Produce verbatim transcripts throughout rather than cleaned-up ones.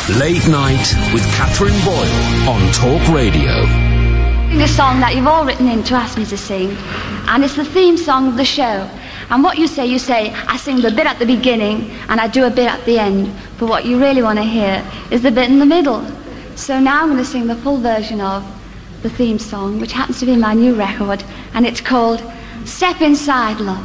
Late Night with Catherine Boyle on Talk Radio. A song that you've all written in to ask me to sing, and it's the theme song of the show. And what you say, you say, I sing the bit at the beginning and I do a bit at the end, but what you really want to hear is the bit in the middle. So now I'm going to sing the full version of the theme song, which happens to be my new record, and it's called Step Inside Love.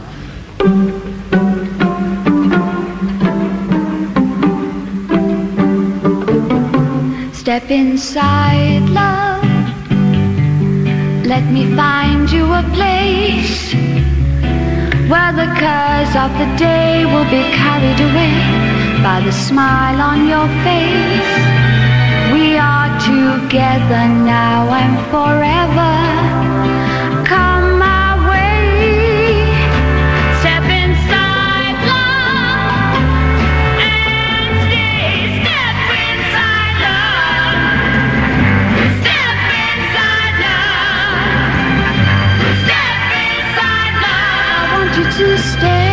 Step inside love, let me find you a place where the cares of the day will be carried away by the smile on your face. We are together now and forever. Come my way. Step inside love and stay. Step inside love. Step inside love. Step inside love. I want you to stay.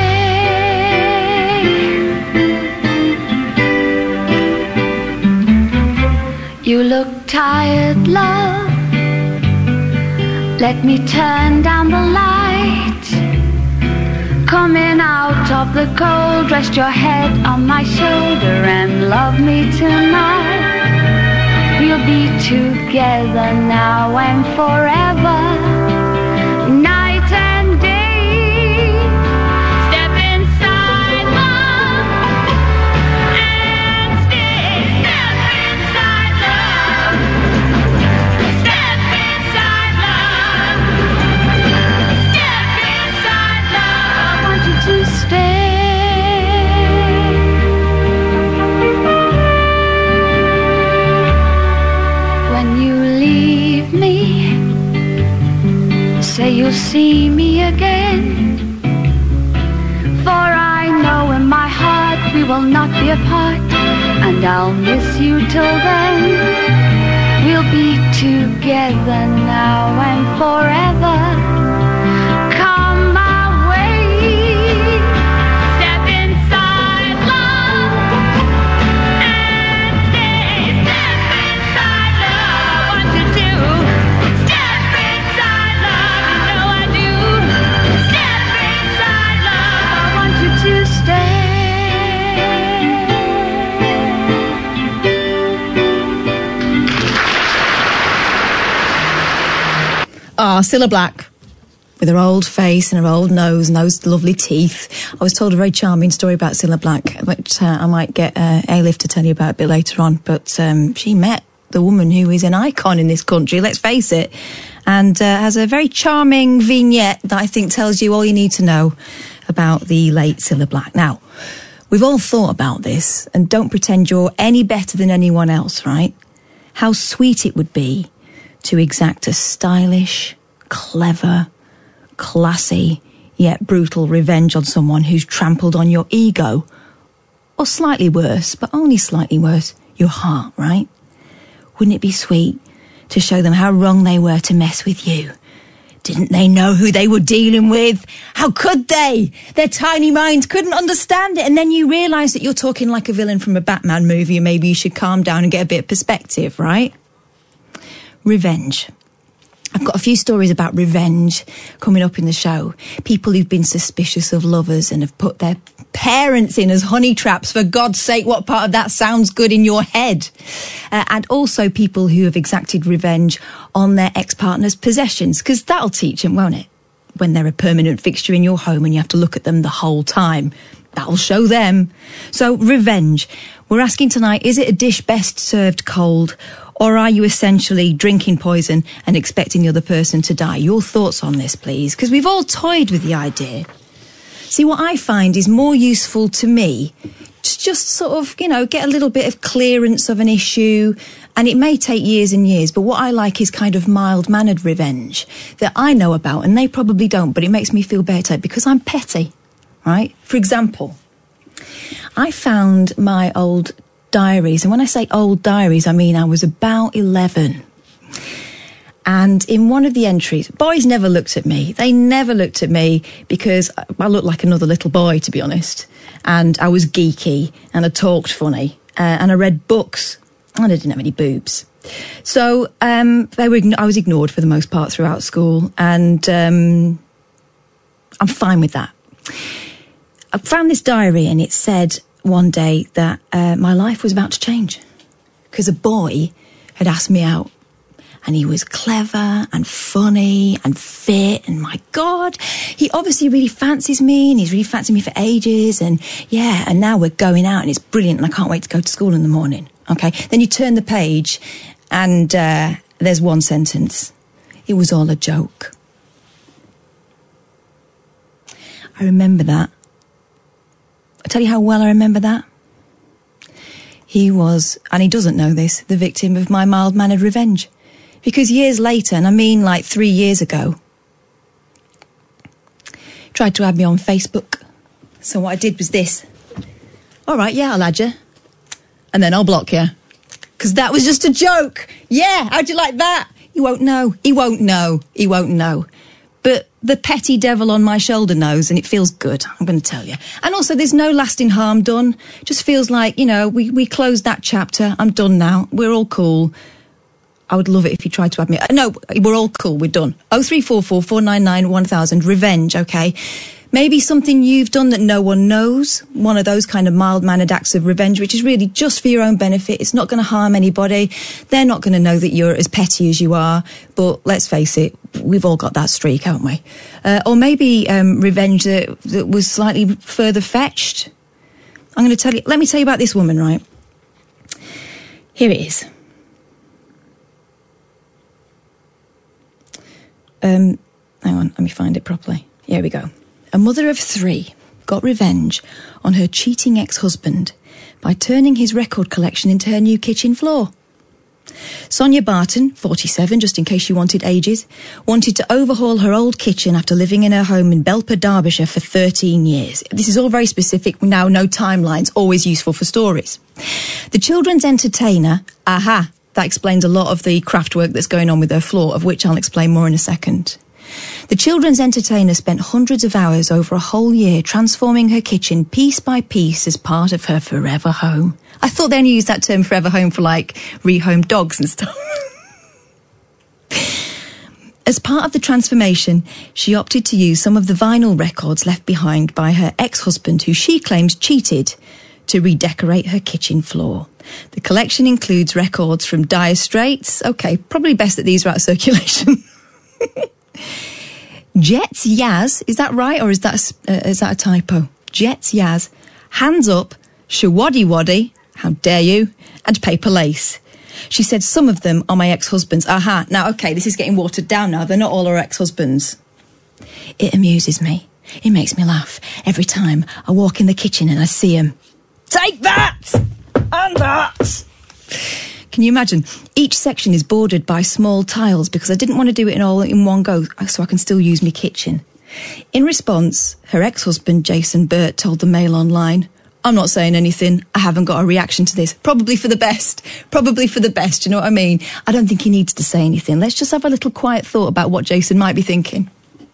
You look tired, love. Let me turn down the light. Coming out of the cold, rest your head on my shoulder and love me tonight. We'll be together now and forever, night and day. Step inside love and stay. Step inside love. Step inside love. Step inside love. I want you to stay. When you leave me, say you'll see me again. For I know in my heart we will not be apart, and I'll miss you till then. We'll be together now and forever. Come my way. Step inside love and stay. Step inside love. What to do? Step inside love. You know I do. Step inside love. I want you to stay. Ah, Cilla Black, with her old face and her old nose and those lovely teeth. I was told a very charming story about Cilla Black, which uh, I might get uh, A-Lift to tell you about a bit later on. But um, she met the woman who is an icon in this country, let's face it, and uh, has a very charming vignette that I think tells you all you need to know about the late Cilla Black. Now, we've all thought about this, and don't pretend you're any better than anyone else, right? How sweet it would be to exact a stylish, clever, classy, yet brutal revenge on someone who's trampled on your ego. Or slightly worse, but only slightly worse, your heart, right? Wouldn't it be sweet to show them how wrong they were to mess with you? Didn't they know who they were dealing with? How could they? Their tiny minds couldn't understand it. And then you realise that you're talking like a villain from a Batman movie, and maybe you should calm down and get a bit of perspective, right? Revenge. I've got a few stories about revenge coming up in the show. People who've been suspicious of lovers and have put their parents in as honey traps. For God's sake, what part of that sounds good in your head? Uh, and also people who have exacted revenge on their ex-partner's possessions, because that'll teach them, won't it? When they're a permanent fixture in your home and you have to look at them the whole time. That'll show them. So, revenge. We're asking tonight, is it a dish best served cold, or are you essentially drinking poison and expecting the other person to die? Your thoughts on this, please, because we've all toyed with the idea. See, what I find is more useful to me to just sort of, you know, get a little bit of clearance of an issue, and it may take years and years, but what I like is kind of mild-mannered revenge that I know about, and they probably don't, but it makes me feel better because I'm petty, right? For example, I found my old diaries, and when I say old diaries, I mean I was about eleven. And in one of the entries, boys never looked at me. They never looked at me because I looked like another little boy, to be honest. And I was geeky and I talked funny. uh, and I read books, and I didn't have any boobs. So um, they were. I was ignored for the most part throughout school, and um, I'm fine with that. I found this diary, and it said one day that uh, my life was about to change because a boy had asked me out. And he was clever and funny and fit. And my God, he obviously really fancies me, and he's really fancied me for ages. And yeah, and now we're going out and it's brilliant. And I can't wait to go to school in the morning. Okay. Then you turn the page and uh, there's one sentence. It was all a joke. I remember that. I'll tell you how well I remember that. He was, and he doesn't know this, the victim of my mild-mannered revenge. Because years later, and I mean like three years ago, tried to add me on Facebook. So what I did was this. All right, yeah, I'll add you. And then I'll block you. Because that was just a joke. Yeah, how'd you like that? He won't know. He won't know. He won't know. But the petty devil on my shoulder knows, and it feels good, I'm going to tell you. And also, there's no lasting harm done. Just feels like, you know, we, we closed that chapter. I'm done now. We're all cool. I would love it if you tried to add me. No, we're all cool. We're done. oh three four four, four nine nine, one thousand. Revenge, okay? Maybe something you've done that no one knows. One of those kind of mild-mannered acts of revenge, which is really just for your own benefit. It's not going to harm anybody. They're not going to know that you're as petty as you are. But let's face it, we've all got that streak, haven't we? Uh, or maybe um, revenge that, that was slightly further fetched. I'm going to tell you. Let me tell you about this woman, right? Here it is. Um, hang on, let me find it properly. Here we go. A mother of three got revenge on her cheating ex-husband by turning his record collection into her new kitchen floor. Sonia Barton, forty-seven, just in case you wanted ages, wanted to overhaul her old kitchen after living in her home in Belper, Derbyshire for thirteen years. This is all very specific. Now, no timelines, always useful for stories. The children's entertainer, aha, that explains a lot of the craft work that's going on with her floor, of which I'll explain more in a second. The children's entertainer spent hundreds of hours over a whole year transforming her kitchen piece by piece as part of her forever home. I thought they only used that term forever home for, like, rehomed dogs and stuff. As part of the transformation, she opted to use some of the vinyl records left behind by her ex-husband, who she claimed cheated, to redecorate her kitchen floor. The collection includes records from Dire Straits. Okay, probably best that these are out of circulation. Jets Yaz, is that right, or is that a, uh, is that a typo? Jets Yaz, Hands Up, Shawaddy Waddy, how dare you, and Paper Lace. She said some of them are my ex-husbands. Aha, now, okay, this is getting watered down now. They're not all her ex-husbands. It amuses me. It makes me laugh every time I walk in the kitchen and I see him. Take that! And that! Can you imagine? Each section is bordered by small tiles because I didn't want to do it all in one go so I can still use my kitchen. In response, her ex-husband, Jason Burt, told the Mail Online, I'm not saying anything. I haven't got a reaction to this. Probably for the best. Probably for the best, you know what I mean? I don't think he needs to say anything. Let's just have a little quiet thought about what Jason might be thinking.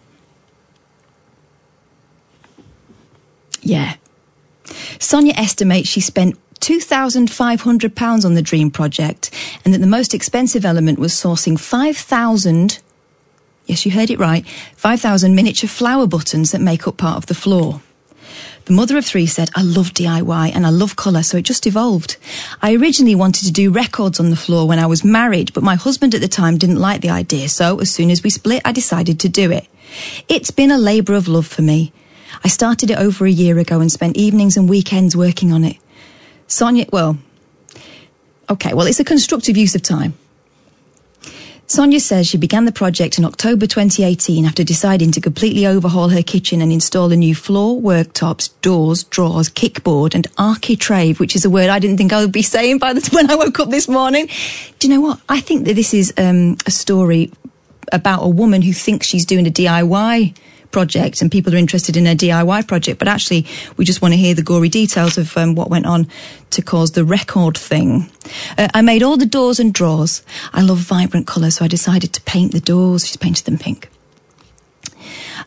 Yeah. Sonia estimates she spent two thousand five hundred pounds on the dream project, and that the most expensive element was sourcing five thousand, yes, you heard it right, five thousand miniature flower buttons that make up part of the floor. The mother of three said, I love D I Y and I love colour, so it just evolved. I originally wanted to do records on the floor when I was married, but my husband at the time didn't like the idea, so as soon as we split, I decided to do it. It's been a labour of love for me. I started it over a year ago and spent evenings and weekends working on it. Sonia, well, okay, well, it's a constructive use of time. Sonia says she began the project in October twenty eighteen after deciding to completely overhaul her kitchen and install a new floor, worktops, doors, drawers, kickboard and architrave, which is a word I didn't think I would be saying by the when I woke up this morning. Do you know what? I think that this is um, a story about a woman who thinks she's doing a D I Y project and people are interested in a D I Y project, but actually we just want to hear the gory details of um, what went on to cause the record thing. Uh, I made all the doors and drawers. I love vibrant colours, so I decided to paint the doors. She's painted them pink.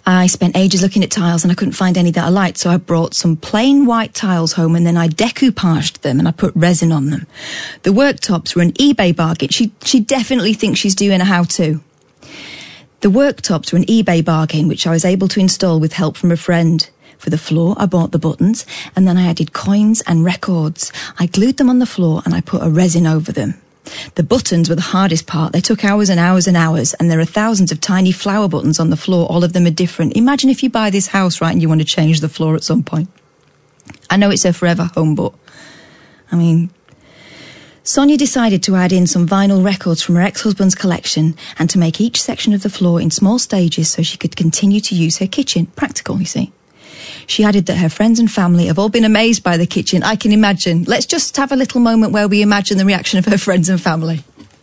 I spent ages looking at tiles and I couldn't find any that I liked, so I brought some plain white tiles home and then I decoupaged them and I put resin on them. The worktops were an eBay bargain. She, she definitely thinks she's doing a how-to. The worktops were an eBay bargain, which I was able to install with help from a friend. For the floor, I bought the buttons, and then I added coins and records. I glued them on the floor, and I put a resin over them. The buttons were the hardest part. They took hours and hours and hours, and there are thousands of tiny flower buttons on the floor. All of them are different. Imagine if you buy this house, right, and you want to change the floor at some point. I know it's her forever home, but, I mean... Sonia decided to add in some vinyl records from her ex-husband's collection and to make each section of the floor in small stages so she could continue to use her kitchen. Practical, you see. She added that her friends and family have all been amazed by the kitchen. I can imagine. Let's just have a little moment where we imagine the reaction of her friends and family.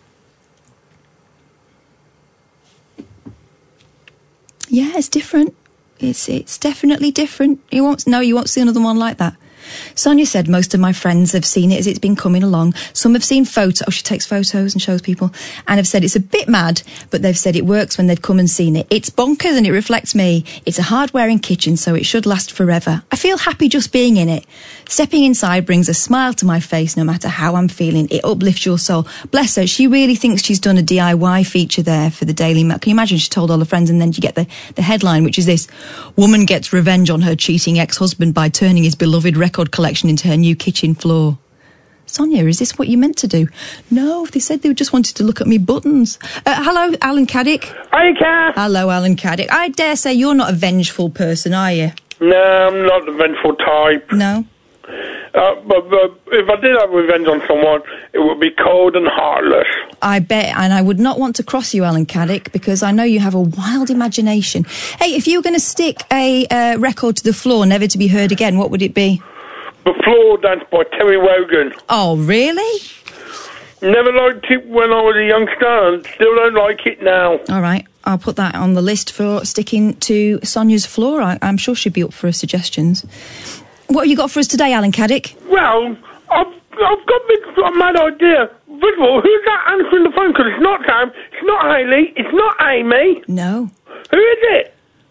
Yeah, it's different. It's it's definitely different. You won't, no, you won't see another one like that. Sonia said most of my friends have seen it as it's been coming along. Some have seen photos. Oh, she takes photos and shows people. And have said it's a bit mad, but they've said it works when they've come and seen it. It's bonkers and it reflects me. It's a hard-wearing kitchen, so it should last forever. I feel happy just being in it. Stepping inside brings a smile to my face no matter how I'm feeling. It uplifts your soul. Bless her. She really thinks she's done a D I Y feature there for the Daily Mail. Can you imagine? She told all her friends and then you get the, the headline, which is this: woman gets revenge on her cheating ex-husband by turning his beloved record collection into her new kitchen floor. Sonia, is this what you meant to do? No, they said they just wanted to look at me buttons. Uh, hello, Alan Caddick. Hi, Kath. Hello, Alan Caddick. I dare say you're not a vengeful person, are you? No, I'm not the vengeful type. No? Uh, but, but if I did have revenge on someone, it would be cold and heartless. I bet, and I would not want to cross you, Alan Caddick, because I know you have a wild imagination. Hey, if you were going to stick a uh, record to the floor, never to be heard again, what would it be? The Floor Dance by Terry Wogan. Oh, really? Never liked it when I was a youngster and still don't like it now. All right, I'll put that on the list for sticking to Sonia's floor. I, I'm sure she'd be up for suggestions. What have you got for us today, Alan Caddick? Well, I've, I've got this a mad idea. First of all, who's that answering the phone? Because it's not Sam, it's not Hayley, it's not Amy. No. Who is it?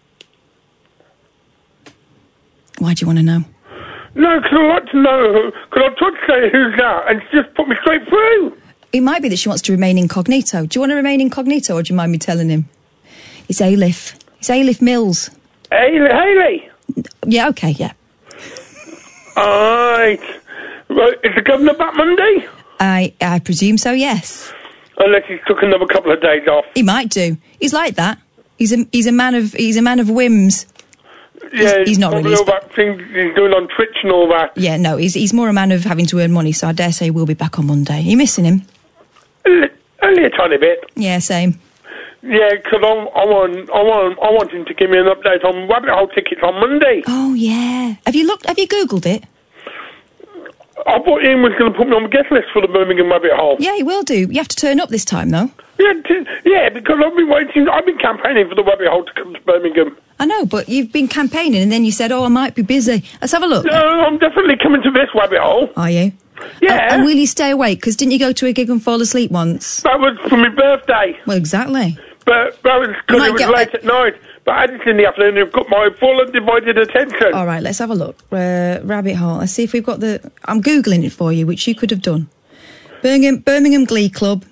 Why do you want to know? No, because I'd like to know who, because I tried to say who's that and she just put me straight through. It might be that she wants to remain incognito. Do you want to remain incognito or do you mind me telling him? It's Ailif. It's Ailif Mills. Hayley? Hayley? Yeah, okay, yeah. Alright. Right, is the governor back Monday? I I presume so, yes. Unless he's took another couple of days off. He might do. He's like that. He's a he's a man of he's a man of whims. Yeah, he's, he's not really. All that thing he's doing on Twitch and all that. Yeah, no, he's he's more a man of having to earn money. So I dare say we'll be back on Monday. Are you missing him? Only, only a tiny bit. Yeah, same. Yeah, because I, I want I want I want him to give me an update on Rabbit Hole tickets on Monday. Oh yeah. Have you looked? Have you Googled it? I thought Ian was going to put me on the guest list for the Birmingham Rabbit Hole. Yeah, he will do. You have to turn up this time, though. Yeah, t- yeah, because I've been waiting. I've been campaigning for the Rabbit Hole to come to Birmingham. I know, but you've been campaigning, and then you said, "Oh, I might be busy." Let's have a look. No, I'm definitely coming to this Rabbit Hole. Are you? Yeah. And, and will you stay awake? Because didn't you go to a gig and fall asleep once? That was for my birthday. Well, exactly. But that was because it was get, late uh, at night. But as it's in the afternoon, you've got my full undivided attention. All right, let's have a look. Uh, Rabbit Hole. Let's see if we've got the... I'm Googling it for you, which you could have done. Birmingham, Birmingham Glee Club.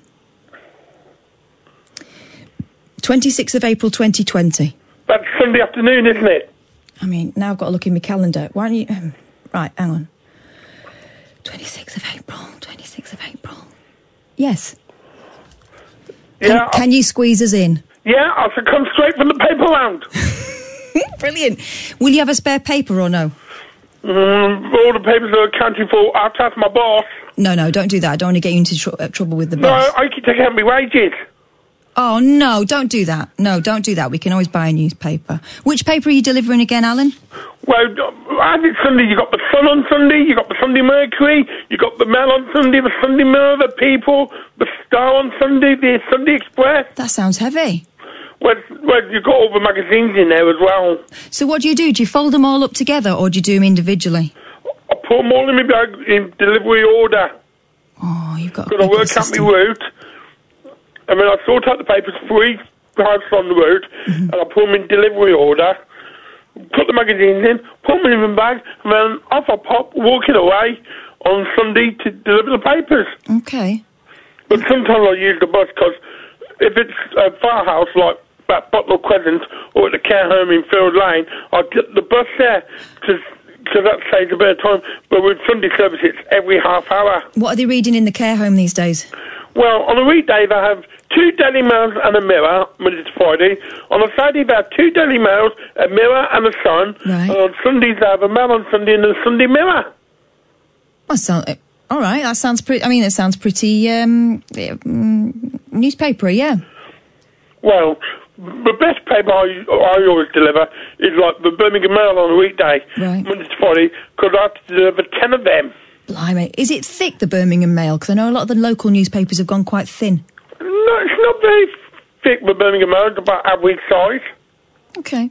twenty-sixth of April, twenty twenty. That's Sunday afternoon, isn't it? I mean, now I've got to look in my calendar. Why don't you... Um, right, hang on. twenty-sixth of April, twenty-sixth of April. Yes. Can, Yeah. can you squeeze us in? Yeah, I should come straight from the paper round. Brilliant. Will you have a spare paper or no? Mm, all the papers are accounted for. I'll task my boss. No, no, don't do that. I don't want to get you into tr- uh, trouble with the No, boss. I keep taking out my wages. Oh, no, don't do that. No, don't do that. We can always buy a newspaper. Which paper are you delivering again, Alan? Well, as it's Sunday, you got the Sun on Sunday, you got the Sunday Mercury, you got the Mail on Sunday, the Sunday Mirror, the People, the Star on Sunday, the Sunday Express. That sounds heavy. Well, well, you've got all the magazines in there as well. So what do you do? Do you fold them all up together or do you do them individually? I put them all in my bag in delivery order. Oh, you've got... Because I work out my route, and then I sort out the papers for each house on the road, mm-hmm. and I put them in delivery order, put the magazines in, put them in the bag, and then off I pop, walking away on Sunday to deliver the papers. Okay. But sometimes I use the bus because if it's a firehouse like at Butler Crescent or at the care home in Field Lane, I'll get the bus there because that saves a bit of time. But with Sunday service, it's every half hour. What are they reading in the care home these days? Well, on a weekday they have two Daily Mails and a Mirror, Monday to Friday. On a Saturday they have two Daily Mails, a Mirror and a Sun. Right. And on Sundays they have a Mail on Sunday and a Sunday Mirror. That sounds, all right, that sounds pretty, I mean, it sounds pretty um, um, newspapery, yeah. Well, the best paper I, I always deliver is like the Birmingham Mail on a weekday, right. Monday to Friday, because I have to deliver ten of them. Blimey. Is it thick, the Birmingham Mail? Because I know a lot of the local newspapers have gone quite thin. No, it's not very thick, the Birmingham Mail. It's about average size. Okay.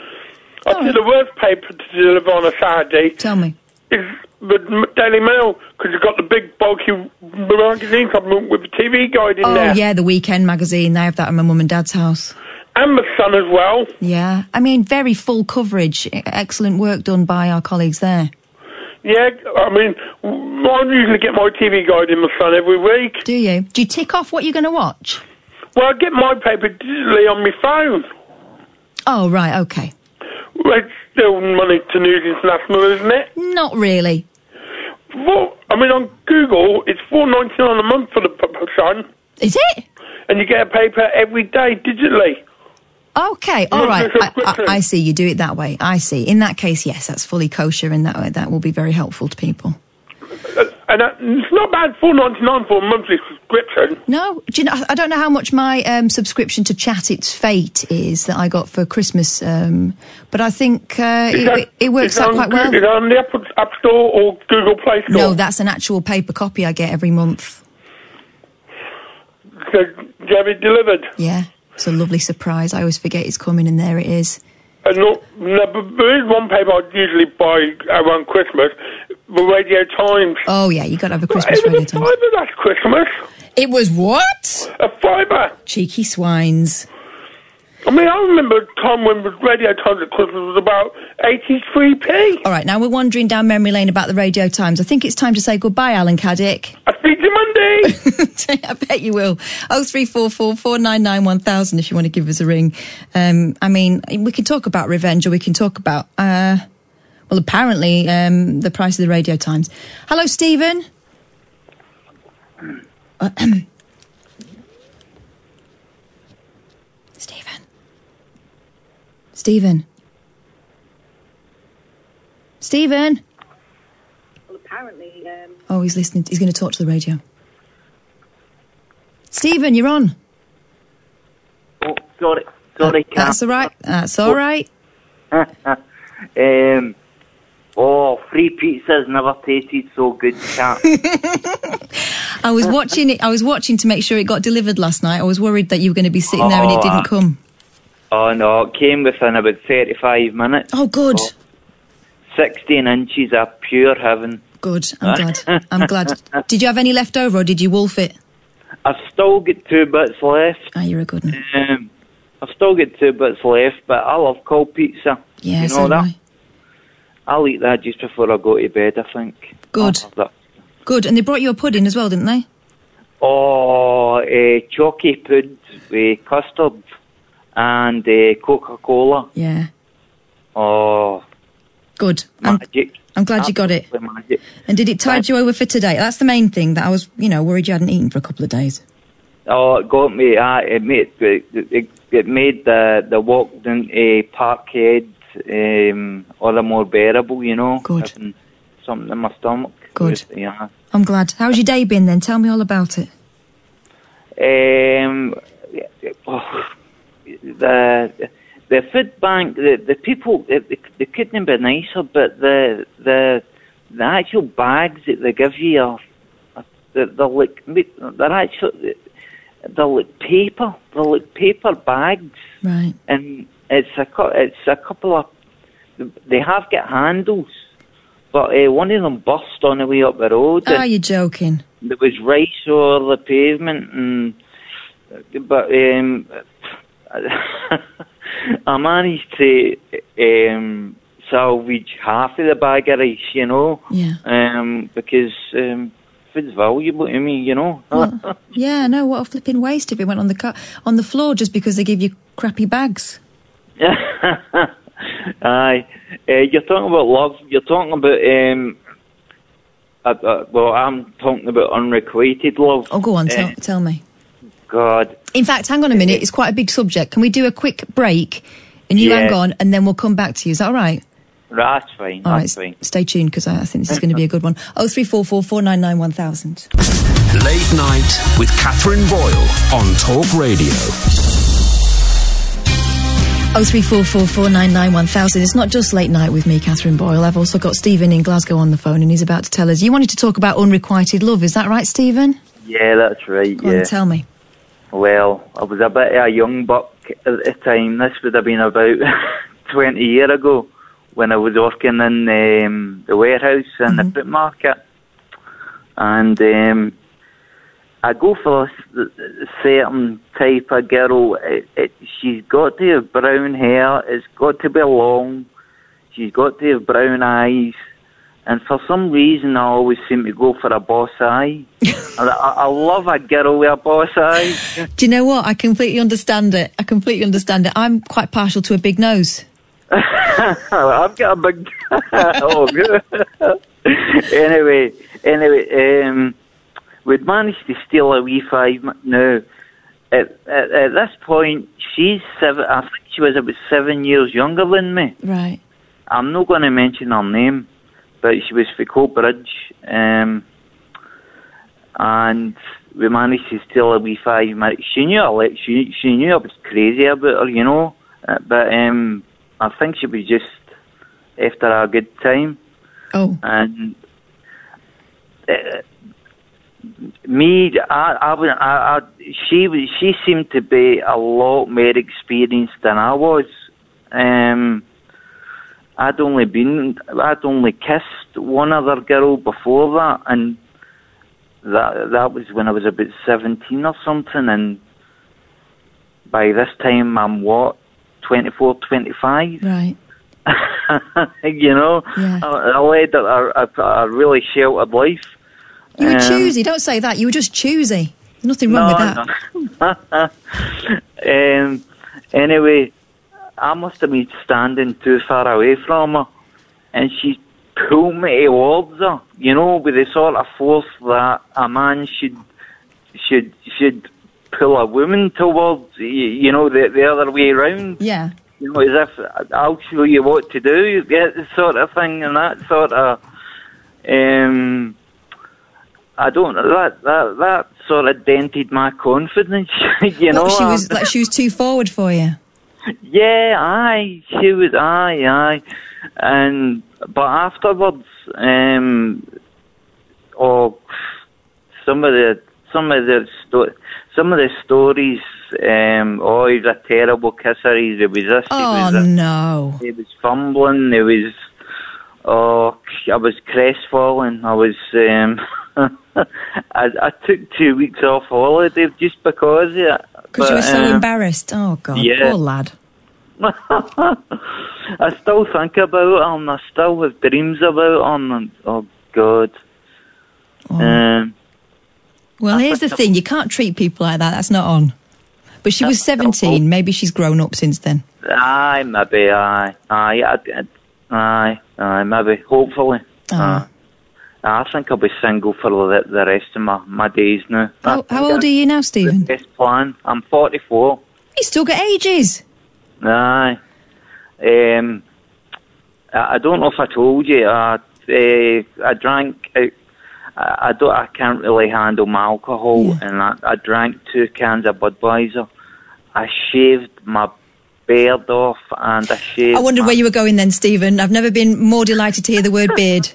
I think right. the worst paper to deliver on a Saturday... Tell me. ...is the Daily Mail, because you've got the big, bulky magazine supplement with the T V guide in oh, there. Oh, yeah, the Weekend magazine. They have that at my mum and dad's house. And the Sun as well. Yeah. I mean, very full coverage. Excellent work done by our colleagues there. Yeah, I mean, I usually get my T V guide in the Sun every week. Do you? Do you tick off what you're going to watch? Well, I get my paper digitally on my phone. Oh, right, okay. It's still money to News International, isn't it? Not really. Well, I mean, on Google, it's four ninety-nine a month for the Sun. Is it? And you get a paper every day digitally. Okay, all right. I, I, I see. You do it that way. I see. In that case, yes, that's fully kosher, and that that will be very helpful to people. Uh, and uh, it's not bad, four ninety-nine for a monthly subscription. No, do you know? I don't know how much my um, subscription to Chat It's Fate is that I got for Christmas, um, but I think uh, it, that, it, it works out quite well. Is it on the App, App Store or Google Play Store? No, that's an actual paper copy I get every month. So, do you have it delivered? Yeah. It's a lovely surprise. I always forget it's coming, and there it is. Uh, no, no, but there is one paper I usually buy around Christmas, the Radio Times. Oh, yeah, you got to have a Christmas well, Radio Times. It was a fiver last Christmas. It was what? A fiver. Cheeky swines. I mean, I remember a time when the Radio Times at Christmas was about eighty-three p. All right, now we're wandering down memory lane about the Radio Times. I think it's time to say goodbye, Alan Caddick. I'll speak to you Monday. I bet you will. oh three four four, four nine nine, one thousand if you want to give us a ring. Um, I mean, we can talk about revenge, or we can talk about, uh, well, apparently, um, the price of the Radio Times. Hello, Stephen. Uh, Stephen. Stephen. Stephen. Well, apparently... Um... Oh, he's listening. He's going to talk to the radio. Stephen, you're on. Oh, sorry. Sorry, uh, That's all right. That's all right. um, oh, free pizzas never tasted so good, Cat. I was watching it. I was watching to make sure it got delivered last night. I was worried that you were going to be sitting there and it didn't come. Oh, no, it came within about thirty-five minutes. Oh, good. Oh, sixteen inches of pure heaven. Good, I'm glad. I'm glad. Did you have any left over, or did you wolf it? I've still got two bits left. Ah, you're a good one. Um, I've still got two bits left, but I love cold pizza. Yeah, you so know that? I. I'll eat that just before I go to bed, I think. Good. Good, and they brought you a pudding as well, didn't they? Oh, uh, chalky pud with custard and uh, Coca-Cola. Yeah. Oh. Good. I'm, magic. I'm glad you got it. Magic. And did it tide you over for today? That's the main thing, that I was, you know, worried you hadn't eaten for a couple of days. Oh, it got me. Uh, it made it, it, it made the the walk down to Parkhead um, all the more bearable. You know, good. Having something in my stomach. Good. Yeah. I'm glad. How's your day been then? Tell me all about it. Um, oh, the the food bank, the the people, they, they couldn't be nicer, but the the the actual bags that they give you are, they're, they're like they're actually. They're like paper. They're like paper bags. Right. And it's a it's a couple of. They have got handles, but uh, one of them burst on the way up the road. Oh, you're joking. There was rice over the pavement, and but um, I managed to um, salvage half of the bag of rice, you know. Yeah. Um, because um, food's valuable to me, you know. Well, yeah, no, what a flipping waste if it went on the car, on the floor just because they give you crappy bags. Aye. Uh, you're talking about love. You're talking about... Um, uh, uh, well, I'm talking about unrequited love. Oh, go on, tell, Uh, tell me. God. In fact, hang on a minute, it's quite a big subject. Can we do a quick break and you Yeah. hang on and then we'll come back to you? Is that all right? That's fine. All right, That's fine. s- stay tuned because I, I think this is going to be a good one. Oh three four four four nine nine one thousand. Late Night with Catherine Boyle on Talk Radio. Oh three four four four nine nine one thousand. It's not just Late Night with me, Catherine Boyle. I've also got Stephen in Glasgow on the phone and he's about to tell us. You wanted to talk about unrequited love, is that right, Stephen? Yeah, that's right. Go yeah. on, tell me. Well, I was a bit of a young buck at the time. This would have been about twenty years ago when I was working in um, the warehouse in the fruit market. And um, I go for a certain type of girl. It, it, she's got to have brown hair. It's got to be long. She's got to have brown eyes. And for some reason, I always seem to go for a boss eye. I, I love a girl with a boss eye. Do you know what? I completely understand it. I completely understand it. I'm quite partial to a big nose. I've got a big... oh, good. anyway, anyway, um, we'd managed to steal a wee five... No, at, at, at this point, she's seven... I think she was about seven years younger than me. Right. I'm not going to mention her name, but she was for Coatbridge, um, and we managed to steal a wee five minutes. She knew I like, she she knew I was crazy about her, you know, uh, but um, I think she was just after a good time. Oh. And uh, me, I, I, was- I, I, she was, she seemed to be a lot more experienced than I was. Um. I'd only been, I'd only kissed one other girl before that, and that that was when I was about seventeen or something, and by this time I'm what, twenty-four, twenty-five? Right. You know, Yeah. I, I led a, a, a really sheltered life. You were Um, choosy. Don't say that. You were just choosy. Nothing wrong with that. No. um, anyway, I must have been standing too far away from her, and she pulled me towards her, you know, with the sort of force that a man should should should pull a woman towards, you, you know, the, the other way around. Yeah. You know, as if I'll show you what to do, you get the sort of thing, and that sort of, um, I don't know, that, that, that sort of dented my confidence, you know. What, she was like she was too forward for you. Yeah, aye, she was, aye, aye, and but afterwards, um, oh, some of the some of the sto- some of the stories, um, oh, he was a terrible kisser. He there was this, Oh he was a, no! he was fumbling. There was, oh, I was crestfallen. I was, um, I, I took two weeks off holiday just because of it. Because you were But, so um, embarrassed. Oh God, yeah. poor lad. I still think about her, and I still have dreams about her, and oh God. Oh. Um, Well, here's the thing: you can't treat people like that. That's not on. But she was seventeen. Maybe she's grown up since then. aye, maybe, aye, aye, aye, aye, aye, maybe, hopefully. Oh. Uh, I think I'll be single for the, the rest of my, my days now. How, how old are you now, Stephen? Best plan. I'm forty-four. You still got ages. Aye. Um, I, I don't know if I told you. I, uh, I drank. Uh, I, I don't. I can't really handle my alcohol, Yeah. and I, I drank two cans of Budweiser. I shaved my beard off, and I shaved. I wondered my where you were going then, Stephen. I've never been more delighted to hear the word beard.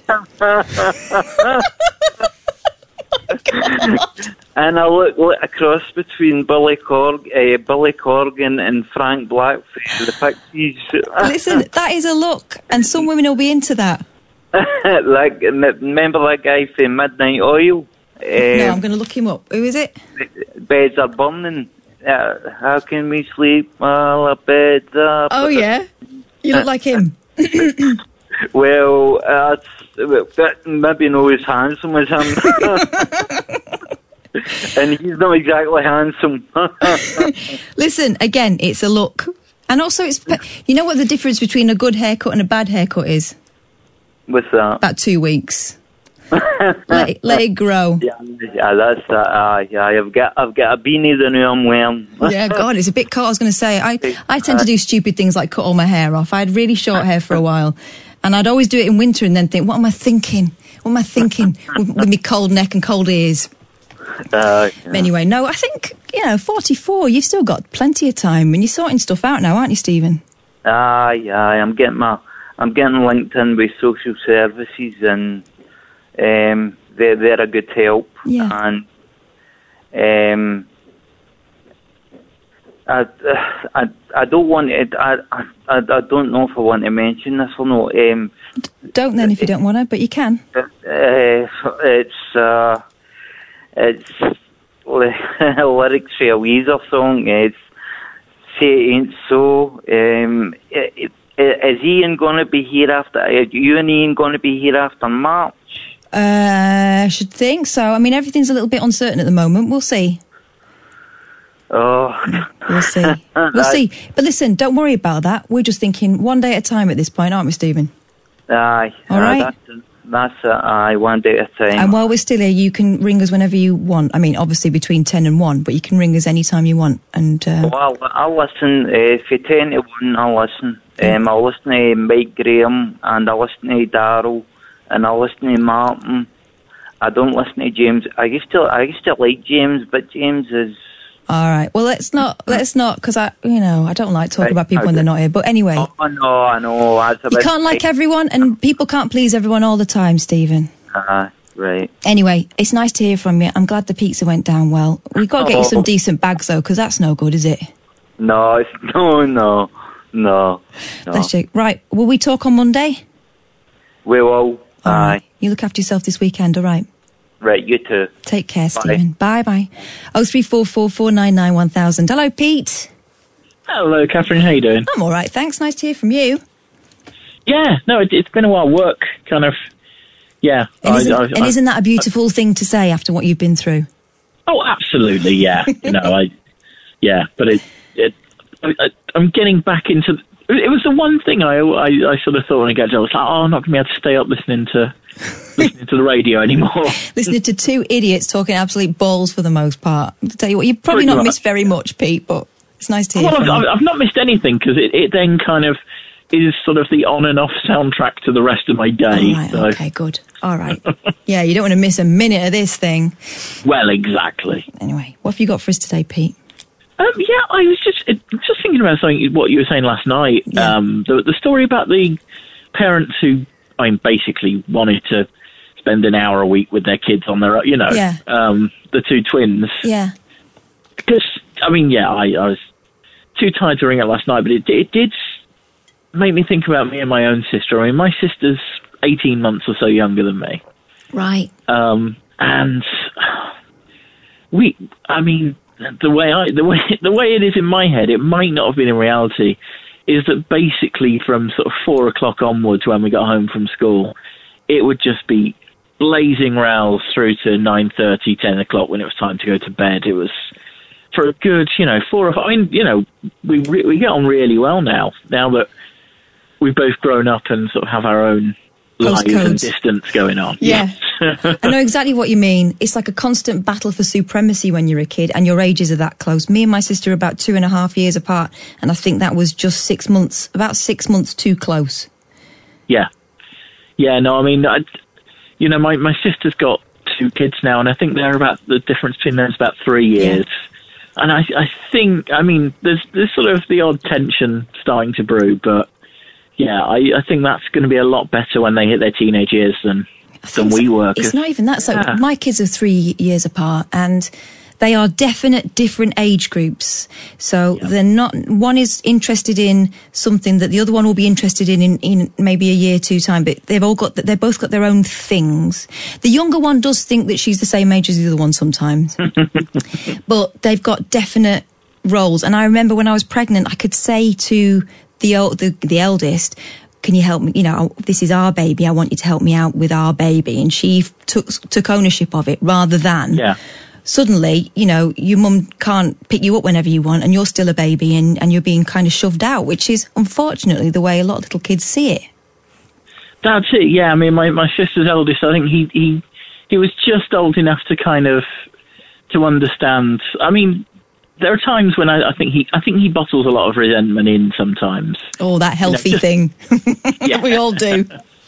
And I look, look across between Billy Corg, uh, Billy Corgan and Frank Black for the Pixies. Listen, that is a look, and some women will be into that. Like, remember that guy from Midnight Oil? No, Um, I'm going to look him up. Who is it? Beds Are Burning. uh, how can we sleep while our beds up? Oh, yeah. You look like him. Well, uh, that maybe not as handsome as him. And he's not exactly handsome. Listen, again, it's a look. And also, it's you know what the difference between a good haircut and a bad haircut is? What's that? About two weeks. let, it, let it grow. Yeah, yeah, that's that. Uh, yeah, I've got, I've got a beanie that I'm wearing. Yeah, God, it's a bit cold. I was going to say, I, I tend to do stupid things like cut all my hair off. I had really short hair for a while, and I'd always do it in winter and then think, what am I thinking? What am I thinking with, with me cold neck and cold ears? Uh, yeah. Anyway, no, I think, you know, forty-four, you've still got plenty of time, and you're sorting stuff out now, aren't you, Stephen? Ah, uh, yeah, I'm getting my, I'm getting linked in with social services, and um, they're they're a good help. Yeah. And um, I, I, I don't want it. I, I, I don't know if I want to mention this or not. Um, don't then, if you don't want to, but you can. Uh, it's uh, it's lyrics for a Weezer song. It's "Say It Ain't So." Um, it, it, is Ian going to be here after? Are you and Ian going to be here after March? Uh, I should think so. I mean, everything's a little bit uncertain at the moment. We'll see. Oh, we'll see. We'll see. But listen, don't worry about that. We're just thinking one day at a time at this point, aren't we, Stephen? Aye. All right. Uh, that's that's uh, aye. One day at a time. And while we're still here, you can ring us whenever you want. I mean, obviously between ten and one, but you can ring us any time you want. And uh, well, I'll, I'll listen. Uh, for ten to one, I'll listen. Um, I'll listen to Mike Graham, and I'll listen to Darryl, and I'll listen to Martin. I don't listen to James. I used to. I used to like James, but James is. All right. Well, let's not. Let's not, because I, you know, I don't like talking right, about people okay. when they're not here. But anyway. Oh no, I know. You can't like everyone, and people can't please everyone all the time, Stephen. Uh, right. Anyway, it's nice to hear from you. I'm glad the pizza went down well. We've got to get oh. you some decent bags, though, because that's no good, is it? No, it's no, no, no. Bless you. Right. Will we talk on Monday? We will. Aye. Right. You look after yourself this weekend, all right? Right, you too. Take care, Stephen. Bye bye. Oh three four four four nine nine one thousand. Hello, Pete. Hello, Catherine. How you doing? I'm all right, thanks. Nice to hear from you. Yeah, no, it, it's been a while. Work kind of, yeah. And, I, isn't, I, and I, isn't that a beautiful I, thing to say after what you've been through? Oh, absolutely, yeah. you know, I, yeah, but it, it I, I, I'm getting back into. It was the one thing I, I, I sort of thought when I got there, I was like, oh, I'm not going to be able to stay up listening to listening to the radio anymore. Listening to two idiots talking absolute balls for the most part. I'll tell you what, you've probably Pretty not much. missed very much, Pete, but it's nice to hear well, from I've, you. I've not missed anything, because it, it then kind of is sort of the on and off soundtrack to the rest of my day. All right, so. Okay, good. All right. Yeah, you don't want to miss a minute of this thing. Well, exactly. Anyway, what have you got for us today, Pete? Um, yeah, I was just just thinking about something, what you were saying last night. Yeah. Um, the, the story about the parents who, I mean, basically wanted to spend an hour a week with their kids on their own, you know, yeah. um, the two twins. Yeah. Because, I mean, yeah, I, I was too tired to ring it last night, but it, it did make me think about me and my own sister. I mean, my sister's eighteen months or so younger than me. Right. Um, and we, I mean... The way I, the way, the way it is in my head, it might not have been in reality, is that basically from sort of four o'clock onwards when we got home from school, it would just be blazing rows through to nine thirty, ten o'clock when it was time to go to bed. It was for a good, you know, four or five. I mean, you know, we re- we get on really well now. Now that we've both grown up and sort of have our own lives and distance going on. Yeah. I know exactly what you mean. It's like a constant battle for supremacy when you're a kid and your ages are that close. Me and my sister are about two and a half years apart, and I think that was just six months, about six months too close. Yeah. Yeah, no, I mean, I, you know, my, my sister's got two kids now, and I think they're about, the difference between them is about three years. Yeah. And I, I think, I mean, there's, there's sort of the odd tension starting to brew, but yeah, I, I think that's going to be a lot better when they hit their teenage years than... than we were. It's not even that. So yeah. My kids are three years apart, and they are definite different age groups. So yeah. they're not. One is interested in something that the other one will be interested in, in in maybe a year, two time. But they've all got. They've both got their own things. The younger one does think that she's the same age as the other one sometimes, but they've got definite roles. And I remember when I was pregnant, I could say to the old, the, the eldest, can you help me? You know, this is our baby. I want you to help me out with our baby. And she took took ownership of it rather than yeah. suddenly, you know, your mum can't pick you up whenever you want and you're still a baby and, and you're being kind of shoved out, which is unfortunately the way a lot of little kids see it. That's it, yeah. I mean, my, my sister's eldest, I think he, he he was just old enough to kind of, to understand. I mean, there are times when I, I think he I think he bottles a lot of resentment in sometimes. Oh, that healthy you know, just, thing. Yeah. We all do.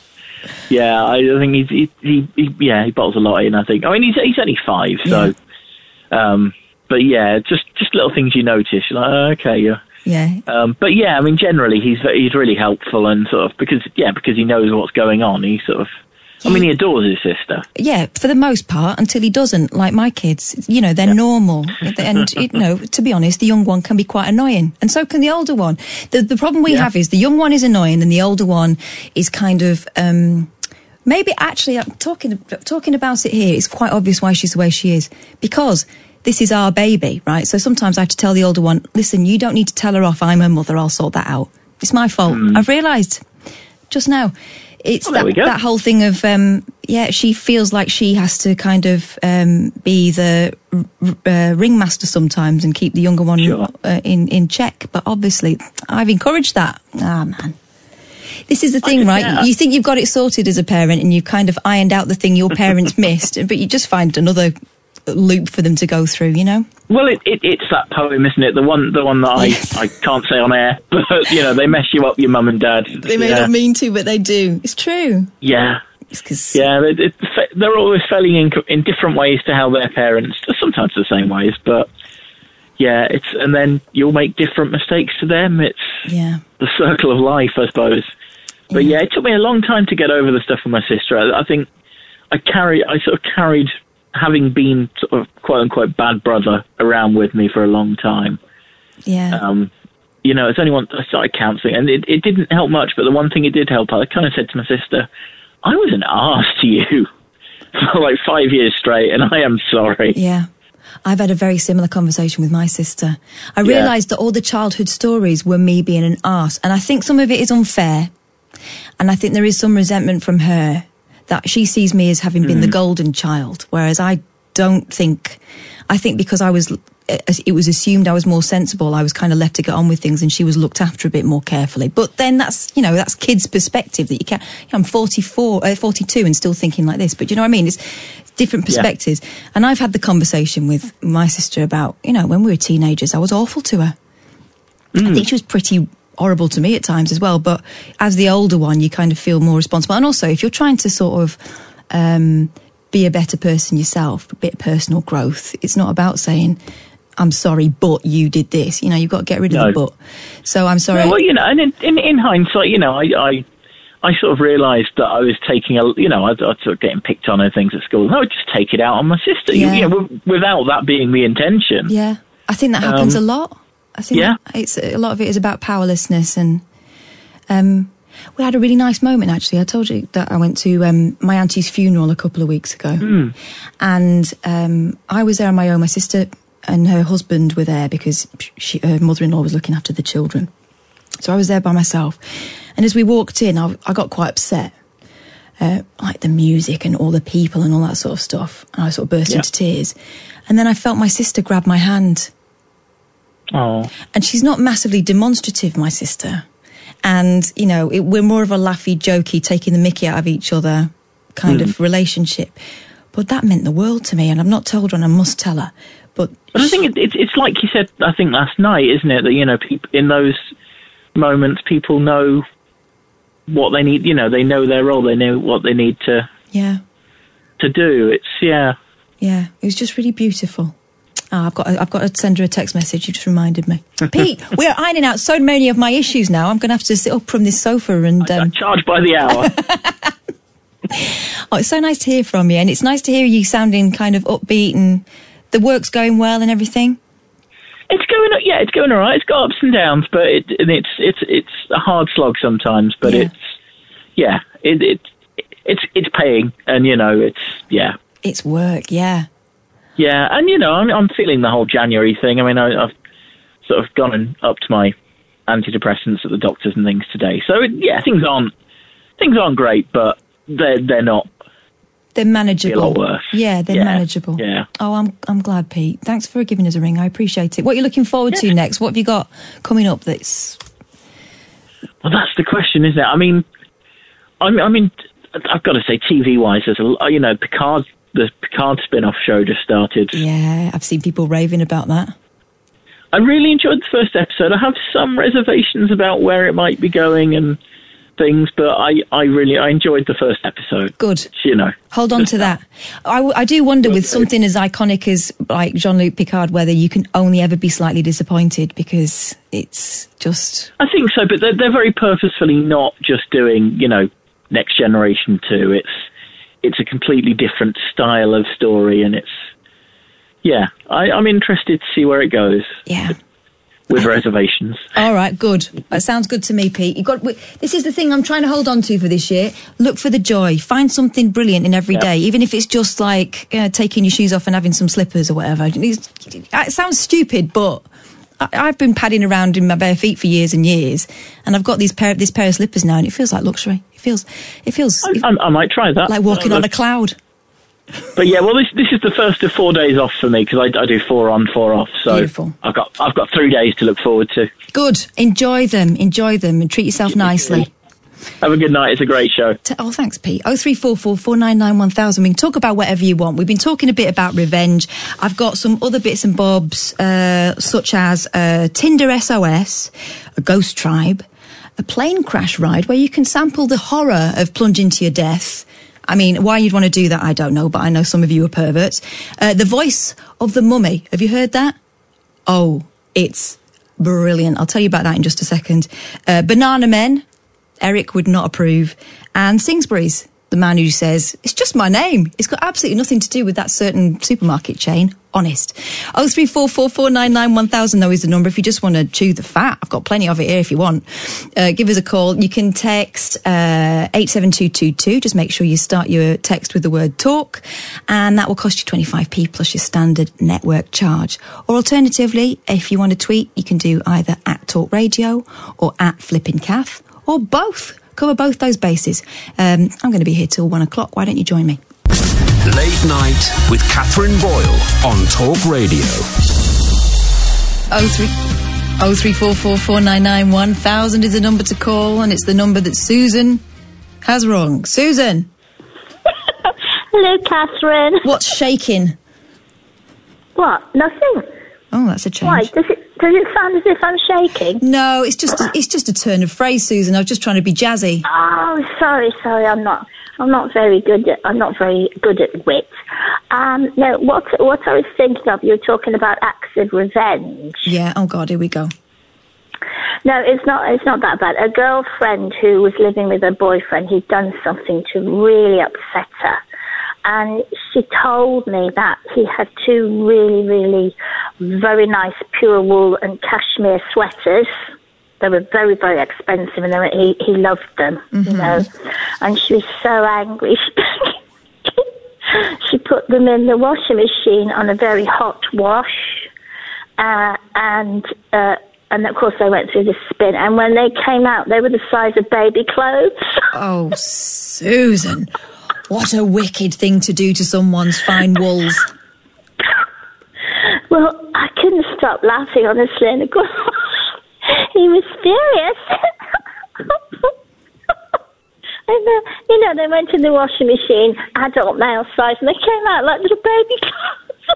Yeah, I think he's, he, he, he, yeah, he bottles a lot in, I think. I mean, he's he's only five, so, yeah. um, but yeah, just, just little things you notice. You're like, oh, okay, yeah. Yeah. Um, but yeah, I mean, generally he's he's really helpful and sort of because yeah because he knows what's going on. He sort of, I mean, he adores his sister. Yeah, for the most part, until he doesn't. Like my kids, you know, they're yeah. normal, and you know, to be honest, the young one can be quite annoying, and so can the older one. The the problem we yeah. have is the young one is annoying, and the older one is kind of. Um, maybe actually, I'm talking talking about it here. It's quite obvious why she's the way she is because. This is our baby, right? So sometimes I have to tell the older one, listen, you don't need to tell her off. I'm her mother. I'll sort that out. It's my fault. Mm. I've realised just now. It's oh, that, that whole thing of, um, yeah, she feels like she has to kind of um, be the uh, ringmaster sometimes and keep the younger one sure. uh, in, in check. But obviously, I've encouraged that. Ah, man. This is the thing, right? Yeah. You think you've got it sorted as a parent and you've kind of ironed out the thing your parents missed, but you just find another loop for them to go through, you know? Well, it, it, it's that poem, isn't it? The one the one that I, yes. I can't say on air, but, you know, they mess you up, your mum and dad. They may yeah. not mean to, but they do. It's true. Yeah. It's 'cause yeah, it, it, they're always failing in, in different ways to how their parents, sometimes the same ways, but yeah, it's and then you'll make different mistakes to them. It's yeah. the circle of life, I suppose. But yeah. yeah, it took me a long time to get over the stuff with my sister. I, I think I carry, I sort of carried... having been sort of quote-unquote bad brother around with me for a long time. Yeah. Um, you know, it's only one, I started counselling, and it, it didn't help much, but the one thing it did help, I kind of said to my sister, I was an arse to you for like five years straight, and I am sorry. Yeah. I've had a very similar conversation with my sister. I realised yeah. that all the childhood stories were me being an arse, and I think some of it is unfair, and I think there is some resentment from her that she sees me as having been mm. the golden child, whereas I don't think, I think because I was, it was assumed I was more sensible, I was kind of left to get on with things and she was looked after a bit more carefully. But then that's, you know, that's kids' perspective that you can't, you know, I'm forty-four, uh, forty-two and still thinking like this, but you know what I mean? It's different perspectives. Yeah. And I've had the conversation with my sister about, you know, when we were teenagers, I was awful to her. Mm. I think she was pretty horrible to me at times as well, but as the older one you kind of feel more responsible, and also if you're trying to sort of um be a better person yourself, a bit of personal growth, it's not about saying I'm sorry but you did this, you know, you've got to get rid of no. the but. So I'm sorry. Well, you know, and in, in, in hindsight, you know, I, I I sort of realised that I was taking a, you know, I, I was sort of getting picked on and things at school, and I would just take it out on my sister, yeah. you, you know, without that being the intention. Yeah, I think that happens um, a lot. I think yeah. it's a lot of it is about powerlessness, and um, we had a really nice moment actually. I told you that I went to um, my auntie's funeral a couple of weeks ago, mm. and um, I was there on my own. My sister and her husband were there because she, her mother-in-law was looking after the children. So I was there by myself, and as we walked in, I, I got quite upset, uh, like the music and all the people and all that sort of stuff. And I sort of burst yeah. into tears, and then I felt my sister grab my hand. Oh. And she's not massively demonstrative, my sister. And, you know, it, we're more of a laughy, jokey, taking the mickey out of each other kind mm. of relationship. But that meant the world to me, and I've not told her, and I must tell her. But, but I think it, it, it's like you said, I think last night, isn't it? That, you know, people, in those moments, people know what they need, you know, they know their role, they know what they need to, yeah. to do. It's, yeah. Yeah, it was just really beautiful. Oh, I've got I've got to send her a text message. You just reminded me. Pete, we are ironing out so many of my issues now. I'm going to have to sit up from this sofa and... Um... I, I charge by the hour. Oh, it's so nice to hear from you. And it's nice to hear you sounding kind of upbeat and the work's going well and everything. It's going, yeah, it's going all right. It's got ups and downs, but it, and it's it's it's a hard slog sometimes. But yeah. it's, yeah, it, it it's it's paying, and you know, it's yeah, it's work, yeah, yeah, and you know, I'm I'm feeling the whole January thing. I mean, I, I've sort of gone and upped my antidepressants at the doctors and things today. So yeah, things aren't things aren't great, but they're they're not. They're manageable. A lot worse. Yeah, they're yeah, manageable. Yeah. Oh, I'm I'm glad, Pete. Thanks for giving us a ring. I appreciate it. What are you looking forward yeah. to next? What have you got coming up that's... Well, that's the question, isn't it? I mean, I mean, I mean I've got to say, T V-wise, there's a, you know, Picard, the Picard spin-off show just started. Yeah, I've seen people raving about that. I really enjoyed the first episode. I have some reservations about where it might be going and things, but I, I really I enjoyed the first episode. Good. You know. Hold on to that. I, I do wonder with something as iconic as like Jean-Luc Picard whether you can only ever be slightly disappointed because it's just... I think so, but they're, they're very purposefully not just doing, you know, Next Generation two. It's it's a completely different style of story, and it's... Yeah, I, I'm interested to see where it goes. Yeah. With reservations. All right, good. That sounds good to me, Pete. You got. This is the thing I'm trying to hold on to for this year. Look for the joy. Find something brilliant in every yep. day, even if it's just like uh, taking your shoes off and having some slippers or whatever. It's, it sounds stupid, but I, I've been padding around in my bare feet for years and years, and I've got these pair this pair of slippers now, and it feels like luxury. It feels. It feels. I, I, I might try that. Like walking uh, on a cloud. But yeah, well, this this is the first of four days off for me because I, I do four on, four off. So Beautiful. I've got I've got three days to look forward to. Good. Enjoy them. Enjoy them, and treat yourself nicely. Have a good night. It's a great show. Oh, thanks, Pete. Oh three four four four nine nine one thousand. We can talk about whatever you want. We've been talking a bit about revenge. I've got some other bits and bobs, uh, such as uh, Tinder S O S, a ghost tribe, a plane crash ride where you can sample the horror of plunging to your death. I mean, why you'd want to do that, I don't know, but I know some of you are perverts. Uh, the voice of the mummy. Have you heard that? Oh, it's brilliant. I'll tell you about that in just a second. Uh, Banana Men. Eric would not approve. And Singsbury's, the man who says, it's just my name. It's got absolutely nothing to do with that certain supermarket chain. Honest. oh three four four four nine nine one thousand, though, is the number if you just want to chew the fat. I've got plenty of it here if you want. Uh, give us a call. You can text uh, eight seven two two two. Just make sure you start your text with the word talk, and that will cost you twenty-five p plus your standard network charge. Or alternatively, if you want to tweet, you can do either at Talk Radio or at Flippin' Cath, or both. Cover both those bases. Um, I'm going to be here till one o'clock. Why don't you join me? Late Night with Catherine Boyle on Talk Radio. oh three oh three four four four nine nine one thousand is the number to call, and it's the number that Susan has wrong. Susan! Hello, Catherine. What's shaking? What? Nothing. Oh, that's a change. Why? Does it, does it sound as if I'm shaking? No, it's just a, it's just a turn of phrase, Susan. I was just trying to be jazzy. Oh, sorry, sorry. I'm not. I'm not very good at. I'm not very good at wit. Um, no, what what I was thinking of, you were talking about acts of revenge. Yeah. Oh God, here we go. No, it's not. It's not that bad. A girlfriend who was living with her boyfriend, he'd done something to really upset her, and she told me that he had two really, really very nice pure wool and cashmere sweaters. They were very, very expensive, and they were, he, he loved them, mm-hmm. you know. And she was so angry. She put them in the washing machine on a very hot wash, uh, and uh, and of course they went through the spin. And when they came out, they were the size of baby clothes. Oh, Susan, what a wicked thing to do to someone's fine wools. Well, I couldn't stop laughing, honestly, and of course he was furious. And, uh, you know, they went in the washing machine, adult male size, and they came out like little baby clothes.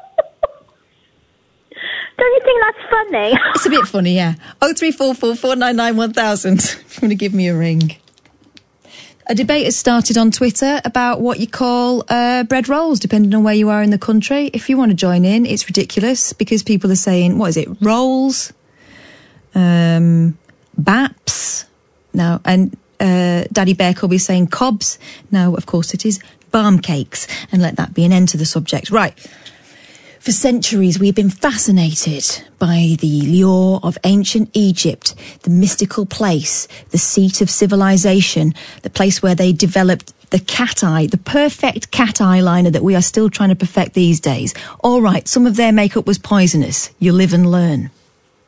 Don't you think that's funny? It's a bit funny, yeah. oh three four four four nine nine one thousand. If you want to give me a ring. A debate has started on Twitter about what you call uh, bread rolls, depending on where you are in the country. If you want to join in, it's ridiculous because people are saying, what is it, rolls, um, baps, no, and uh, Daddy Bear Cub is saying cobs. No, of course it is barm cakes, and let that be an end to the subject. Right. For centuries, we've been fascinated by the lure of ancient Egypt, the mystical place, the seat of civilization, the place where they developed the cat eye, the perfect cat eyeliner that we are still trying to perfect these days. All right, some of their makeup was poisonous. You live and learn.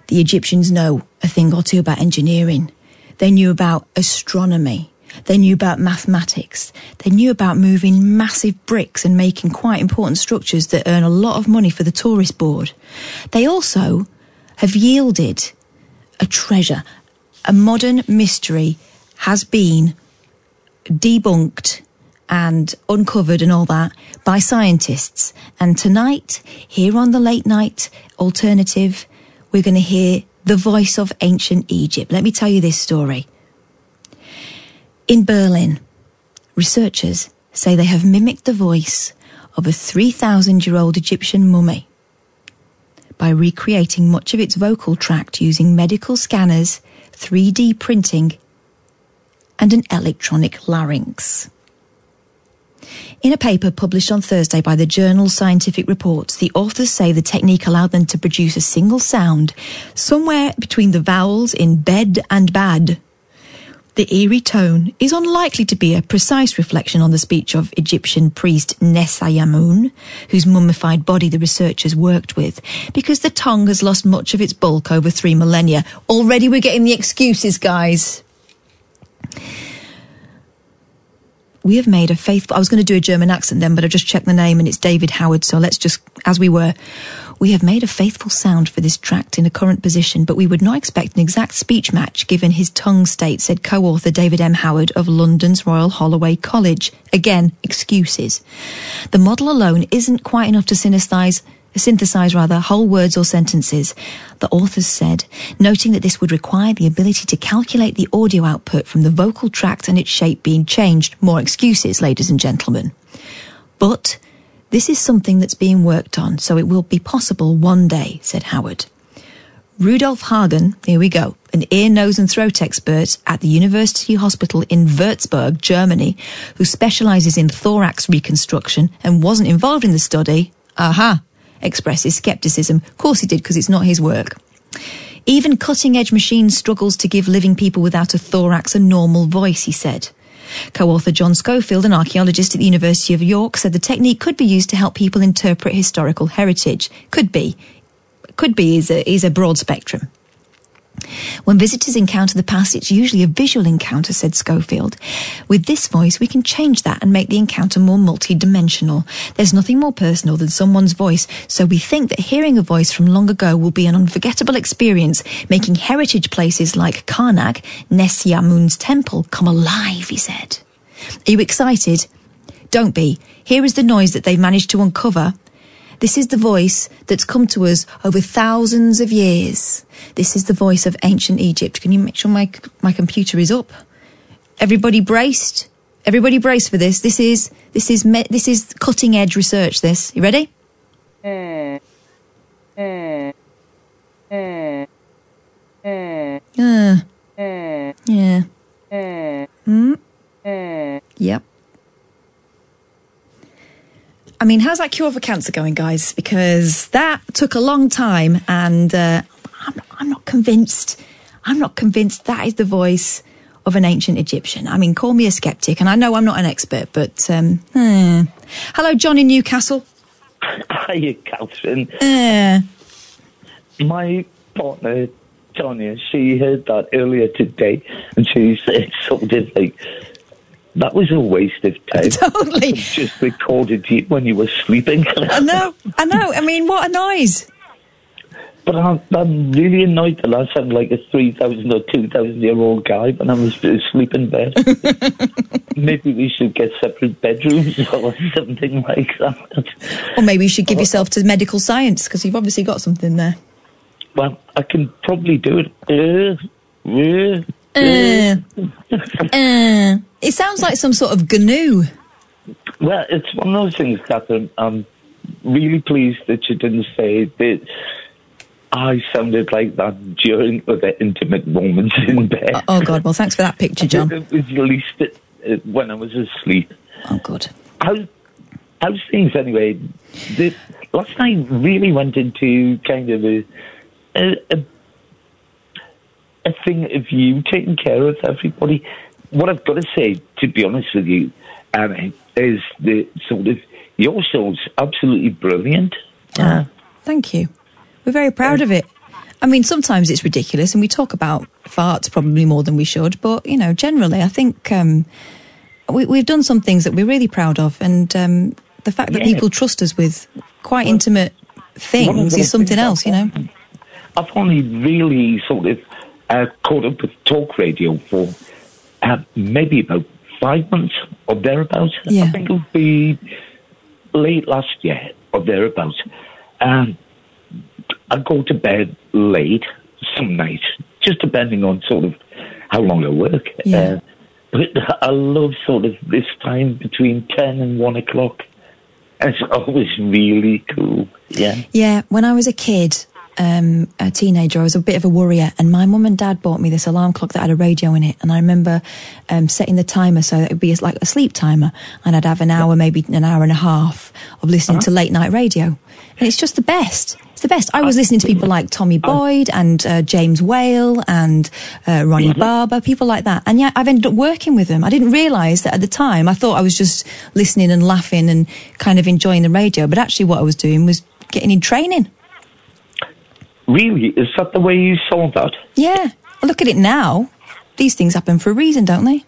The Egyptians know a thing or two about engineering. They knew about astronomy. They knew about mathematics. They knew about moving massive bricks and making quite important structures that earn a lot of money for the tourist board. They also have yielded a treasure. A modern mystery has been debunked and uncovered and all that by scientists. And tonight, here on the Late Night Alternative, we're going to hear the voice of ancient Egypt. Let me tell you this story. In Berlin, researchers say they have mimicked the voice of a three thousand year old Egyptian mummy by recreating much of its vocal tract using medical scanners, three D printing, and an electronic larynx. In a paper published on Thursday by the journal Scientific Reports, the authors say the technique allowed them to produce a single sound somewhere between the vowels in bed and bad. The eerie tone is unlikely to be a precise reflection on the speech of Egyptian priest Nesyamun, whose mummified body the researchers worked with, because the tongue has lost much of its bulk over three millennia. Already we're getting the excuses, guys. We have made a faithful... I was going to do a German accent then, but I just checked the name and it's David Howard, so let's just, as we were. We have made a faithful sound for this tract in a current position, but we would not expect an exact speech match given his tongue state, said co-author David M. Howard of London's Royal Holloway College. Again, excuses. The model alone isn't quite enough to synthesize... synthesize rather whole words or sentences, the authors said, noting that this would require the ability to calculate the audio output from the vocal tract and its shape being changed. More excuses, ladies and gentlemen. But this is something that's being worked on, so it will be possible one day, said Howard. Rudolf Hagen, here we go, an ear, nose and throat expert at the University Hospital in Würzburg, Germany, who specialises in thorax reconstruction and wasn't involved in the study, aha, expresses scepticism. Of course he did, because it's not his work. Even cutting-edge machines struggles to give living people without a thorax a normal voice, he said. Co-author John Schofield, an archaeologist at the University of York, said the technique could be used to help people interpret historical heritage. Could be. Could be is a, is a broad spectrum. When visitors encounter the past, it's usually a visual encounter, said Schofield. With this voice, we can change that and make the encounter more multi-dimensional. There's nothing more personal than someone's voice, so we think that hearing a voice from long ago will be an unforgettable experience, making heritage places like Karnak, Nesyamun's temple, come alive, he said. Are you excited? Don't be. Here is the noise that they've managed to uncover. This is the voice that's come to us over thousands of years. This is the voice of ancient Egypt. Can you make sure my my computer is up? Everybody braced? Everybody braced for this. This is this is me, this is cutting edge research. This. You ready? Uh. Uh. Uh. Uh. Uh. Yeah. Uh. Hmm. Uh. Yep. I mean, how's that cure for cancer going, guys? Because that took a long time, and uh, I'm, not, I'm not convinced. I'm not convinced that is the voice of an ancient Egyptian. I mean, call me a skeptic, and I know I'm not an expert, but... Um, hmm. Hello, John in Newcastle. Hiya, Catherine. Uh, My partner, Tanya, she heard that earlier today, and she said something like... That was a waste of time. Totally. I just recorded you when you were sleeping. I know, I know. I mean, what a noise. But I'm, I'm really annoyed that I sound like a three thousand or two thousand year old guy when I was asleep in bed. Maybe we should get separate bedrooms or something like that. Or maybe you should give yourself to medical science, because you've obviously got something there. Well, I can probably do it. Uh, uh, uh, uh. It sounds like some sort of GNU. Well, it's one of those things, Catherine. I'm really pleased that you didn't say that I sounded like that during other intimate moments in bed. Oh, oh God, well, thanks for that picture, John. It was released uh, when I was asleep. Oh, good. How's, how's things anyway? The, last night really went into kind of a, a, a, a thing of you taking care of everybody. What I've got to say, to be honest with you, um, is the sort of, your show's absolutely brilliant. Uh, thank you. We're very proud uh, of it. I mean, sometimes it's ridiculous, and we talk about farts probably more than we should, but, you know, generally, I think um, we, we've done some things that we're really proud of, and um, the fact that Yeah. people trust us with quite Well, intimate One of things the is something things else, you know? I've only really sort of uh, caught up with talk radio for uh, maybe about five months or thereabouts. Yeah. I think it'll be late last year or thereabouts. Um, I go to bed late some nights, just depending on sort of how long I work. Yeah. Uh, but I love sort of this time between ten and one o'clock. It's always really cool. Yeah. Yeah, when I was a kid, um, a teenager, I was a bit of a worrier, and my mum and dad bought me this alarm clock that had a radio in it, and I remember um, setting the timer so that it would be like a sleep timer, and I'd have an hour, maybe an hour and a half of listening Uh-huh. to late night radio, and it's just the best. It's the best. I was listening to people like Tommy Boyd and uh, James Whale and uh, Ronnie Mm-hmm. Barber, people like that, and yeah, I've ended up working with them. I didn't realise that at the time. I thought I was just listening and laughing and kind of enjoying the radio, but actually what I was doing was getting in training. Really? Is that the way you saw that? Yeah. Well, look at it now. These things happen for a reason, don't they?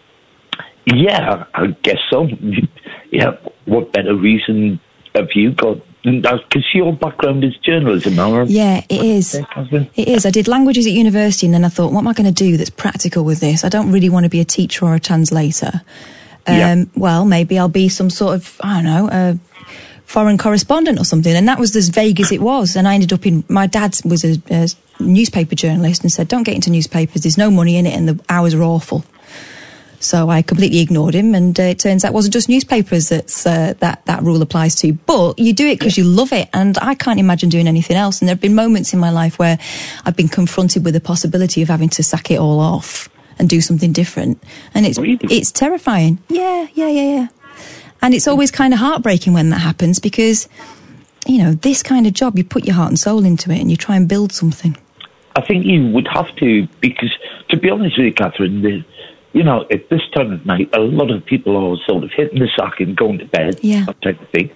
Yeah, I guess so. Yeah, what better reason have you got? Because your background is journalism, now. Yeah, it is. It is. I did languages at university, and then I thought, what am I going to do that's practical with this? I don't really want to be a teacher or a translator. Um, Yeah. Well, maybe I'll be some sort of, I don't know, a foreign correspondent or something. And that was as vague as it was. And I ended up in, my dad was a, a newspaper journalist and said, don't get into newspapers. There's no money in it and the hours are awful. So I completely ignored him, and uh, it turns out it wasn't just newspapers that's, uh, that that rule applies to. But you do it because you love it, and I can't imagine doing anything else. And there have been moments in my life where I've been confronted with the possibility of having to sack it all off and do something different, and it's Really? it's terrifying. Yeah, yeah, yeah, yeah. And it's always kind of heartbreaking when that happens, because, you know, this kind of job, you put your heart and soul into it, and you try and build something. I think you would have to, because, to be honest with you, Catherine, the, you know, at this time of night, a lot of people are sort of hitting the sack and going to bed, Yeah. that type of thing.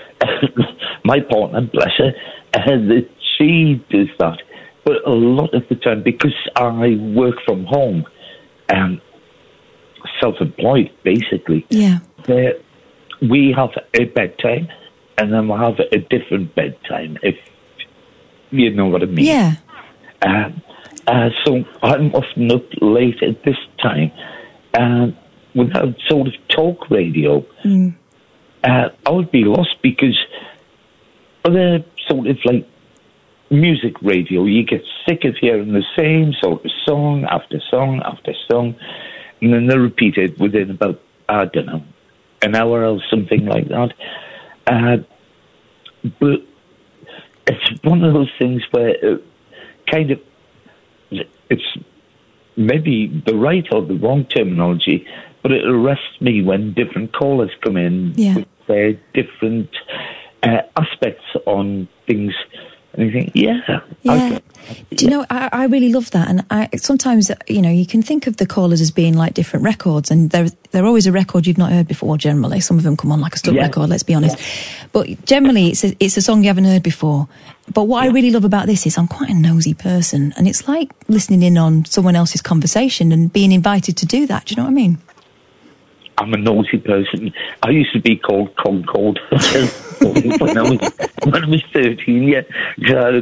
My partner, bless her, uh, that she does that. But a lot of the time, because I work from home, um, self-employed, basically, Yeah. there, we have a bedtime, and then we'll have a different bedtime, if you know what I mean. Yeah. Uh, uh, so I'm often up late at this time, uh, without sort of talk radio. Mm. Uh, I would be lost, because other sort of like music radio, you get sick of hearing the same sort of song after song after song, and then they're repeated within about, I don't know, an hour or something like that. Uh, but it's one of those things where uh, kind of, it's maybe the right or the wrong terminology, but it arrests me when different callers come in Yeah. with their different uh, aspects on things. And you think, yeah. Yeah. I, Do you know, I, I really love that. And I sometimes, you know, you can think of the callers as being like different records, and they're, they're always a record you've not heard before, generally. Some of them come on like a stuck Yeah. record, let's be honest. But generally, it's a, it's a song you haven't heard before. But what I really love about this is I'm quite a nosy person, and it's like listening in on someone else's conversation and being invited to do that. Do you know what I mean? I'm a nosy person. I used to be called Concord when I was when I was thirteen. Yeah, uh,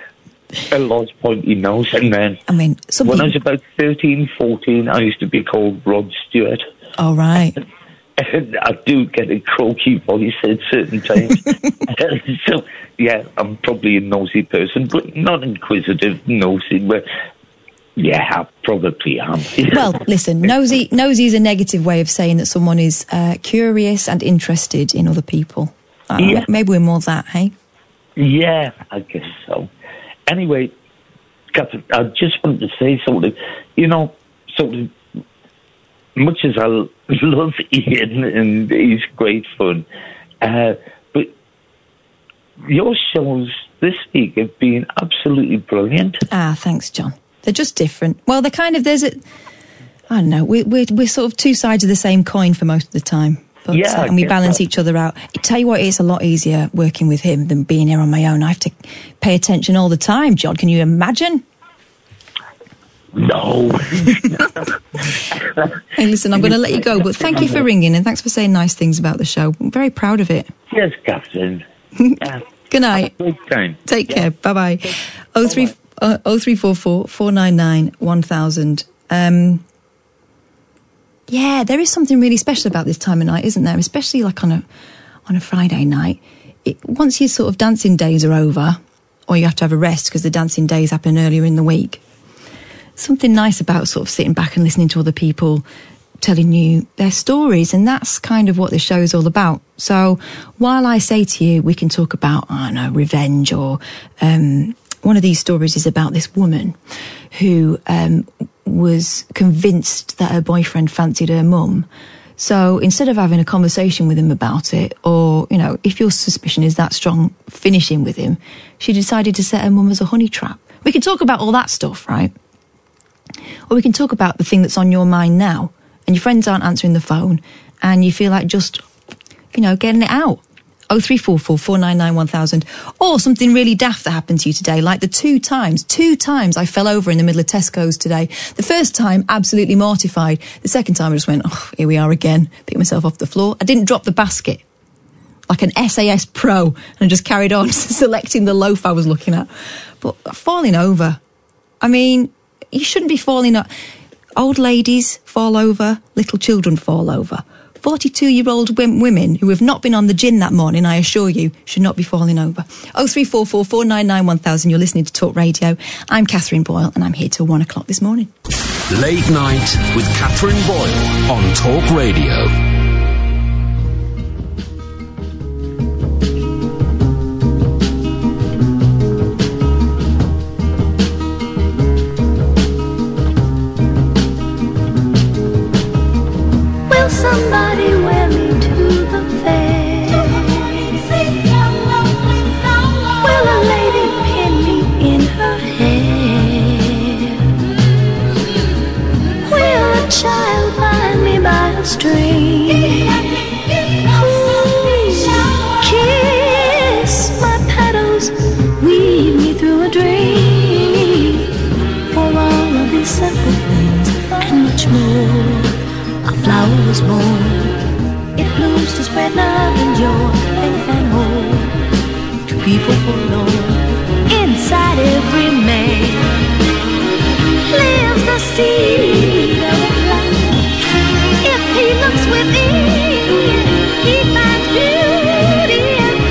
a large pointy nose, and then I mean, some when people... I was about thirteen, fourteen, I used to be called Rod Stewart. Oh, right. And I do get a croaky voice at certain times. So yeah, I'm probably a nosy person, but not inquisitive, nosy. But yeah, I probably am. Well, listen, nosy, nosy is a negative way of saying that someone is uh, curious and interested in other people. Uh, Yeah. Maybe we're more that, hey? Yeah, I guess so. Anyway, Catherine, I just wanted to say sort of, you know, sort of, much as I love Ian and he's great fun, uh, but your shows this week have been absolutely brilliant. Ah, thanks, John. They're just different. Well, they're kind of, there's a, I don't know, we're, we're, we're sort of two sides of the same coin for most of the time. But, Yeah, uh, and we I get balance that. each other out. I tell you what, it's a lot easier working with him than being here on my own. I have to pay attention all the time, John. Can you imagine? No. Hey, listen, I'm going to let you go, but thank you for ringing and thanks for saying nice things about the show. I'm very proud of it. Yes, Catherine. Yeah. Good night. Good time. Take Yeah. care. Bye-bye. oh three uh, oh three four four, four nine nine, one thousand. Um, yeah, there is something really special about this time of night, isn't there? Especially like on a on a Friday night. It, once your sort of dancing days are over, or you have to have a rest because the dancing days happen earlier in the week, something nice about sort of sitting back and listening to other people telling you their stories, and that's kind of what this show is all about. So while I say to you we can talk about, I don't know, revenge, or um, one of these stories is about this woman who um, was convinced that her boyfriend fancied her mum. So instead of having a conversation with him about it, or, you know, if your suspicion is that strong, finishing with him, she decided to set her mum as a honey trap. We can talk about all that stuff, right? Or we can talk about the thing that's on your mind now, and your friends aren't answering the phone, and you feel like just, you know, getting it out. oh three four four, four nine nine, one thousand. Or something really daft that happened to you today, like the two times, two times I fell over in the middle of Tesco's today. The first time, absolutely mortified. The second time, I just went, oh, here we are again. Picked myself off the floor. I didn't drop the basket like an S A S pro and just carried on selecting the loaf I was looking at. But falling over, I mean, you shouldn't be falling over. Old ladies fall over, little children fall over. forty-two-year-old women who have not been on the gin that morning, I assure you, should not be falling over. oh three four four, four nine nine, one thousand. You're listening to Talk Radio. I'm Catherine Boyle, and I'm here till one o'clock this morning. Late Night with Catherine Boyle on Talk Radio. Somebody wear me to the fair. Will a lady pin me in her hair? Will a child find me by a string? Ooh, kiss my petals, weave me through a dream. For all of these simple things and much more, a flower was born. It blooms to spread love and joy, faith and hope to people forlorn. Inside every man lives the seed of a flower. If he looks within, he finds beauty and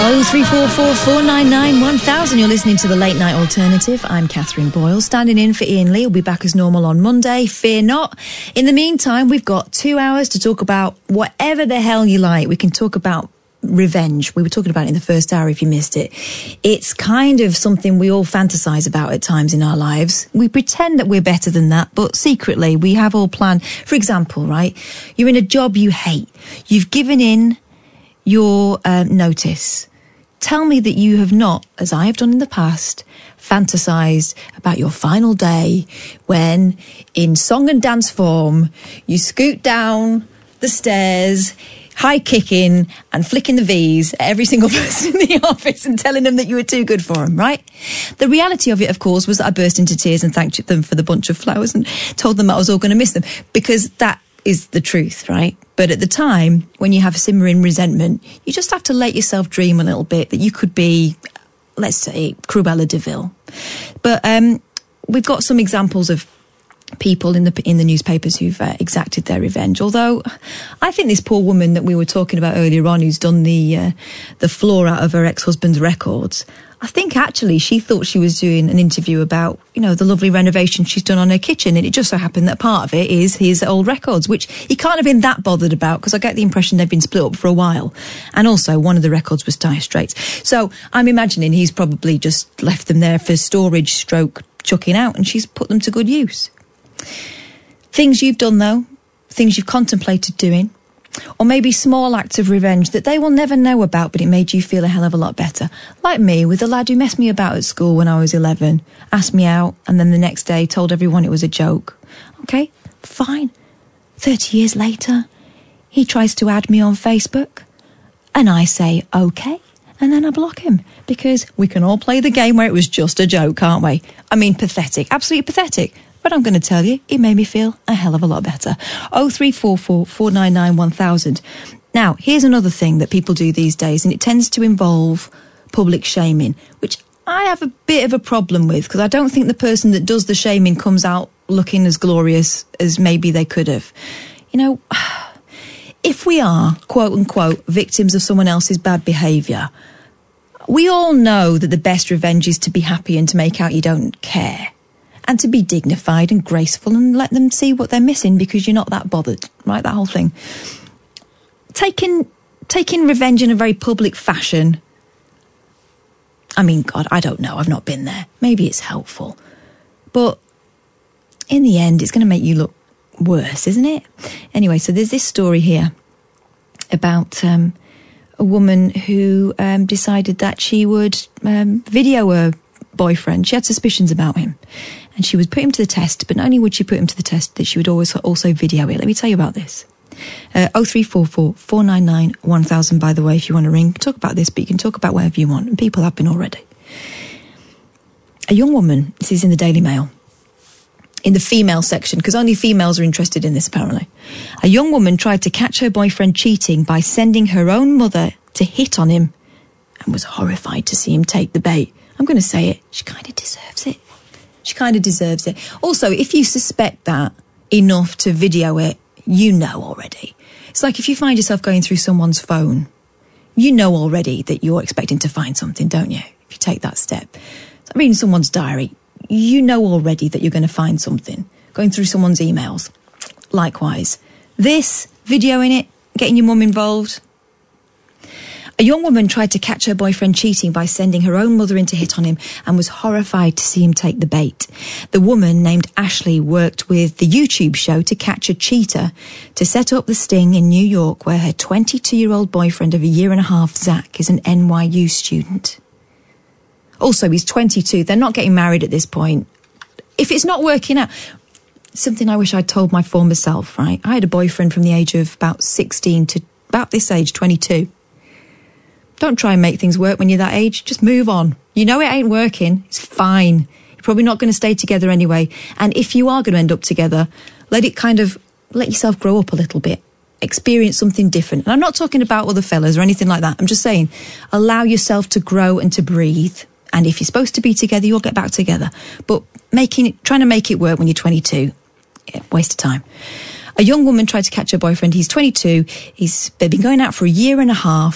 oh three four four, four nine nine, one thousand. You're listening to the Late Night Alternative. I'm Catherine Boyle, standing in for Ian Lee. We'll be back as normal on Monday. Fear not. In the meantime, we've got two hours to talk about whatever the hell you like. We can talk about revenge. We were talking about it in the first hour if you missed it. It's kind of something we all fantasize about at times in our lives. We pretend that we're better than that, but secretly we have all planned. For example, right, you're in a job you hate. You've given in your uh, notice. Tell me that you have not, as I have done in the past, fantasized about your final day when, in song and dance form, you scoot down the stairs, high kicking and flicking the V's at every single person in the office and telling them that you were too good for them, right? The reality of it, of course, was that I burst into tears and thanked them for the bunch of flowers and told them I was all going to miss them, because that is the truth, right? But at the time, when you have simmering resentment, you just have to let yourself dream a little bit that you could be, let's say, Cruella de Vil. But um, we've got some examples of people in the in the newspapers who've uh, exacted their revenge. Although I think this poor woman that we were talking about earlier on, who's done the uh, the floor out of her ex-husband's records, I think actually she thought she was doing an interview about, you know, the lovely renovation she's done on her kitchen, and it just so happened that part of it is his old records, which he can't have been that bothered about, because I get the impression they've been split up for a while. And also one of the records was Dire Straits. So I'm imagining he's probably just left them there for storage stroke chucking out, and she's put them to good use. Things you've done, though, things you've contemplated doing, or maybe small acts of revenge that they will never know about, but it made you feel a hell of a lot better. Like me, with the lad who messed me about at school when I was eleven, asked me out, and then the next day told everyone it was a joke. Okay, fine. Thirty years later, he tries to add me on Facebook, and I say, okay, and then I block him, because we can all play the game where it was just a joke, can't we? I mean, pathetic, absolutely pathetic. But I'm going to tell you, it made me feel a hell of a lot better. oh three four four, four nine nine, one thousand. Now, here's another thing that people do these days, and it tends to involve public shaming, which I have a bit of a problem with, because I don't think the person that does the shaming comes out looking as glorious as maybe they could have. You know, if we are, quote unquote, victims of someone else's bad behaviour, we all know that the best revenge is to be happy and to make out you don't care, and to be dignified and graceful and let them see what they're missing because you're not that bothered, right? That whole thing. Taking, taking revenge in a very public fashion, I mean, God, I don't know. I've not been there. Maybe it's helpful. But in the end, it's going to make you look worse, isn't it? Anyway, so there's this story here about um, a woman who um, decided that she would um, video her boyfriend. She had suspicions about him, and she would put him to the test, but not only would she put him to the test, that she would always also video it. Let me tell you about this. Uh, oh three four four, four nine nine, one thousand, by the way, if you want to ring. Talk about this, but you can talk about whatever you want, and people have been already. A young woman, this is in the Daily Mail, in the female section, because only females are interested in this, apparently. A young woman tried to catch her boyfriend cheating by sending her own mother to hit on him, and was horrified to see him take the bait. I'm going to say it. She kind of deserves it. She kind of deserves it. Also, if you suspect that enough to video it, you know already. It's like if you find yourself going through someone's phone, you know already that you're expecting to find something, don't you? If you take that step. It's like reading someone's diary, you know already that you're going to find something. Going through someone's emails, likewise. This, videoing it, getting your mum involved. A young woman tried to catch her boyfriend cheating by sending her own mother in to hit on him, and was horrified to see him take the bait. The woman, named Ashley, worked with the YouTube show To Catch a Cheater to set up the sting in New York, where her twenty-two-year-old boyfriend of a year and a half, Zach, is an N Y U student. Also, he's twenty-two. They're not getting married at this point. If it's not working out... Something I wish I'd told my former self, right? I had a boyfriend from the age of about sixteen to about this age, twenty-two. Don't try and make things work when you're that age. Just move on. You know it ain't working. It's fine. You're probably not going to stay together anyway. And if you are going to end up together, let it kind of, let yourself grow up a little bit. Experience something different. And I'm not talking about other fellas or anything like that. I'm just saying, allow yourself to grow and to breathe. And if you're supposed to be together, you'll get back together. But making it, trying to make it work when you're twenty-two, yeah, waste of time. A young woman tried to catch her boyfriend. He's twenty-two. He's, they've been going out for a year and a half.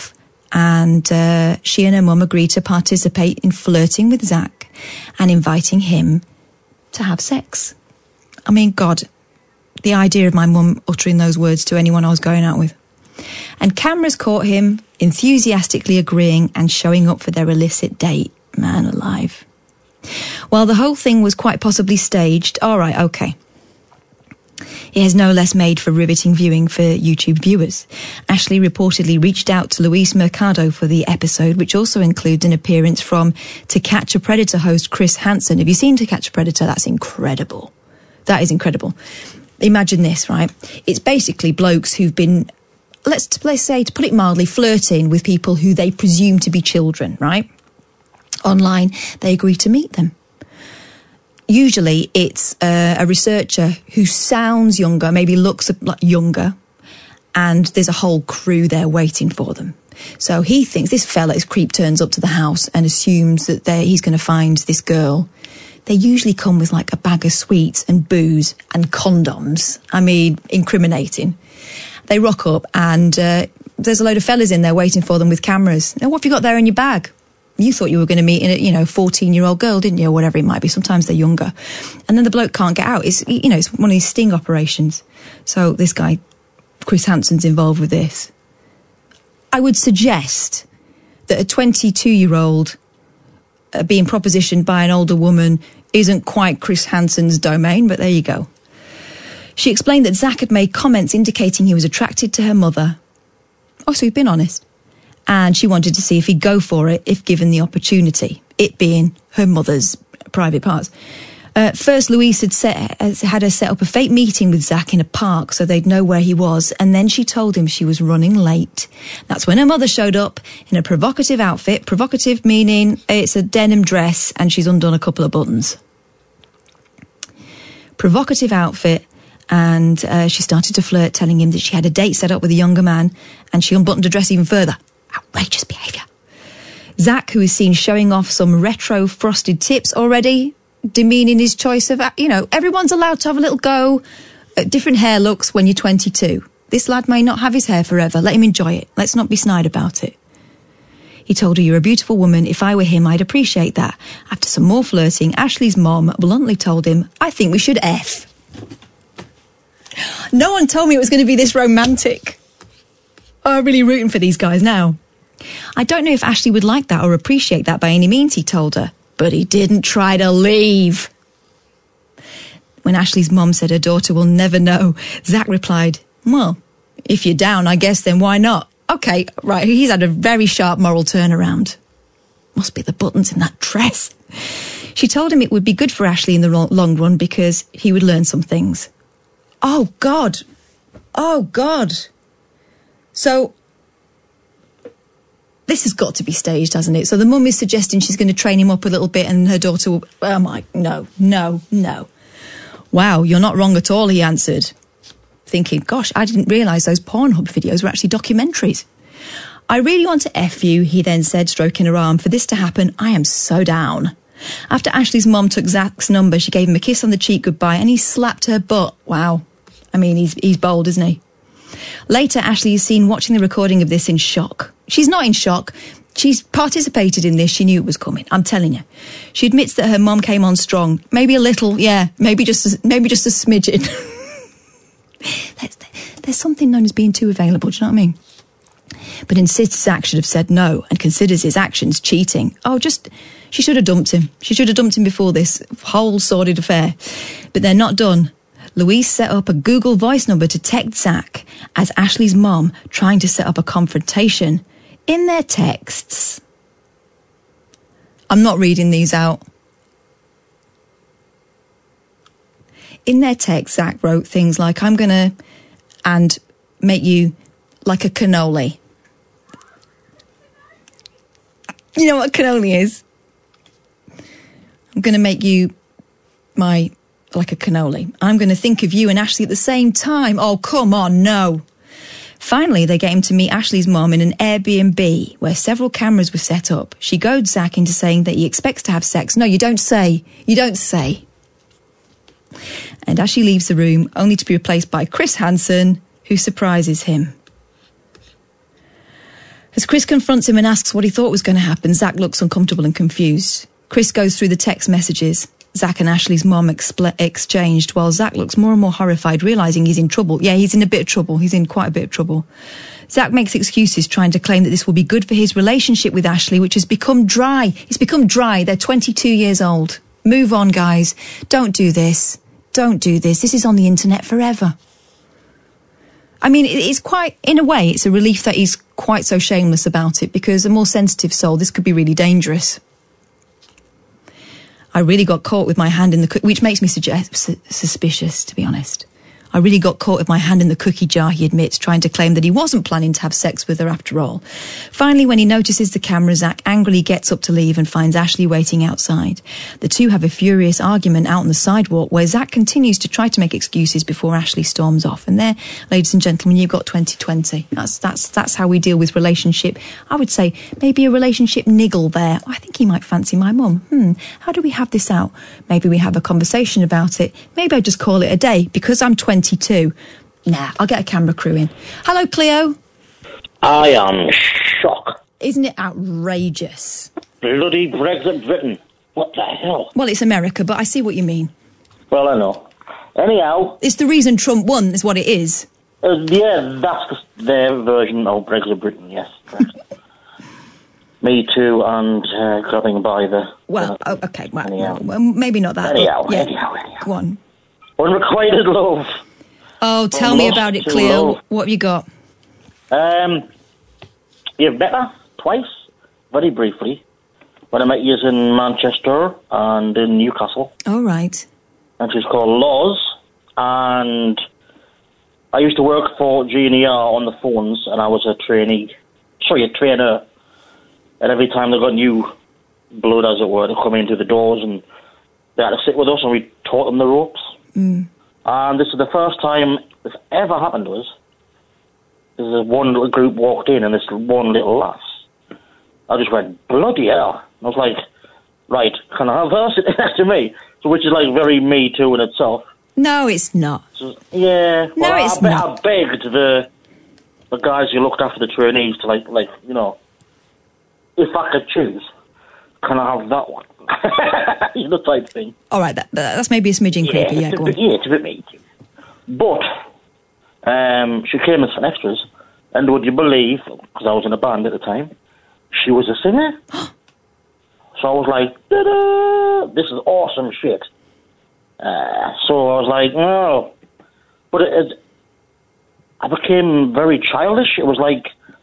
and uh, she and her mum agreed to participate in flirting with Zach and inviting him to have sex. I mean, God, the idea of my mum uttering those words to anyone I was going out with. And cameras caught him enthusiastically agreeing and showing up for their illicit date. Man alive. While the whole thing was quite possibly staged, all right, okay. It has no less made for riveting viewing for YouTube viewers. Ashley reportedly reached out to Luis Mercado for the episode, which also includes an appearance from To Catch a Predator host Chris Hansen. Have you seen To Catch a Predator? That's incredible. That is incredible. Imagine this, right? It's basically blokes who've been, let's, let's say, to put it mildly, flirting with people who they presume to be children, right? Online, they agree to meet them. Usually it's uh, a researcher who sounds younger, maybe looks like younger, and there's a whole crew there waiting for them. So he thinks this fella, this creep, turns up to the house and assumes that they, he's going to find this girl. They usually come with like a bag of sweets and booze and condoms. I mean, incriminating. They rock up and uh, there's a load of fellas in there waiting for them with cameras. Now, what have you got there in your bag? You thought you were going to meet, in a, you know, fourteen-year-old girl, didn't you, or whatever it might be. Sometimes they're younger. And then the bloke can't get out. It's, you know, it's one of these sting operations. So this guy, Chris Hansen's involved with this. I would suggest that a twenty-two-year-old uh, being propositioned by an older woman isn't quite Chris Hansen's domain, but there you go. She explained that Zach had made comments indicating he was attracted to her mother. Oh, so he'd been honest. And she wanted to see if he'd go for it if given the opportunity, it being her mother's private parts. Uh, first, Louise had, set, had her set up a fake meeting with Zach in a park so they'd know where he was, and then she told him she was running late. That's when her mother showed up in a provocative outfit, provocative meaning it's a denim dress and she's undone a couple of buttons. Provocative outfit, and uh, she started to flirt, telling him that she had a date set up with a younger man, and she unbuttoned her dress even further. Outrageous behaviour. Zach, who is seen showing off some retro frosted tips already, demeaning his choice of, you know, everyone's allowed to have a little go at different hair looks when you're twenty-two. This lad may not have his hair forever. Let him enjoy it. Let's not be snide about it. He told her, "You're a beautiful woman. If I were him, I'd appreciate that." After some more flirting, Ashley's mom bluntly told him, "I think we should F." No one told me it was going to be this romantic. Oh, I'm really rooting for these guys now. I don't know if Ashley would like that or appreciate that by any means, he told her. But he didn't try to leave. When Ashley's mom said her daughter will never know, Zach replied, "Well, if you're down, I guess, then why not?" Okay, right, he's had a very sharp moral turnaround. Must be the buttons in that dress. She told him it would be good for Ashley in the long run because he would learn some things. Oh, God. Oh, God. So, this has got to be staged, hasn't it? So the mum is suggesting she's going to train him up a little bit and her daughter will... Oh, my... No, no, no. Wow, you're not wrong at all, he answered. Thinking, gosh, I didn't realise those Pornhub videos were actually documentaries. "I really want to F you," he then said, stroking her arm. "For this to happen, I am so down." After Ashley's mum took Zach's number, she gave him a kiss on the cheek goodbye and he slapped her butt. Wow. I mean, he's he's bold, isn't he? Later, Ashley is seen watching the recording of this in shock. She's not in shock. She's participated in this. She knew it was coming. I'm telling you. She admits that her mum came on strong. Maybe a little, yeah. Maybe just a, maybe just a smidgen. there's, there's something known as being too available. Do you know what I mean? But insists Zach should have said no and considers his actions cheating. Oh, just... She should have dumped him. She should have dumped him before this whole sordid affair. But they're not done. Louise set up a Google Voice number to text Zach as Ashley's mom trying to set up a confrontation. In their texts... I'm not reading these out. In their text, Zach wrote things like, "I'm going to... and make you like a cannoli." You know what cannoli is? "I'm going to make you my, like a cannoli. I'm going to think of you and Ashley at the same time." Oh, come on, no. Finally, they get him to meet Ashley's mom in an Airbnb where several cameras were set up. She goads Zach into saying that he expects to have sex. No, you don't say. You don't say. And as she leaves the room, only to be replaced by Chris Hansen, who surprises him. As Chris confronts him and asks what he thought was going to happen. Zach looks uncomfortable and confused. Chris goes through the text messages Zach and Ashley's mum expl- exchanged, while Zach looks more and more horrified, realising he's in trouble. Yeah, he's in a bit of trouble. He's in quite a bit of trouble. Zach makes excuses, trying to claim that this will be good for his relationship with Ashley, which has become dry. It's become dry. They're twenty-two years old. Move on, guys. Don't do this. Don't do this. This is on the internet forever. I mean, it's quite, in a way, it's a relief that he's quite so shameless about it, because a more sensitive soul, this could be really dangerous. I really got caught with my hand in the cookie, which makes me suggest, su- suspicious, to be honest. I really got caught with my hand in the cookie jar, he admits, trying to claim that he wasn't planning to have sex with her after all. Finally, when he notices the camera, Zach angrily gets up to leave and finds Ashley waiting outside. The two have a furious argument out on the sidewalk, where Zach continues to try to make excuses before Ashley storms off. And there, ladies and gentlemen, you've got twenty twenty. That's that's that's how we deal with relationship. I would say maybe a relationship niggle there. Oh, I think he might fancy my mum. Hmm, how do we have this out? Maybe we have a conversation about it. Maybe I just call it a day, because I'm twenty-two. Nah, I'll get a camera crew in. Hello, Cleo. I am shocked. Isn't it outrageous? Bloody Brexit Britain. What the hell? Well, it's America, but I see what you mean. Well, I know. Anyhow... It's the reason Trump won, is what it is. Uh, yeah, that's the, their version of Brexit Britain, yes. Me too, and uh, grabbing by the... Well, uh, oh, okay, well, anyhow. well, maybe not that. Anyhow, but, yeah. anyhow, anyhow. Go on. Unrequited love. Oh, tell From me lost about it, to Cleo. love. What have you got? Um, you've met her twice, very briefly, when I met you in Manchester and in Newcastle. All right. And she's called Loz, and I used to work for G N E R on the phones, and I was a trainee, sorry, a trainer, and every time they got new blood, as it were, to come into the doors, and they had to sit with us, and we taught them the ropes. Mm. And this is the first time this ever happened to us. This one little group walked in, and this one little lass. I just went, bloody hell. I was like, right, can I have her sitting next to me? So, which is like very me too in itself. No, it's not. So, yeah. No, well, it's I, be- not. I begged the the guys who looked after the trainees to like, like you know, if I could choose, can I have that one? You know, type thing. All right, that, that, that's maybe a smidgen Yeah, creepy. Yeah, it's go a on. bit, yeah, it's a bit me too. But um, she came as some extras, and would you believe, because I was in a band at the time, she was a singer. So I was like, da-da, this is awesome shit. Uh, so I was like, no. But it, it, I became very childish. It was like,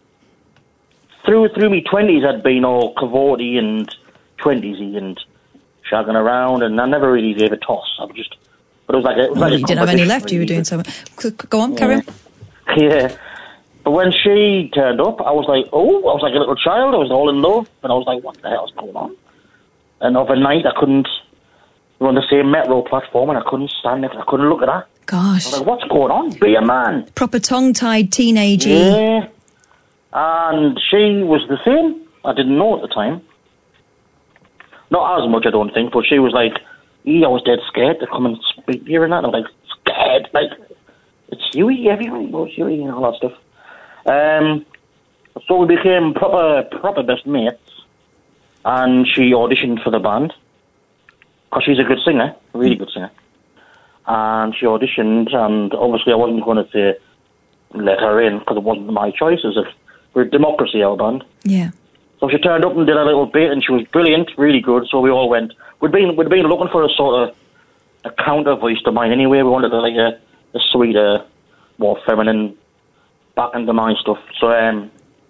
through through me twenties, I'd been all cavorty and twenties-y and shagging around, and I never really gave a toss. I was just, but it was like, a, it was Well, like a you didn't have any competition, left. You were really. doing so much. Go on, carry on. Yeah. But when she turned up, I was like, oh, I was like a little child. I was all in love, and I was like, what the hell's going on? And overnight, I couldn't, we were on the same metro platform, and I couldn't stand it. I couldn't look at her. Gosh. I was like, what's going on? Be a man. Proper tongue-tied teenage-y. Yeah. And she was the same. I didn't know at the time. Not as much, I don't think, but she was like, yeah, I was dead scared to come and speak to you and that. And I was like, scared? Like, it's Huey, everybody knows Huey and all that stuff. Um, so we became proper, proper best mates. And she auditioned for the band. Because she's a good singer, a really good singer. And she auditioned, and obviously I wasn't going to say, let her in, because it wasn't my choice. As if we're a democracy, our band. Yeah. So she turned up and did a little bit, and she was brilliant, really good. So we all went. We'd been we'd been looking for a sort of a counter voice to mine anyway. We wanted a, like a, a sweeter, more feminine, back into my stuff. So um,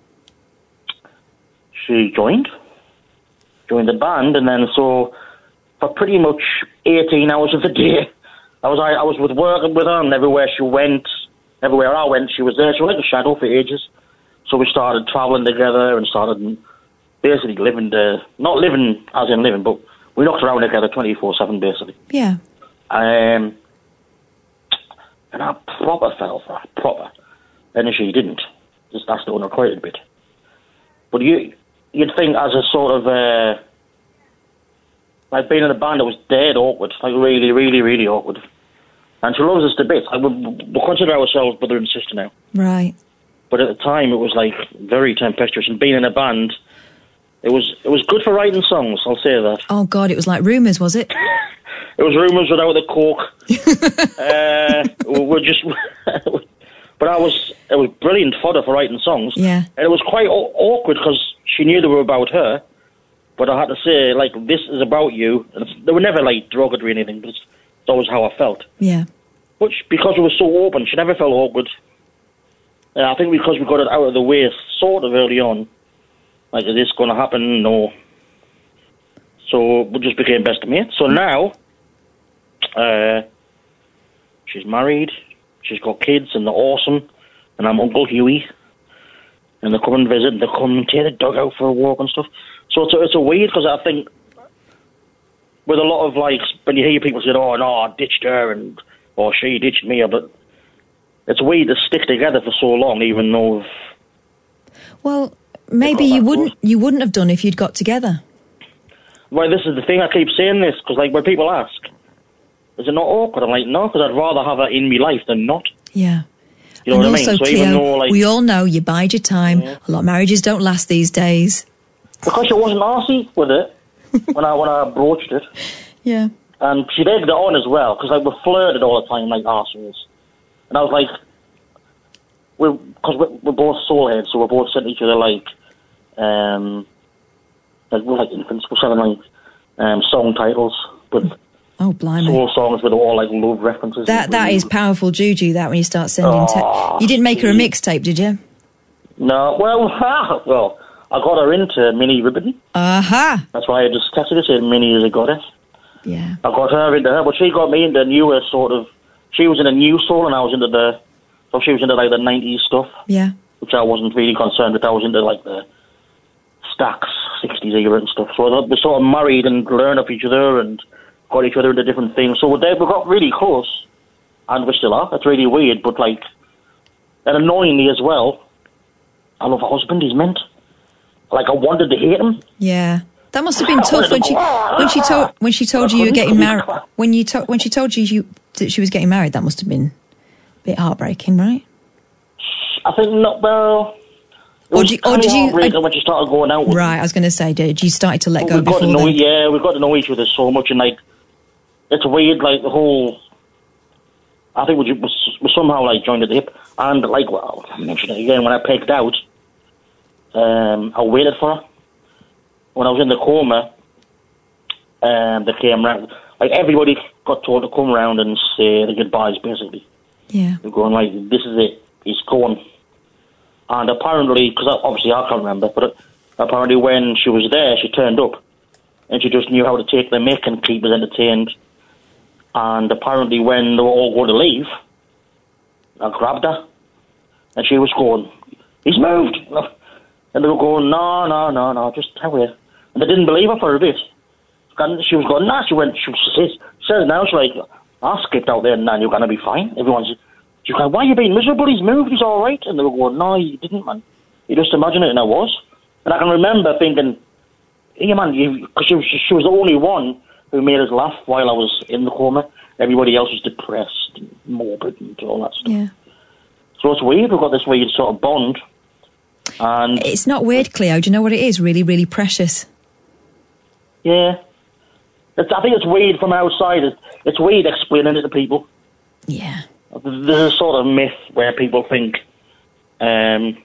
she joined, joined the band, and then so for pretty much eighteen hours of the day, I was I, I was with working with her, and everywhere she went, everywhere I went, she was there. She was like a shadow for ages. So we started travelling together and started basically living the, not living as in living, but we knocked around together twenty-four seven basically. Yeah. Um, and I proper fell for her, proper. And she didn't. Just that's the unrequited bit. But you, you'd think as a sort of, uh, like being in a band that was dead awkward, like really, really, really awkward. And she loves us to bits. Like we, we consider ourselves brother and sister now. Right. but at the time it was like very tempestuous. And being in a band, it was it was good for writing songs. I'll say that. Oh God, it was like Rumours, was it? It was Rumours without the coke. uh, we're just, but I was it was brilliant fodder for writing songs. Yeah, and it was quite aw- awkward because she knew they were about her, but I had to say like, this is about you. And they were never like derogatory or anything, but it's, it's always how I felt. Yeah, but she, because it was so open, she never felt awkward. And I think because we got it out of the way sort of early on, like, is this going to happen? No. So we just became best mates. So now. Uh, she's married, she's got kids, and they're awesome. And I'm Uncle Huey, and they come and visit, and they come and take the dog out for a walk and stuff. So it's a, it's a weird, because I think with a lot of, like, when you hear people say, oh, no, I ditched her, and or she ditched me, but it's weird to stick together for so long, even though... Well, maybe you wouldn't, close. you wouldn't have done if you'd got together. Well, this is the thing, I keep saying this, because, like, when people ask, is it not awkward? I'm like, no, because I'd rather have her in my life than not. Yeah. You know and what I mean? Also, so Cleo, even though, like, we all know you bide your time. Yeah. A lot of marriages don't last these days. Because she wasn't arsey with it when I when I broached it. Yeah. And she egged it on as well, because like, we flirted all the time like arseholes. And I was like, we're, because we're, we're both soulheads, so we're both sent each other like, um, like we're like infants, we're sending like um, song titles, but... Oh, blimey. Soul songs with all, like, love references. That That is powerful juju, that, when you start sending... Oh, te- you didn't make her a mixtape, did you? No, well, well, I got her into Minnie Ribbon. Aha! Uh-huh. That's why I just tested it, saying Minnie is a goddess. Yeah. I got her into her, but she got me into newer sort of... She was in a new soul, and I was into the... So she was into, like, the nineties stuff. Yeah. Which I wasn't really concerned with. I was into, like, the Stax, sixties era and stuff. So we sort of married and learned of each other, and... got each other into different things. So we got really close, and we still are. It's really weird, but like, and annoyingly as well, I love her husband. He's mint. Like, I wanted to hate him. Yeah, that must have been tough when she when she told when she told you you were getting married. When you to, when she told you you that she was getting married, that must have been a bit heartbreaking, right? I think not. Well. Or did, or did you? Uh, when she started going out. With right, I was going to say, did you started to let well, go we've got before to know, then? Yeah, we've got to know each other so much, and like, it's weird. Like the whole, I think we we somehow like joined at the hip, and like, well, I mentioned it again. When I pegged out, um, I waited for her. When I was in the coma, um, they came round. Like everybody got told to come round and say the goodbyes, basically. Yeah. They're going like, this is it. He's going. And apparently, because obviously I can't remember, but apparently when she was there, she turned up, and she just knew how to take the mick and keep us entertained. And apparently when they were all going to leave, I grabbed her, and she was going, he's moved! And they were going, no, no, no, no, just tell her. And they didn't believe her for a bit. And she was going, nah, she went, she says, says now, she's like, I skipped out there, and now you're going to be fine. Everyone's... She's going, why are you being miserable? He's moved, he's all right. And they were going, no, you didn't, man. You just imagine it, and I was. And I can remember thinking, hey, man, because she, she was the only one who made us laugh while I was in the coma. Everybody else was depressed and morbid and all that stuff. Yeah. So it's weird. We've got this weird sort of bond. And it's not weird, Cleo. Do you know what it is? Really, really precious. Yeah. It's, I think it's weird from outside. It's, it's weird explaining it to people. Yeah. There's a sort of myth where people think, um,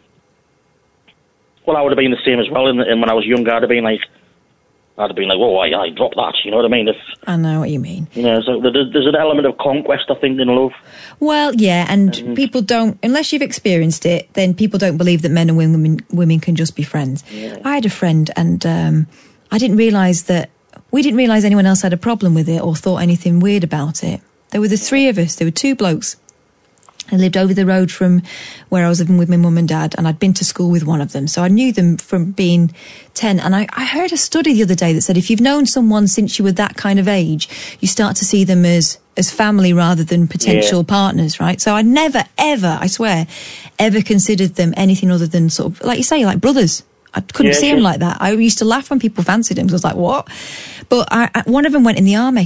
well, I would have been the same as well. In, the, in when I was younger, I'd have been like, I'd have been like, whoa, I, I dropped that. You know what I mean? If, I know what you mean. You know, so there's, there's an element of conquest, I think, in love. Well, yeah, and mm-hmm. people don't, unless you've experienced it, then people don't believe that men and women women can just be friends. Yeah. I had a friend, and um, I didn't realise that we didn't realise anyone else had a problem with it or thought anything weird about it. There were the three of us. There were two blokes. I lived over the road from where I was living with my mum and dad, and I'd been to school with one of them. So I knew them from being ten. And I, I heard a study the other day that said if you've known someone since you were that kind of age, you start to see them as, as family rather than potential yeah. partners, right? So I never, ever, I swear, ever considered them anything other than sort of, like you say, like brothers. I couldn't yeah, see sure. them like that. I used to laugh when people fancied him. So I was like, what? But I, I, one of them went in the army.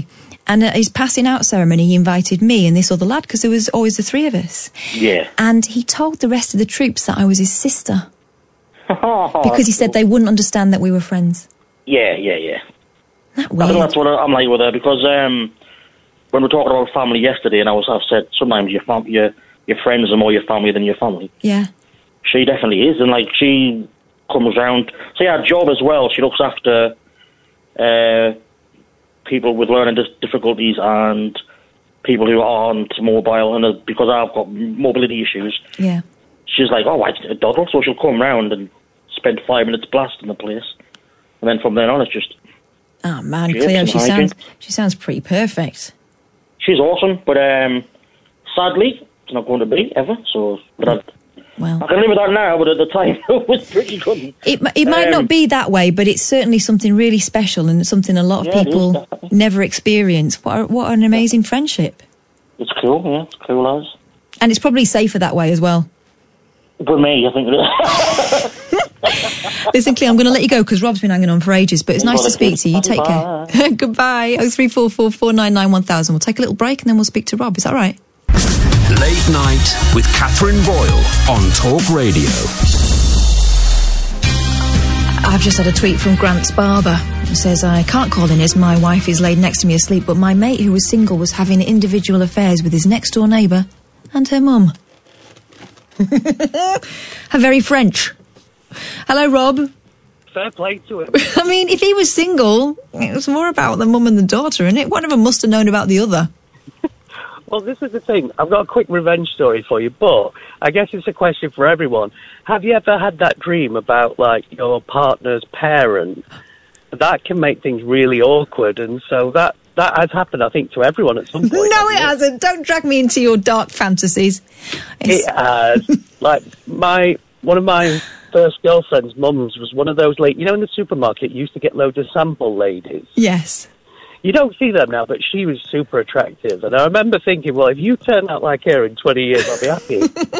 And at his passing out ceremony, he invited me and this other lad, because there was always the three of us. Yeah. And he told the rest of the troops that I was his sister. Because he said they wouldn't understand that we were friends. Yeah, yeah, yeah. That I weird? think that's what I'm like with her, because um, when we were talking about family yesterday, and I was, I've said sometimes your, fam- your, your friends are more your family than your family. Yeah. She definitely is, and like she comes round. See, our job as well, she looks after uh, people with learning dis- difficulties and people who aren't mobile, and uh, because I've got mobility issues, Yeah. she's like, oh, I just a doddle, so she'll come round and spend five minutes blasting the place, and then from then on, it's just. Oh man, Chips Cleo, and she hygiene. sounds she sounds pretty perfect. She's awesome, but um, sadly, it's not going to be ever. So, but I, Well, I can live with that now. But at the time, it was pretty good. it mi- it might Um, not be that way, but it's certainly something really special and something a lot of Yeah, it is, people definitely. never experience. What a, what an amazing friendship, It's cool, yeah, it's cool as. and it's probably safer that way as well. For me, I think it is. Listen, Cleo, I'm going to let you go because Rob's been hanging on for ages, but it's nice to speak to you. You take care. Goodbye. Oh three four four four nine nine one thousand. We'll take a little break and then we'll speak to Rob. Is that right? Late Night with Catherine Boyle on Talk Radio. I've just had a tweet from Grant's barber. It says, I can't call in as my wife is laid next to me asleep, but my mate who was single was having individual affairs with his next door neighbour and her mum. How very French. Hello, Rob. Fair play to him. I mean, if he was single, it was more about the mum and the daughter, innit? One of them must have known about the other. Well, this is the thing. I've got a quick revenge story for you, but I guess it's a question for everyone. Have you ever had that dream about, like, your partner's parent? That can make things really awkward, and so that, that has happened, I think, to everyone at some point. No, it hasn't. Don't drag me into your dark fantasies. It's- It has. Like, my one of my first girlfriend's mums was one of those, like, you know, in the supermarket, you used to get loads of sample ladies. Yes. You don't see them now, but she was super attractive. And I remember thinking, well, if you turn out like her in twenty years, I'll be happy.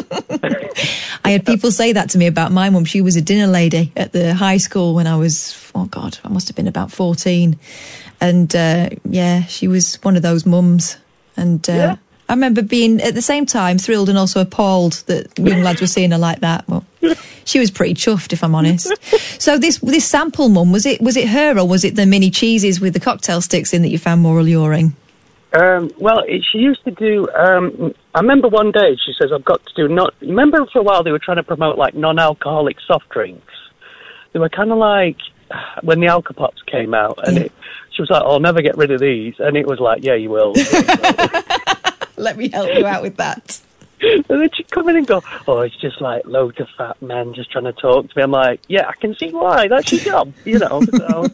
I had people say that to me about my mum. She was a dinner lady at the high school when I was, oh God, I must have been about fourteen. And, uh, yeah, she was one of those mums. And uh, Yeah. I remember being, at the same time, thrilled and also appalled that young lads were seeing her like that. But she was pretty chuffed, if I'm honest. So this this sample mum, was it was it her or was it the mini cheeses with the cocktail sticks in that you found more alluring? Um, well, it, she used to do. Um, I remember one day she says, "I've got to do not." Remember for a while they were trying to promote like non-alcoholic soft drinks. They were kind of like when the Alka-Pops came out, and Yeah. it, she was like, "I'll never get rid of these," and it was like, "Yeah, you will." Let me help you out with that. And then she'd come in and go, "Oh, it's just like loads of fat men just trying to talk to me." I'm like, "Yeah, I can see why. That's your job, you know." So.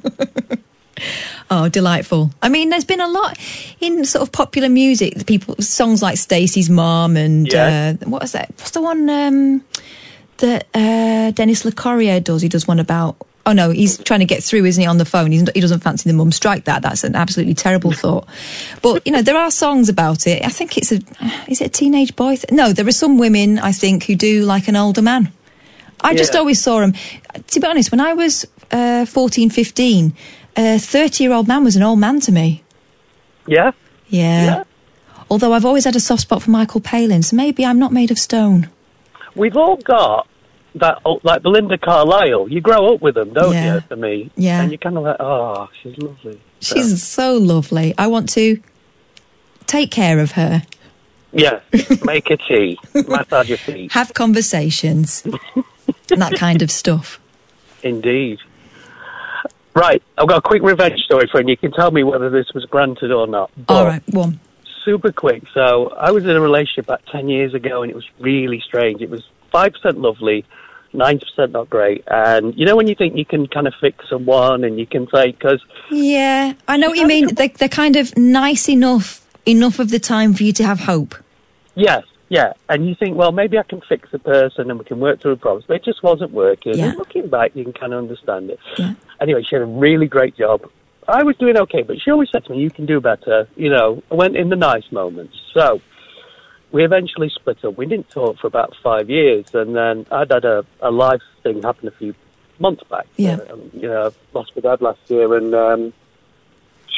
Oh, delightful. I mean, there's been a lot in sort of popular music, the people, songs like Stacey's Mom and, Yeah. uh, what was that? What's the one, um, that, uh, Dennis LeCorrier does? He does one about, oh no, he's trying to get through, isn't he, on the phone? He's, he doesn't fancy the mum. Strike that. That's an absolutely terrible thought. But, you know, there are songs about it. I think it's a, is it a teenage boy? Th- no, there are some women, I think, who do like an older man. I just Yeah. always saw him. To be honest, when I was, uh, fourteen, fifteen, a thirty-year-old man was an old man to me. Yeah. Yeah. Yeah. Although I've always had a soft spot for Michael Palin, so maybe I'm not made of stone. We've all got that, oh, like Belinda Carlisle. You grow up with them, don't Yeah. you? For me, Yeah. and you're kind of like, oh, she's lovely. So, She's so lovely. I want to take care of her, yeah. Make a tea, massage your feet. have conversations, and that kind of stuff. Indeed. Right, I've got a quick revenge story for you, and you can tell me whether this was granted or not. But All right, one. super quick. So I was in a relationship about ten years ago, and it was really strange. It was five percent lovely, ninety percent not great. And you know when you think you can kind of fix someone and you can say, because... Yeah, I know what you mean. They're, they're kind of nice enough, enough of the time for you to have hope. Yes, yeah. And you think, well, maybe I can fix the person and we can work through problems. But it just wasn't working. Yeah. And looking back, you can kind of understand it. Yeah. Anyway, she had a really great job. I was doing okay, but she always said to me, you can do better. You know, I went in the nice moments. So we eventually split up. We didn't talk for about five years. And then I'd had a, a life thing happen a few months back. Yeah. Um, you know, I lost my dad last year. And um,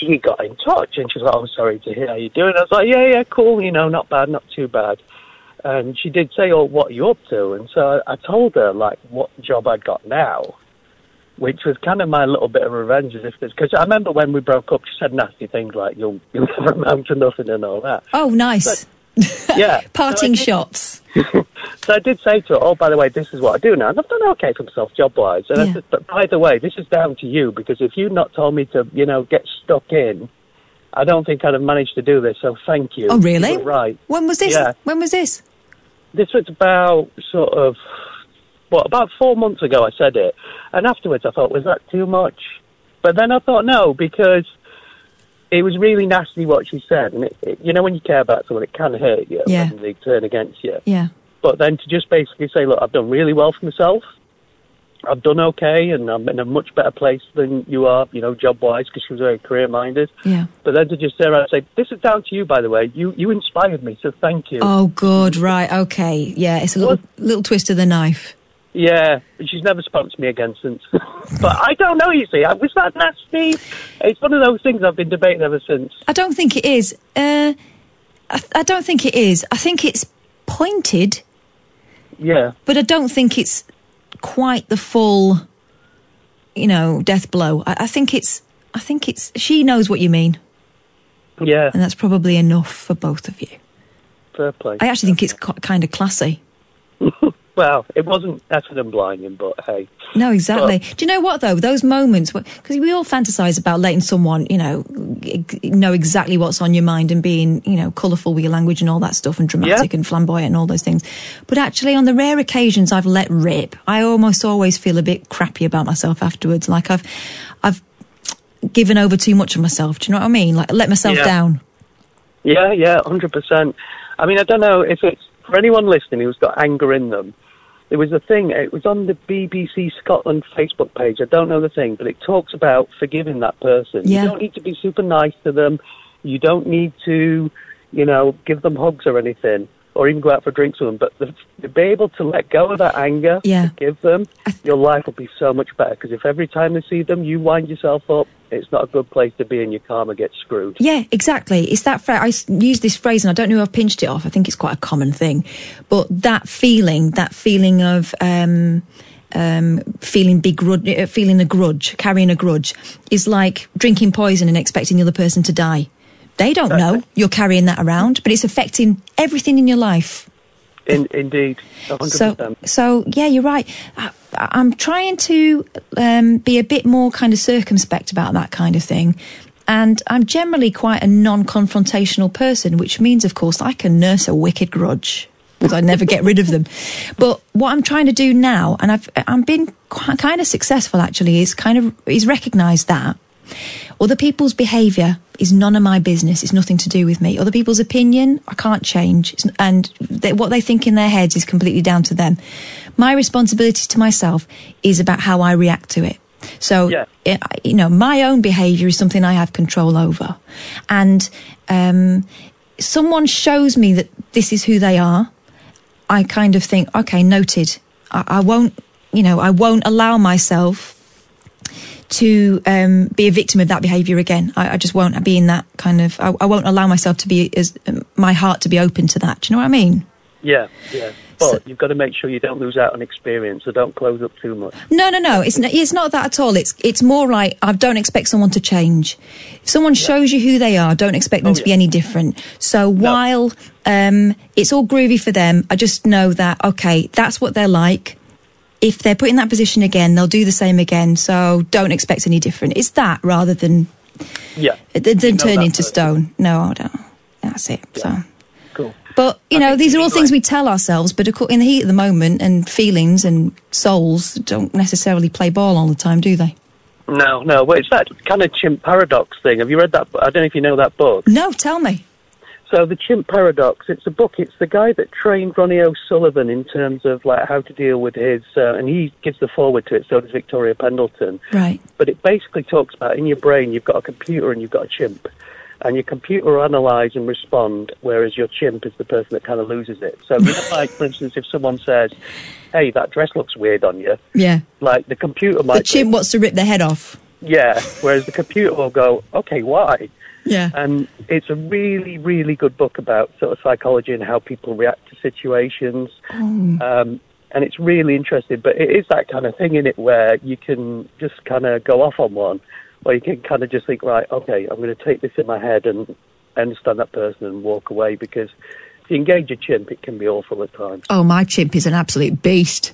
she got in touch, and she was like, "I'm sorry to hear how you're doing." I was like, "Yeah, yeah, cool, you know, not bad, not too bad." And she did say, "Oh, what are you up to?" And so I, I told her, like, what job I'd got now, which was kind of my little bit of revenge, as if it's, because I remember when we broke up, she said nasty things like, you'll, you'll never amount to nothing and all that. Oh, nice. But, yeah. Parting so shots. So I did say to her, "Oh, by the way, this is what I do now. And I've done okay for myself job-wise." And Yeah. I said, "But by the way, this is down to you, because if you'd not told me to, you know, get stuck in, I don't think I'd have managed to do this, so thank you." Oh, really? You were right. When was this? Yeah. When was this? This was about sort of, well, about four months ago I said it. And afterwards I thought, was that too much? But then I thought, no, because it was really nasty what she said. And, it, it, you know, when you care about someone, it can hurt you Yeah. when they turn against you. Yeah. But then to just basically say, look, I've done really well for myself. I've done okay, and I'm in a much better place than you are, you know, job-wise, because she was very career-minded. Yeah. But then to just say, and say, this is down to you, by the way. You you inspired me, so thank you. Oh, good, right, okay. Yeah, it's a little little twist of the knife. Yeah, and she's never spoken to me again since. But I don't know, you see. Was that nasty? It's one of those things I've been debating ever since. I don't think it is. Uh, I, I don't think it is. I think it's pointed, Yeah. but I don't think it's quite the full, you know, death blow. I, I think it's, I think it's, she knows what you mean. Yeah. And that's probably enough for both of you. Fair play. I actually think it's co- kind of classy. Well, it wasn't effing and blinding, but hey. No, exactly. But, do you know what, though? Those moments, because we all fantasize about letting someone, you know, g- know exactly what's on your mind and being, you know, colourful with your language and all that stuff and dramatic yeah. and flamboyant and all those things. But actually, on the rare occasions I've let rip, I almost always feel a bit crappy about myself afterwards. Like I've, I've given over too much of myself. Do you know what I mean? Like, let myself yeah. down. Yeah, yeah, one hundred percent. I mean, I don't know if it's, for anyone listening who's got anger in them, there was a thing, it was on the B B C Scotland Facebook page, I don't know the thing, but it talks about forgiving that person. Yeah. You don't need to be super nice to them. You don't need to, you know, give them hugs or anything, or even go out for drinks with them. But the, to be able to let go of that anger, yeah. forgive them, your life will be so much better. Because if every time they see them, you wind yourself up, it's not a good place to be and your karma gets screwed. Yeah, exactly. It's that phrase. I s- use this phrase and I don't know who I've pinched it off. I think it's quite a common thing. But that feeling, that feeling of um, um, feeling begrud- uh, feeling a grudge, carrying a grudge, is like drinking poison and expecting the other person to die. They don't know you're carrying that around, but it's affecting everything in your life. In, indeed, one hundred percent. So, so yeah, you're right. I, I'm trying to um, be a bit more kind of circumspect about that kind of thing. And I'm generally quite a non-confrontational person, which means, of course, I can nurse a wicked grudge because I never get rid of them. But what I'm trying to do now, and I've I've been quite, kind of successful actually, is kind of is recognise that other people's behaviour is none of my business. It's nothing to do with me. Other people's opinion, I can't change. It's, and they, what they think in their heads is completely down to them. My responsibility to myself is about how I react to it. So, yeah. it, you know, my own behaviour is something I have control over. And um, someone shows me that this is who they are, I kind of think, okay, noted. I, I won't, you know, I won't allow myself to um, be a victim of that behaviour again. I, I just won't be in that kind of, I, I won't allow myself to be, as um, my heart to be open to that. Do you know what I mean? Yeah, yeah. But So- you've got to make sure you don't lose out on experience, so don't close up too much. No, no, no. It's not, it's not that at all. It's it's more like I don't expect someone to change. If someone shows you who they are, don't expect them Oh, to be yeah. any different. So while um, it's all groovy for them, I just know that, okay, that's what they're like. If they're put in that position again, they'll do the same again. So don't expect any different. It's that rather than Yeah. than, than You know turn that into person. stone. No, I don't. That's it. So. Cool. But, you I know, think these are all you're things right. we tell ourselves, but of course, in the heat of the moment, and feelings and souls don't necessarily play ball all the time, do they? No, no. Well, it's that kind of chimp paradox thing. Have you read that? I don't know if you know that book. No, tell me. So the chimp paradox, it's a book. It's the guy that trained Ronnie O'Sullivan in terms of like how to deal with his, uh, and he gives the forward to it. So does Victoria Pendleton. Right. But it basically talks about in your brain you've got a computer and you've got a chimp, and your computer will analyse and respond, whereas your chimp is the person that kind of loses it. So, you know, like for instance, if someone says, "Hey, that dress looks weird on you," Yeah. like the computer might. The chimp wants to rip their head off. Yeah, whereas the computer will go, okay, why? Yeah. And it's a really, really good book about sort of psychology and how people react to situations. Mm. Um, and it's really interesting, but it is that kind of thing in it where you can just kind of go off on one, or you can kind of just think, right, okay, I'm going to take this in my head and understand that person and walk away, because if you engage a chimp, it can be awful at times. Oh, my chimp is an absolute beast.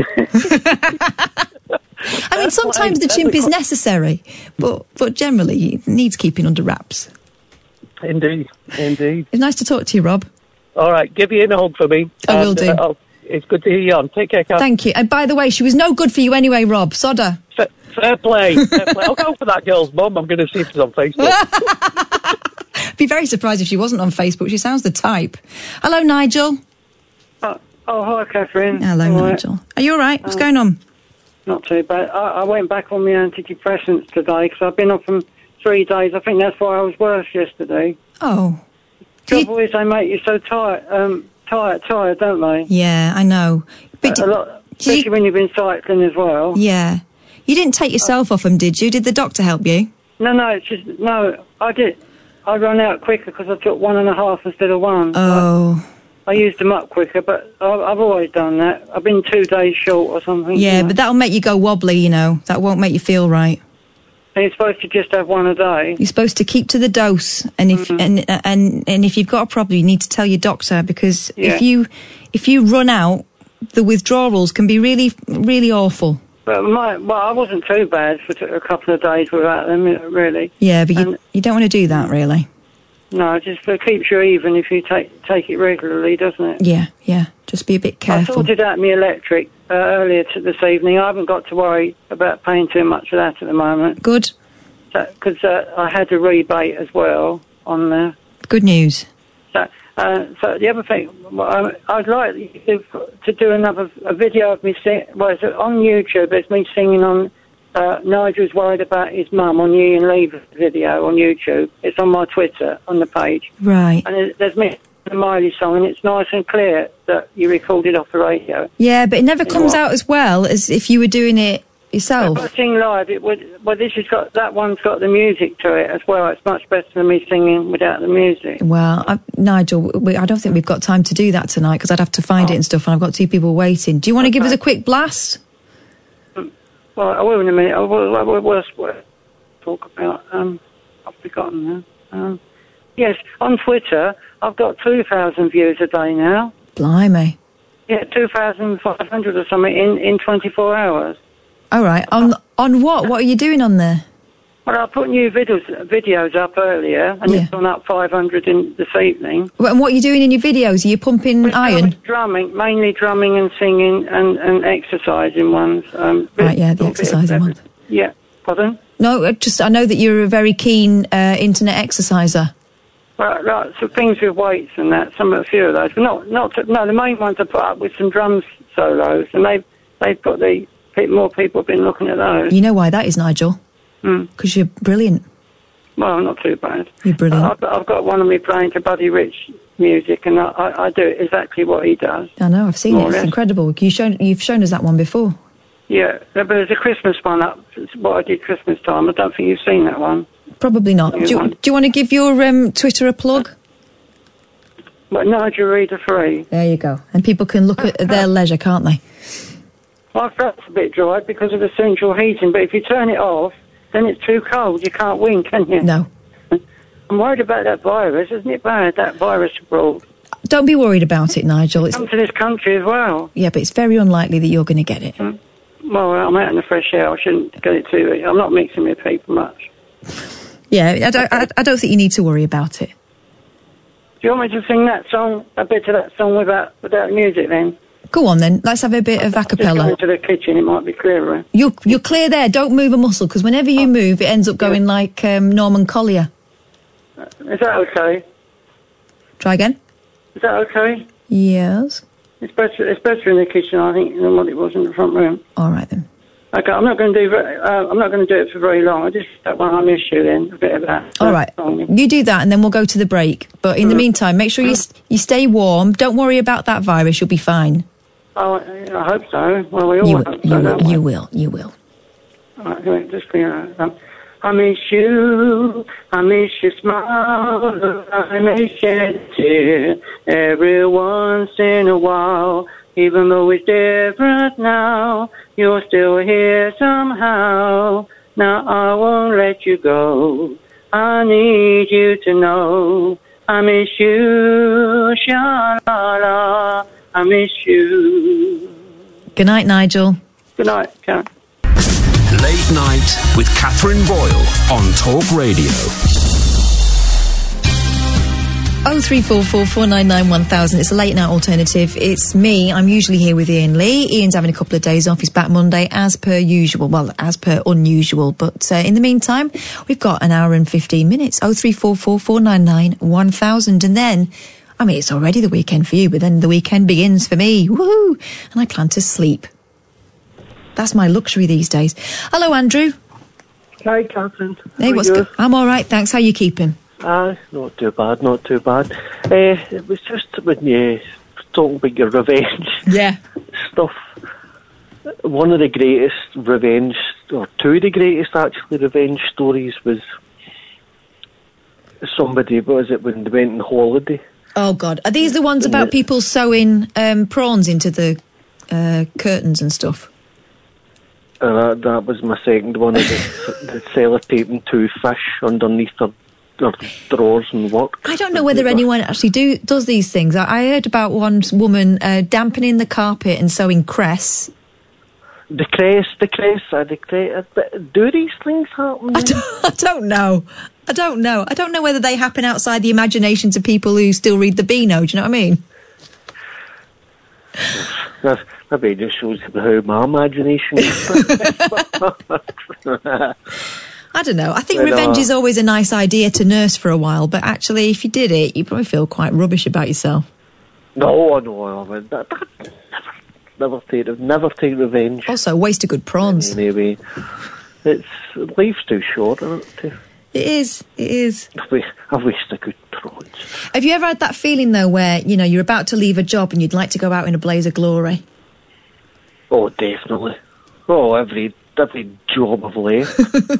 I mean, sometimes the chimp is necessary, but but generally it needs keeping under wraps. Indeed, indeed. It's nice to talk to you, Rob. All right, give Ian a hug for me. I will and, do. Uh, oh, it's good to hear you on. Take care, Kath. Thank you. And by the way, she was no good for you anyway, Rob. Sodder. Fair, fair play. Fair play. I'll go for that girl's mum. I'm going to see if she's on Facebook. Be very surprised if she wasn't on Facebook. She sounds the type. Hello, Nigel. Oh, oh hi, Catherine. Hello, all Nigel. Right. Are you all right? What's Uh, going on? Not too bad. I, I went back on my antidepressants today because I've been off them three days. I think that's why I was worse yesterday. Oh. Trouble is, they make you so tired, um, tired, tired, don't they? Yeah, I know. But a did- lot, especially you- when you've been cycling as well. Yeah. You didn't take yourself off them, did you? Did the doctor help you? No, no, it's just no. I did. I ran out quicker because I took one and a half instead of one. Oh. I, I used them up quicker, but I, I've always done that. I've been two days short or something. Yeah, you know. but that'll make you go wobbly, you know. That won't make you feel right. And you're supposed to just have one a day. You're supposed to keep to the dose, and if Mm-hmm. and and and if you've got a problem, you need to tell your doctor, because Yeah. if you if you run out, the withdrawals can be really really awful. But my, well, I wasn't too bad for t- a couple of days without them, really. Yeah, but you And- you don't want to do that, really. No, it just it keeps you even if you take take it regularly, doesn't it? Yeah, yeah. Just be a bit I careful. sorted out my electric uh, earlier to this evening. I haven't got to worry about paying too much for that at the moment. Good. Because uh, I had a rebate as well on there. Good news. So, uh, so the other thing, well, um, I'd like to, to do another a video of me sing. Well, it's on YouTube. It's me singing on. Uh, Nigel's worried about his mum on New Year Leave video on YouTube. It's on my Twitter on the page. Right. And it, there's me the Miley song, and it's nice and clear that you recorded off the radio. Yeah, but it never You know comes what? out as well as if you were doing it yourself. If I sing live, it would. Well, this has got that one's got the music to it as well. It's much better than me singing without the music. Well, I, Nigel, we, I don't think we've got time to do that tonight because I'd have to find Oh. it and stuff, and I've got two people waiting. Do you want to give us a quick blast? Well, I will in a minute. I will, I will, will, will talk about. Um, I've forgotten now. Um, yes, on Twitter, I've got two thousand views a day now. Blimey. Yeah, two thousand five hundred or something in in twenty-four hours. All right. On on what? What are you doing on there? Well, I put new videos videos up earlier, and Yeah. it's gone up five hundred in this evening. Wh- And what are you doing in your videos? Are you pumping iron? Drumming, mainly drumming and singing and, and exercising ones. Um, Right, yeah, the little bit of exercising one. everything. Yeah, pardon? No, I just I know that you're a very keen uh, internet exerciser. Well, right, so things with weights and that, some of a few of those. But not, not to, no, the main ones I put up with some drums solos, and they've, they've got the, pe- more people have been looking at those. You know why that is, Nigel? Mm. Because you're brilliant. Well, not too bad. You're brilliant. I've, I've got one of me playing to Buddy Rich music, and I, I, I do exactly what he does. I know, I've seen More it. or It's less. incredible. You've shown, you've shown us that one before. Yeah, but there's a Christmas one up, it's what I did Christmas time. I don't think you've seen that one. Probably not. Do Yeah, you, one. do you want to give your um, Twitter a plug? But Nigel Reader Free. There you go. And people can look at their leisure, can't they? My throat's a bit dry because of the central heating, but if you turn it off, then it's too cold. You can't win, can you? No. I'm worried about that virus. Isn't it bad, that virus abroad? Don't be worried about it, Nigel. It's, Come to this country as well. yeah, but it's very unlikely that you're going to get it. Well, I'm out in the fresh air. I shouldn't get it too. I'm not mixing with people much. Yeah, I don't, I, I don't think you need to worry about it. Do you want me to sing that song, a bit of that song without without music then? Go on then. Let's have a bit of a Just go cappella. into the kitchen. It might be clearer. You're, you're clear there. Don't move a muscle, because whenever you move, it ends up going like um, Norman Collier. Is that okay? Try again. Is that okay? Yes. It's better. It's better in the kitchen, I think, than what it was in the front room. All right then. Okay, I'm not going to do. ve- Uh, I'm not going to do it for very long. I just that one I miss you then a bit of that. All right. You do that, and then we'll go to the break. But in the meantime, make sure you s- you stay warm. Don't worry about that virus. You'll be fine. Oh, I I hope so. Well, we all You, hope will, so. you, don't will, we? you will. You will. Uh, just bring it um, I miss you, I miss your smile, I may shed a tear every once in a while. Even though it's different now, you're still here somehow. Now I won't let you go. I need you to know I miss you, sha-la-la, I miss you. Good night, Nigel. Good night, Karen. Late Night with Catherine Boyle on Talk Radio. oh three four four, four nine nine, one thousand. It's a late night alternative. It's me. I'm usually here with Ian Lee. Ian's having a couple of days off. He's back Monday as per usual. Well, as per unusual. But uh, in the meantime, we've got an hour and fifteen minutes. oh three four four, four nine nine, one thousand. And then, I mean, it's already the weekend for you, but then the weekend begins for me. Woohoo! And I plan to sleep. That's my luxury these days. Hello, Andrew. Hi, Catherine. Hey, what's good? I'm all right, thanks. How you keeping? Ah, uh, not too bad, not too bad. Uh, it was just when you talking about your revenge yeah. stuff. One of the greatest revenge, or two of the greatest actually revenge stories was somebody, what was it, when they went on holiday? Oh, God. Are these the ones and about the, people sewing um, prawns into the uh, curtains and stuff? Uh, that, that was my second one, of the, the sellotaping two fish underneath their, their drawers and work. I don't know whether anyone actually do does these things. I, I heard about one woman uh, dampening the carpet and sewing cress. The cress, the cress, uh, the cress. Uh, do these things happen? I don't, I don't know. I don't know. I don't know whether they happen outside the imaginations of people who still read the Beano. Do you know what I mean? That, maybe it just shows how my imagination is. I don't know. I think but, revenge uh, is always a nice idea to nurse for a while, but actually, if you did it, you'd probably feel quite rubbish about yourself. No, no, I mean, that, that, never, never take, never take revenge. Also, waste of good prawns. Anyway, it's life's too short, isn't it? It is. It is. I waste a good prawns. Have you ever had that feeling though, where you know you're about to leave a job and you'd like to go out in a blaze of glory? Oh, definitely. Oh, every every job I've left.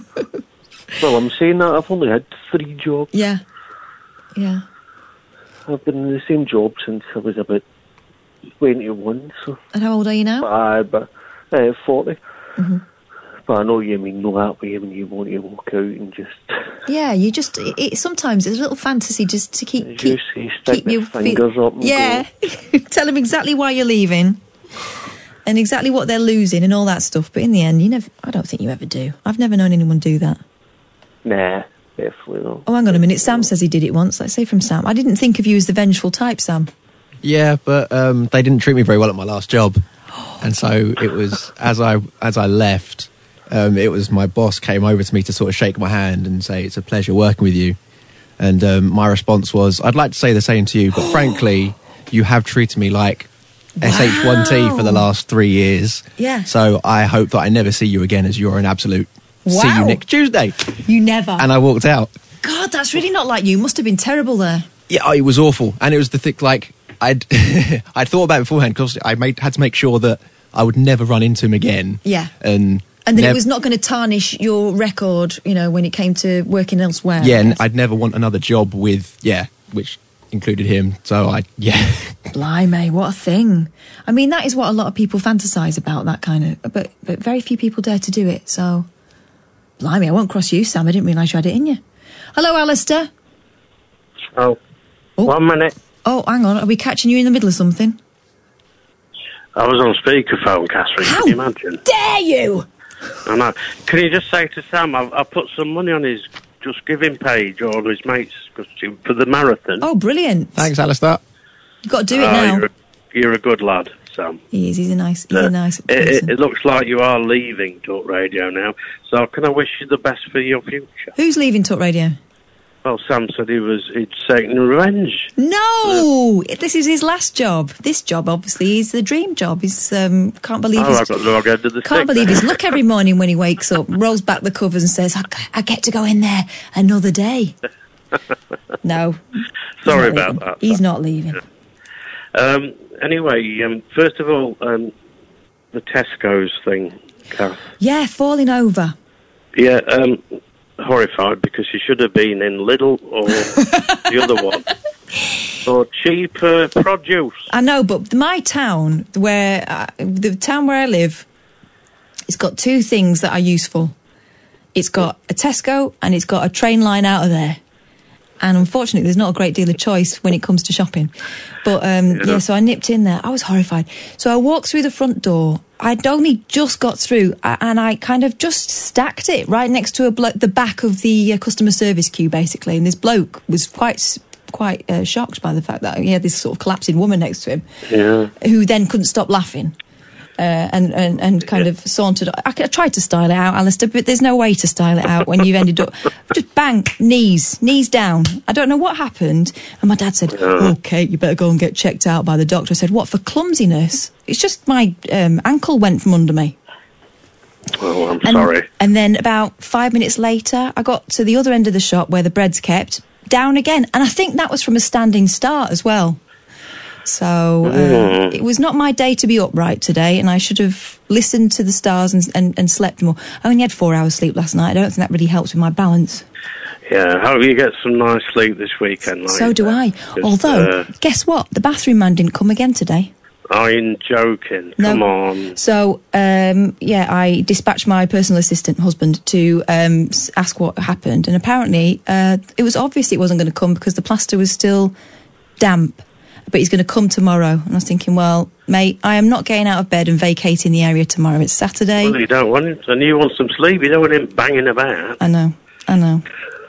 Well, I'm saying that I've only had three jobs. Yeah. Yeah. I've been in the same job since I was about twenty-one. So. And how old are you now? Uh, but uh, forty. Mm-hmm. But I know you mean no that way when you want to walk out and just... Yeah, you just... It, it, sometimes it's a little fantasy just to keep... keep, say, stick keep your fingers fe- up and yeah. Tell them exactly why you're leaving and exactly what they're losing and all that stuff. But in the end, you never... I don't think you ever do. I've never known anyone do that. Nah, definitely not. Oh, hang on a minute. Sam says he did it once. Let's say from Sam. I didn't think of you as the vengeful type, Sam. Yeah, but um, they didn't treat me very well at my last job. And so it was... As I as I left... Um, it was my boss came over to me to sort of shake my hand and say, it's a pleasure working with you. And um, my response was, I'd like to say the same to you, but frankly, you have treated me like wow. S H one T for the last three years. Yeah. So I hope that I never see you again, as you're an absolute wow. see you next Tuesday. You never. And I walked out. God, that's really not like you. Must have been terrible there. Yeah, oh, it was awful. And it was the thing, like, I'd, I'd thought about it beforehand, because I made, had to make sure that I would never run into him again. Yeah. And... And that Nev- it was not going to tarnish your record, you know, when it came to working elsewhere. Yeah, and I'd never want another job with, yeah, which included him. So I, yeah. Blimey, what a thing. I mean, that is what a lot of people fantasise about, that kind of, but but very few people dare to do it. So, blimey, I won't cross you, Sam. I didn't realise you had it in you. Hello, Alistair. Oh, oh, one minute. Oh, hang on. Are we catching you in the middle of something? I was on speakerphone, Catherine. How Can you imagine? Dare you? I know. Can you just say to Sam, I've, I've put some money on his Just Giving page or on his mates for the marathon. Oh, brilliant. Thanks, Alistair. You've got to do it oh, now. You're a, you're a good lad, Sam. He is. He's a nice, he's uh, a nice it, person. it, it looks like you are leaving Talk Radio now. So can I wish you the best for your future? Who's leaving Talk Radio? Well, Sam said he was he'd taken revenge. No! Uh, this is his last job. This job, obviously, is the dream job. He's, um, can't believe oh, he's... I got the wrong end of the Can't stick believe there. his luck every morning when he wakes up, rolls back the covers and says, I, I get to go in there another day. No. Sorry about leaving. that. He's not leaving. Um, anyway, um, first of all, um, the Tesco's thing. Kath? Yeah, falling over. Yeah, um, horrified because you should have been in Lidl or the other one. Or cheaper produce. I know, but my town, where uh, the town where I live, it's got two things that are useful. It's got a Tesco and it's got a train line out of there. And unfortunately, there's not a great deal of choice when it comes to shopping. But um, yeah. yeah, so I nipped in there. I was horrified. So I walked through the front door. I'd only just got through, and I kind of just stacked it right next to a blo- the back of the uh, customer service queue, basically. And this bloke was quite quite uh, shocked by the fact that he had this sort of collapsing woman next to him, yeah. who then couldn't stop laughing. Uh, and, and, and kind of sauntered. I, I tried to style it out, Alistair, but there's no way to style it out when you've ended up just bang, knees, knees down. I don't know what happened. And my dad said, "Oh, Kate, you better go and get checked out by the doctor." I said, "What, for clumsiness?" It's just my um, ankle went from under me. Oh, I'm and, sorry. And then about five minutes later, I got to the other end of the shop where the bread's kept, down again. And I think that was from a standing start as well. So uh, mm. it was not my day to be upright today, and I should have listened to the stars and, and, and slept more. I only had four hours sleep last night. I don't think that really helps with my balance. Yeah, hope you get some nice sleep this weekend. Like so do I. Although, uh, guess what? The bathroom man didn't come again today. I'm joking. No. Come on. So, um, yeah, I dispatched my personal assistant husband to um, ask what happened, and apparently uh, it was obvious it wasn't going to come because the plaster was still damp. But he's going to come tomorrow. And I was thinking, well, mate, I am not getting out of bed and vacating the area tomorrow. It's Saturday. Well, you don't want him, and you want some sleep. You don't want him banging about. I know, I know.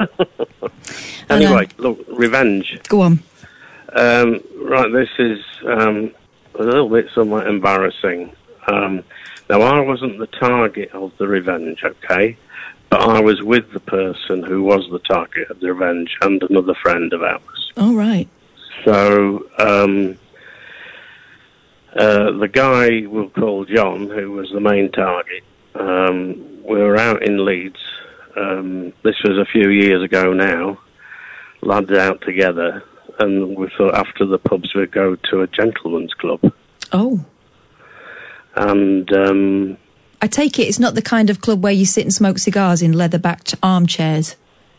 Anyway, I know. Look, revenge. Go on. Um, right, this is um, a little bit somewhat embarrassing. Um, now, I wasn't the target of the revenge, okay? But I was with the person who was the target of the revenge and another friend of ours. All right. So, um, uh, the guy we'll call John, who was the main target, um, we were out in Leeds. Um, this was a few years ago now. Lads out together, and we thought after the pubs we'd go to a gentleman's club. Oh. And um, I take it it's not the kind of club where you sit and smoke cigars in leather-backed armchairs.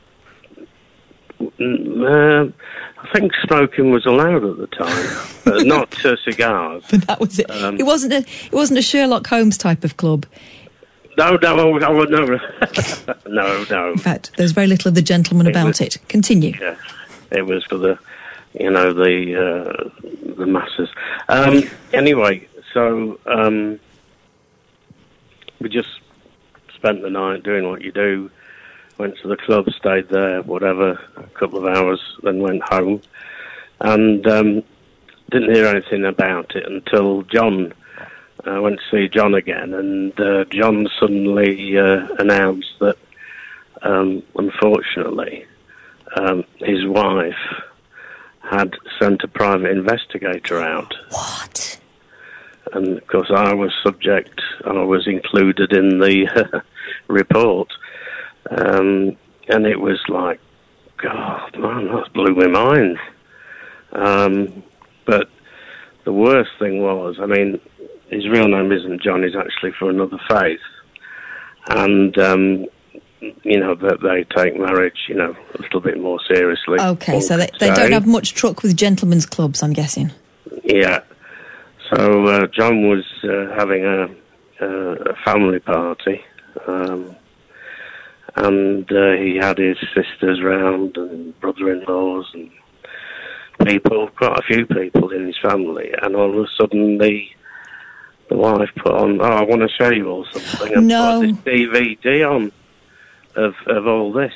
Uh, I think smoking was allowed at the time, but not uh, cigars. But that was it. Um, it wasn't a. It wasn't a Sherlock Holmes type of club. No, no, I would no, no, no. In fact, there's very little of the gentleman it about was, it. Continue. Yeah, it was for the, you know, the uh, the masses. Um, anyway, so um, we just spent the night doing what you do. Went to the club, stayed there, whatever, a couple of hours, then went home. And um, didn't hear anything about it until John, I uh, went to see John again, and uh, John suddenly uh, announced that, um, unfortunately, um, his wife had sent a private investigator out. What? And, of course, I was subject, I was included in the report. Um, and it was like, God, man, that blew my mind. Um, but the worst thing was, I mean, his real name isn't John, he's actually for another faith. And, um, you know, that they take marriage, you know, a little bit more seriously. Okay, so they, they don't have much truck with gentlemen's clubs, I'm guessing. Yeah. So uh, John was uh, having a, a family party. Um And uh, he had his sisters round and brother-in-laws and people, quite a few people in his family. And all of a sudden, the the wife put on, "Oh, I want to show you all something." And no. put this D V D on of of all this.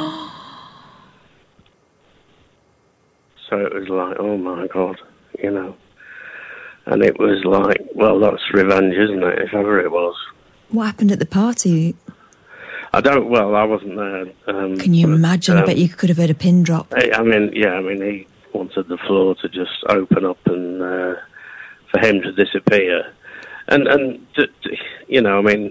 So it was like, oh my God, you know. And it was like, well, that's revenge, isn't it? If ever it was. What happened at the party? I don't, well, I wasn't there. Um, Can you but, imagine? Um, I bet you could have heard a pin drop. I, I mean, yeah, I mean, he wanted the floor to just open up and uh, for him to disappear. And, and to, to, you know, I mean,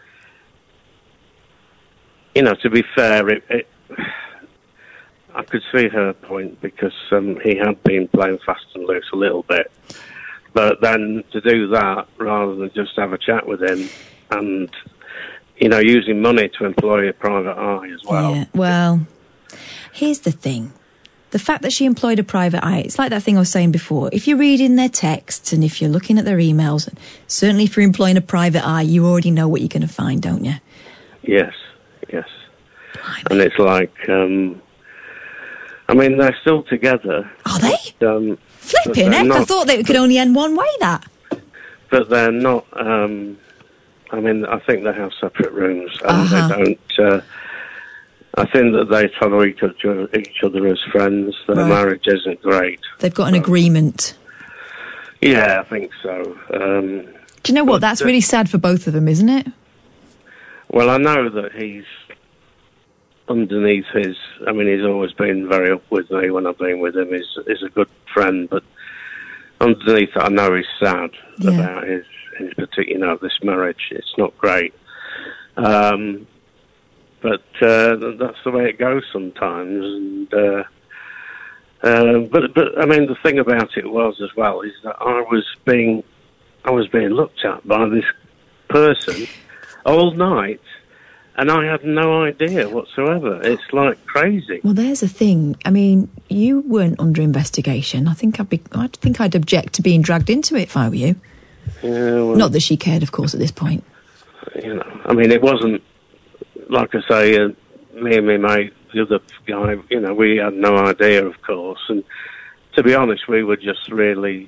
you know, to be fair, it, it, I could see her point because um, he had been playing fast and loose a little bit. But then to do that, rather than just have a chat with him, and you know, using money to employ a private eye as well. Yeah. Well, here's the thing. The fact that she employed a private eye, it's like that thing I was saying before. If you're reading their texts and if you're looking at their emails, certainly if you're employing a private eye, you already know what you're going to find, don't you? Yes, yes. And it's like, um, I mean, they're still together. Are they? But, um, Flipping heck, I thought they could only end one way, that. But they're not, um, I mean, I think they have separate rooms, and Uh-huh. they don't, uh, I think that they follow each other, each other as friends. Their Right. marriage isn't great. They've got an agreement. Yeah, I think so. Um, Do you know what? but, That's uh, really sad for both of them, isn't it? Well, I know that he's underneath his. I mean, he's always been very up with me when I've been with him. He's, he's a good friend, but underneath that, I know he's sad Yeah. about his, his particular, you know, this marriage. It's not great. Um, but uh, that's the way it goes sometimes. And uh, uh, but but I mean, the thing about it was as well is that I was being I was being looked at by this person all night, and I had no idea whatsoever. It's like crazy. Well, there's a thing. I mean, you weren't under investigation. I think I'd be. I think I'd object to being dragged into it if I were you. Yeah, well, Not that she cared, of course, at this point. you know, I mean, it wasn't like I say. Uh, me and my mate, the other guy, you know, we had no idea, of course. And to be honest, we were just really,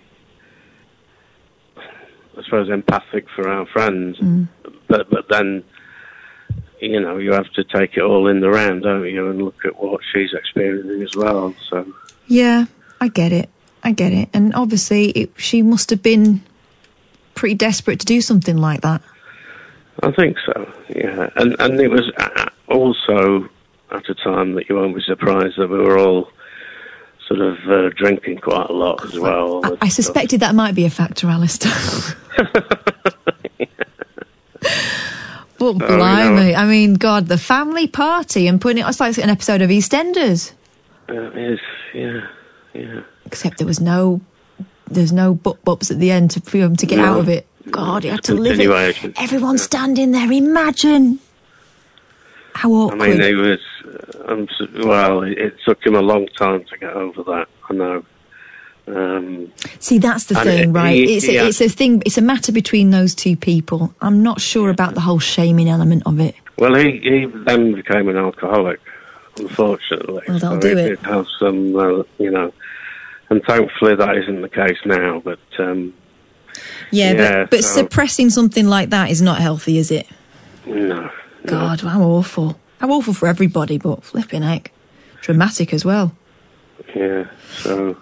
I suppose, empathic for our friends. Mm. But but then, you know, you have to take it all in the round, don't you, and look at what she's experiencing as well. So Yeah, I get it. I get it. And obviously, it, she must have been pretty desperate to do something like that. I think so. Yeah, and and it was uh, also at a time that you won't be surprised that we were all sort of uh, drinking quite a lot as well. I, I suspected that might be a factor, Alistair. But So, you blimey, know- I mean, God, the family party and putting it, it's like an episode of EastEnders. Uh, it is, yeah, yeah. Except there was no, there's no butt bumps at the end to, for him to get No. out of it. God, he had to live it. Continuation. Everyone standing there, imagine. How I awkward. mean, it was, uh, um, s- well, it, it took him a long time to get over that, I know. Um, See, that's the and thing, it- right? he- it's he a, had- it's a thing. It's a matter between those two people. I'm not sure about the whole shaming element of it. Well, he, he then became an alcoholic, unfortunately. Well, that'll so do he it. did have some, uh, you know, and thankfully that isn't the case now, but... Um, Yeah, Yeah, but, but so- suppressing something like that is not healthy, is it? no. God, how awful. How awful for everybody, but flipping heck. Dramatic as well. Yeah, so...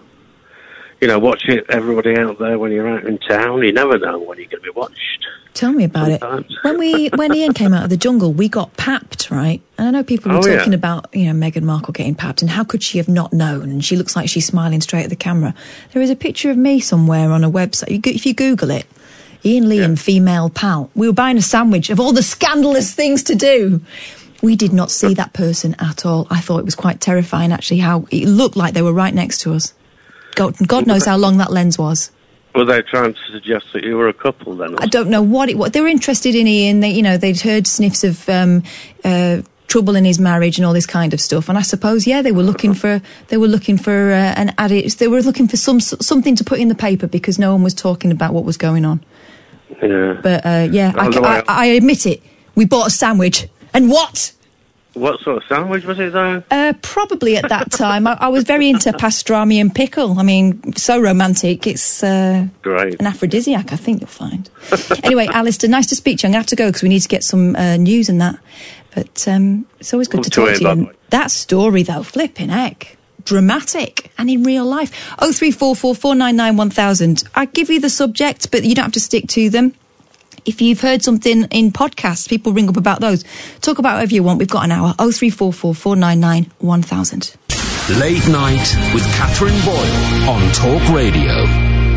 You know, watch it, everybody out there, when you're out in town. You never know when you're going to be watched. Tell me about Sometimes. it. When we when Ian came out of the jungle, we got papped, right? And I know people were Oh, yeah. talking about, you know, Meghan Markle getting papped and how could she have not known? And she looks like she's smiling straight at the camera. There is a picture of me somewhere on a website. You go- If you Google it, Ian Liam, female pal. We were buying a sandwich of all the scandalous things to do. We did not see that person at all. I thought it was quite terrifying, actually, how it looked like they were right next to us. God, God knows how long that lens was. Were they trying to suggest that you were a couple then? I don't know what it was. They were interested in Ian. They, you know, they'd heard sniffs of um, uh, trouble in his marriage and all this kind of stuff. And I suppose, yeah, they were looking for they were looking for uh, an added. They were looking for some something to put in the paper because no one was talking about what was going on. Yeah. But uh, yeah, I, Although I, I- I admit it. We bought a sandwich, and what? What sort of sandwich was it, though? Uh, probably at that time, I, I was very into pastrami and pickle. I mean, so romantic. It's uh, Great. an aphrodisiac, I think you'll find. Anyway, Alistair, nice to speak to you. I'm going to have to go because we need to get some uh, news and that. But um, it's always good Love to to talk hear, to you. by the And way. that story, though, flipping heck. Dramatic and in real life. oh three four four, four nine nine, one thousand. I give you the subject, but you don't have to stick to them. If you've heard something in podcasts, people ring up about those. Talk about whatever you want. We've got an hour. oh three four four, four nine nine, one thousand. Late Night with Catherine Boyle on Talk Radio.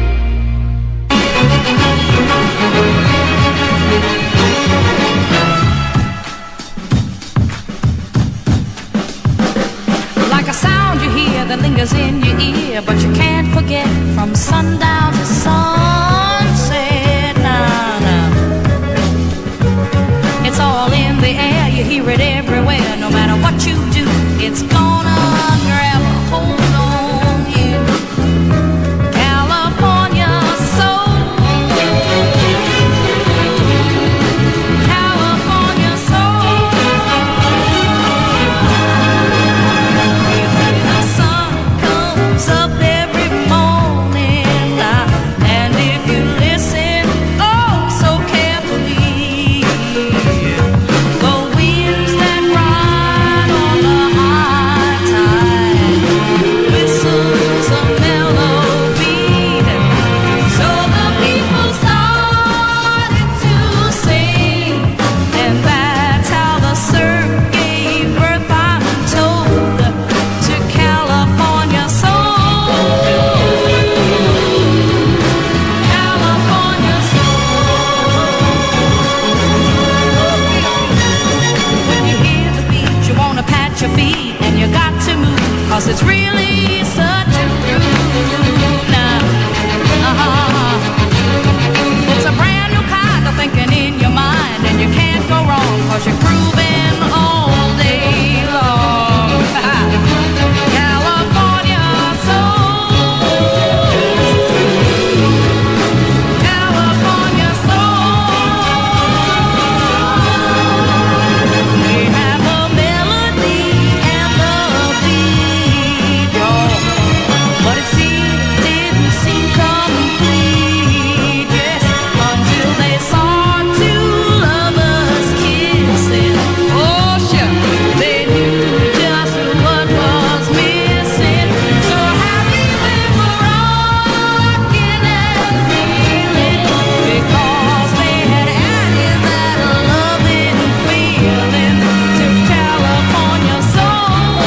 Like a sound you hear that lingers in your ear, but you can't forget from sundown to sunset. Nah, nah. at your feet, and you got to move, cause it's really such a groove now. Uh-huh. It's a brand new kind of thinking in your mind, and you can't go wrong, cause you're grooving all day long. California soul, California soul. We have a melody and the beat, y'all, but it seemed, didn't seem complete, yes, until they saw two lovers kissing. Oh, sure, they knew just what was missing. So happy we were rocking and feeling, because they had added that loving feeling to California soul.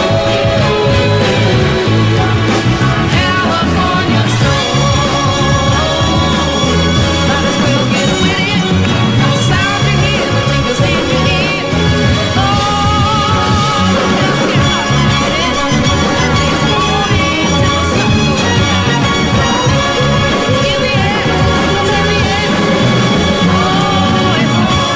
California soul. Might as well get with it. The sound you hear, the fingers in your ear. Oh, just get up with it. Hold it till the sun goes down. It's in the air, it's in the air. Oh, it's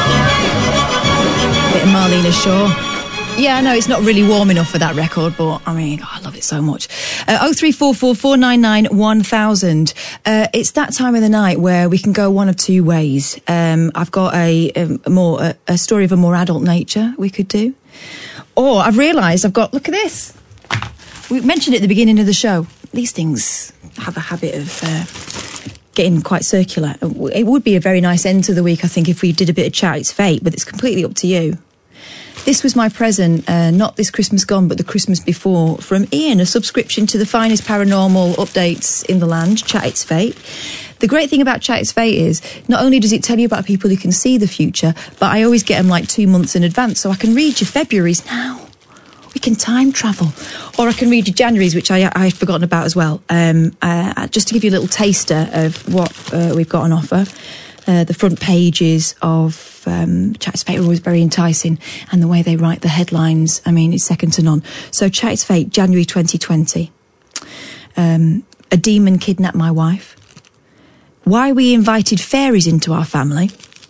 Bit of Marlena Shaw. Yeah, I know it's not really warm enough for that record, but I mean, God, I love it so much. Uh, oh three four four, four nine nine, one thousand. Uh, it's that time of the night where we can go one of two ways. Um, I've got a, a more a, a story of a more adult nature we could do, or I've realised I've got. Look at this. We mentioned it at the beginning of the show. These things have a habit of uh, getting quite circular. It would be a very nice end to the week, I think, if we did a bit of chat. It's fate, but it's completely up to you. This was my present, uh, not this Christmas gone, but the Christmas before, from Ian, a subscription to the finest paranormal updates in the land, Chat It's Fate. The great thing about Chat It's Fate is, not only does it tell you about people who can see the future, but I always get them like two months in advance, so I can read your February's now. We can time travel. Or I can read your January's, which I, I've forgotten about as well. Um, uh, just to give you a little taster of what uh, we've got on offer. Uh, the front pages of um, Chat It's Fate are always very enticing, and the way they write the headlines, I mean, it's second to none. So Chat It's Fate, January twenty twenty. Um, a demon kidnapped my wife. Why we invited fairies into our family.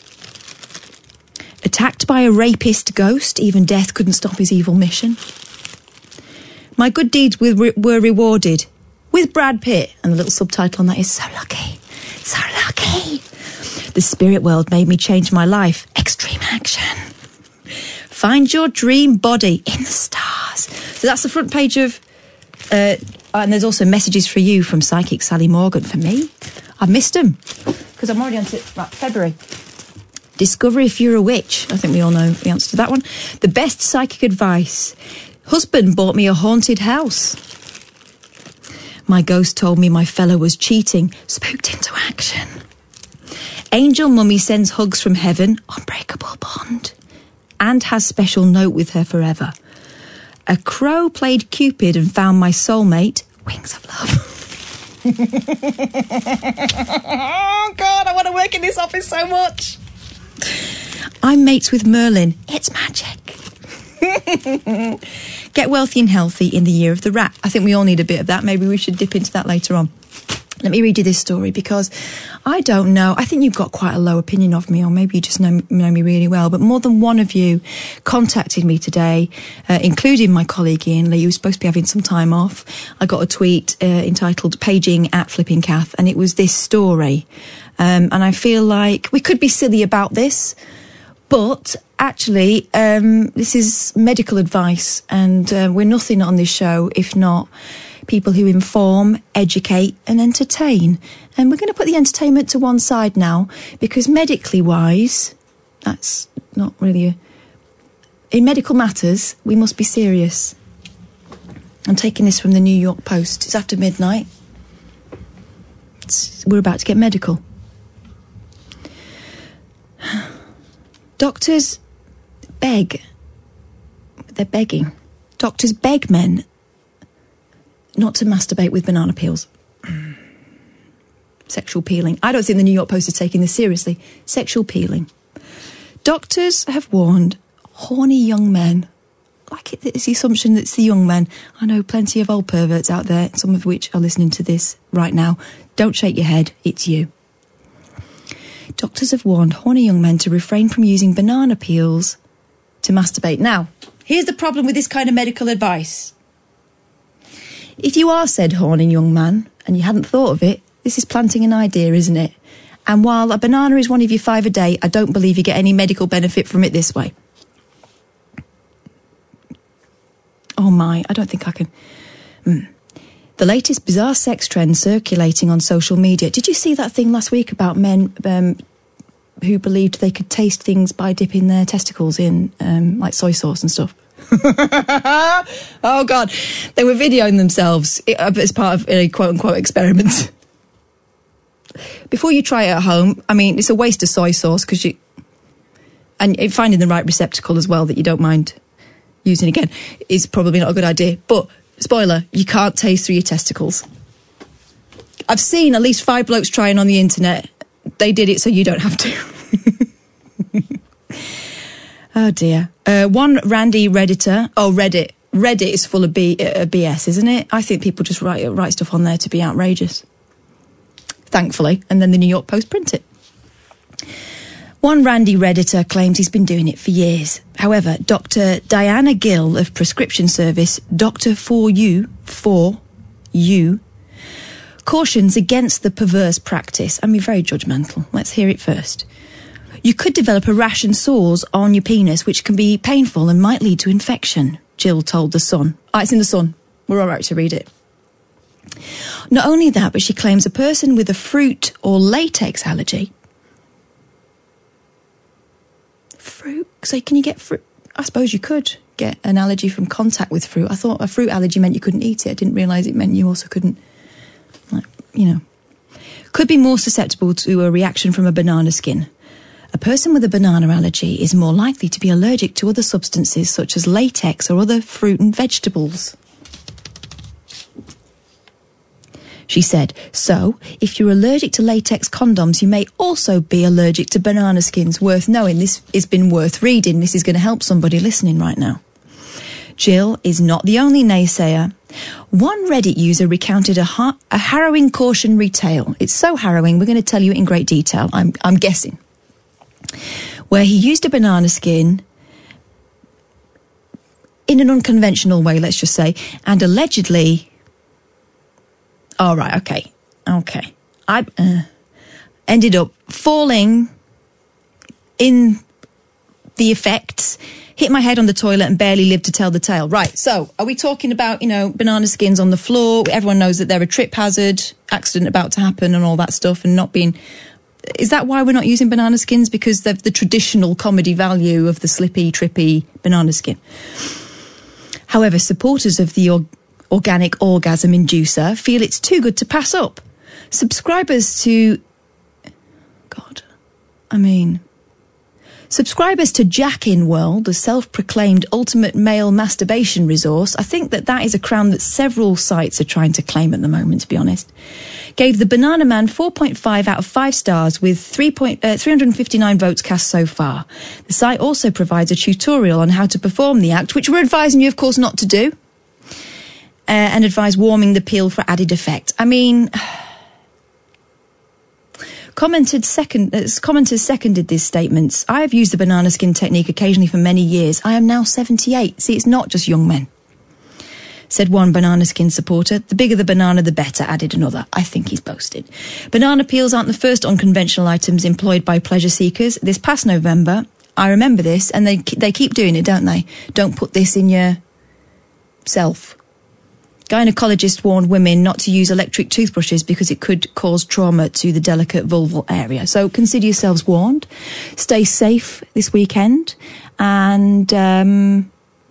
Attacked by a rapist ghost, even death couldn't stop his evil mission. My good deeds were, re- were rewarded with Brad Pitt, and the little subtitle on that is So Lucky, So Lucky. The spirit world made me change my life. Extreme action. Find your dream body in the stars. So that's the front page of... Uh, and there's also messages for you from Psychic Sally Morgan. For me, I missed them because I'm already on to right, February. Discover if you're a witch. I think we all know the answer to that one. The best psychic advice. Husband bought me a haunted house. My ghost told me my fella was cheating. Spooked into action. Angel Mummy sends hugs from heaven, unbreakable bond, and has special note with her forever. A crow played Cupid and found my soulmate, wings of love. Oh, God, I want to work in this office so much. I'm mates with Merlin. It's magic. Get wealthy and healthy in the year of the rat. I think we all need a bit of that. Maybe we should dip into that later on. Let me read you this story because I don't know. I think you've got quite a low opinion of me, or maybe you just know, know me really well. But more than one of you contacted me today, uh, including my colleague Ian Lee, who was supposed to be having some time off. I got a tweet uh, entitled Paging at Flipping Kath, and it was this story. Um, and I feel like we could be silly about this, but actually, um, this is medical advice, and uh, we're nothing on this show if not people who inform, educate and entertain. And we're going to put the entertainment to one side now, because medically wise, that's not really a... In medical matters, we must be serious. I'm taking this from the New York Post. It's after midnight. It's, we're about to get medical. Doctors beg. They're begging. Doctors beg men not to masturbate with banana peels. Sexual peeling. I don't think the New York Post is taking this seriously. Sexual peeling. Doctors have warned horny young men like it, it's the assumption that it's the young men. I know plenty of old perverts out there, some of which are listening to this right now. Don't shake your head, it's you. Doctors have warned horny young men to refrain from using banana peels to masturbate. Now, here's the problem with this kind of medical advice. If you are said horny young man, and you hadn't thought of it, this is planting an idea, isn't it? And while a banana is one of your five a day, I don't believe you get any medical benefit from it this way. Oh my, I don't think I can... Mm. The latest bizarre sex trend circulating on social media. Did you see that thing last week about men um, who believed they could taste things by dipping their testicles in, um, like, soy sauce and stuff? Oh, God. They were videoing themselves as part of a quote-unquote experiment. Before you try it at home, I mean, it's a waste of soy sauce because you... And finding the right receptacle as well that you don't mind using again is probably not a good idea. But... spoiler, you can't taste through your testicles. I've seen at least five blokes trying on the internet. They did it so you don't have to. Oh dear. Uh, one Randy Redditor. Oh, Reddit. Reddit is full of B, uh, B S, isn't it? I think people just write write stuff on there to be outrageous. Thankfully. And then the New York Post print it. One Randy Redditor claims he's been doing it for years. However, Doctor Diana Gill of prescription service Doctor For You, For You, cautions against the perverse practice. I mean, very judgmental. Let's hear it first. You could develop a rash and sores on your penis, which can be painful and might lead to infection, Jill told The Sun. Ah, it's in The Sun. We're all right to read it. Not only that, but she claims a person with a fruit or latex allergy... Fruit? So can you get fruit? I suppose you could get an allergy from contact with fruit. I thought a fruit allergy meant you couldn't eat it. I didn't realise it meant you also couldn't, like, you know. Could be more susceptible to a reaction from a banana skin. A person with a banana allergy is more likely to be allergic to other substances such as latex or other fruit and vegetables. She said, so, if you're allergic to latex condoms, you may also be allergic to banana skins. Worth knowing. This has been worth reading. This is going to help somebody listening right now. Jill is not the only naysayer. One Reddit user recounted a, ha- a harrowing cautionary tale. It's so harrowing, we're going to tell you in great detail, I'm, I'm guessing. Where he used a banana skin in an unconventional way, let's just say, and allegedly... All right, okay, okay. I uh, ended up falling in the effects, hit my head on the toilet and barely lived to tell the tale. Right, so are we talking about, you know, banana skins on the floor? Everyone knows that they're a trip hazard, accident about to happen and all that stuff, and not being... Is that why we're not using banana skins? Because they've the traditional comedy value of the slippy, trippy banana skin. However, supporters of the... Or- organic orgasm inducer feel it's too good to pass up. Subscribers to... God, I mean... Subscribers to Jack in World, the self-proclaimed ultimate male masturbation resource, I think that that is a crown that several sites are trying to claim at the moment, to be honest, gave the Banana Man four point five out of five stars with three hundred fifty-nine votes cast so far. The site also provides a tutorial on how to perform the act, which we're advising you, of course, not to do. Uh, and advise warming the peel for added effect. I mean, commented second, uh, commenters seconded these statements. I have used the banana skin technique occasionally for many years. I am now seventy-eight. See, it's not just young men. Said one banana skin supporter. The bigger the banana, the better, added another. I think he's boasted. Banana peels aren't the first unconventional items employed by pleasure seekers. This past November, I remember this, and they they keep doing it, don't they? Don't put this in your self. Gynecologist warned women not to use electric toothbrushes because it could cause trauma to the delicate vulval area. So consider yourselves warned. Stay safe this weekend. And um,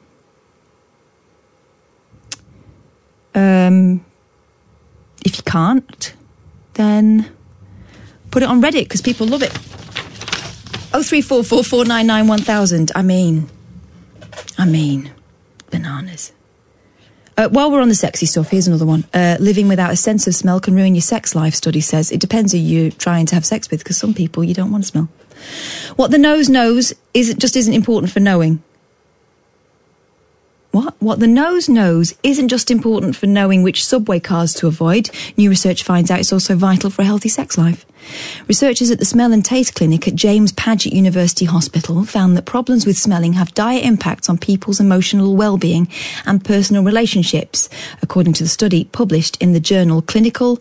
um, if you can't, then put it on Reddit because people love it. oh three four four, four nine nine, one thousand. I mean, I mean, bananas. Uh, while we're on the sexy stuff, here's another one. Uh, living without a sense of smell can ruin your sex life, study says. It depends who you're trying to have sex with, because some people you don't want to smell. What the nose knows is, just isn't important for knowing. What? What the nose knows isn't just important for knowing which subway cars to avoid. New research finds out it's also vital for a healthy sex life. Researchers at the Smell and Taste Clinic at James Paget University Hospital found that problems with smelling have dire impacts on people's emotional well-being and personal relationships, according to the study published in the journal Clinical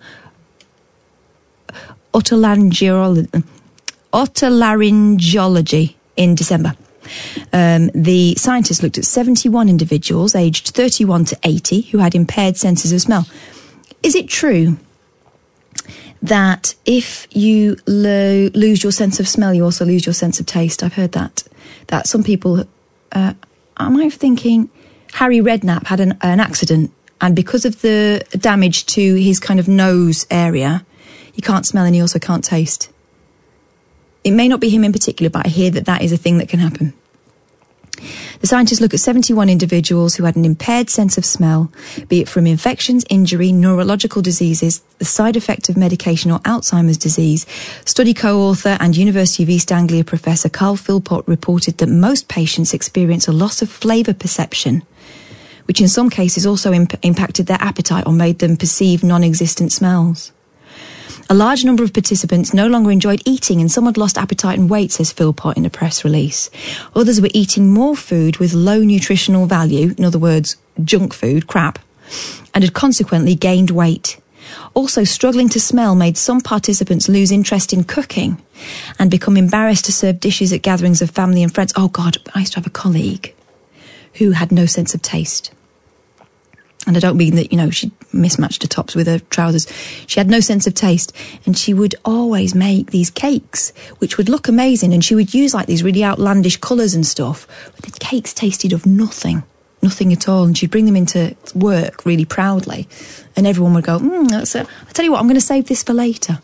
Otolaryngology, Otolaryngology in December. Um, the scientists looked at seventy-one individuals aged thirty-one to eighty who had impaired senses of smell. Is it true that if you lo- lose your sense of smell, you also lose your sense of taste? I've heard that. That some people... Uh, am I thinking Harry Redknapp had an, an accident, and because of the damage to his kind of nose area, he can't smell and he also can't taste. It may not be him in particular, but I hear that that is a thing that can happen. The scientists look at seventy-one individuals who had an impaired sense of smell, be it from infections, injury, neurological diseases, the side effect of medication or Alzheimer's disease. Study co-author and University of East Anglia professor Carl Philpott reported that most patients experience a loss of flavour perception, which in some cases also imp- impacted their appetite or made them perceive non-existent smells. A large number of participants no longer enjoyed eating, and some had lost appetite and weight, says Philpott in a press release. Others were eating more food with low nutritional value, in other words, junk food, crap, and had consequently gained weight. Also, struggling to smell made some participants lose interest in cooking and become embarrassed to serve dishes at gatherings of family and friends. Oh, God, I used to have a colleague who had no sense of taste. And I don't mean that, you know, she mismatched her tops with her trousers. She had no sense of taste. And she would always make these cakes, which would look amazing. And she would use, like, these really outlandish colours and stuff. But the cakes tasted of nothing. Nothing at all. And she'd bring them into work really proudly. And everyone would go, mm, that's a... I'll tell you what, I'm going to save this for later.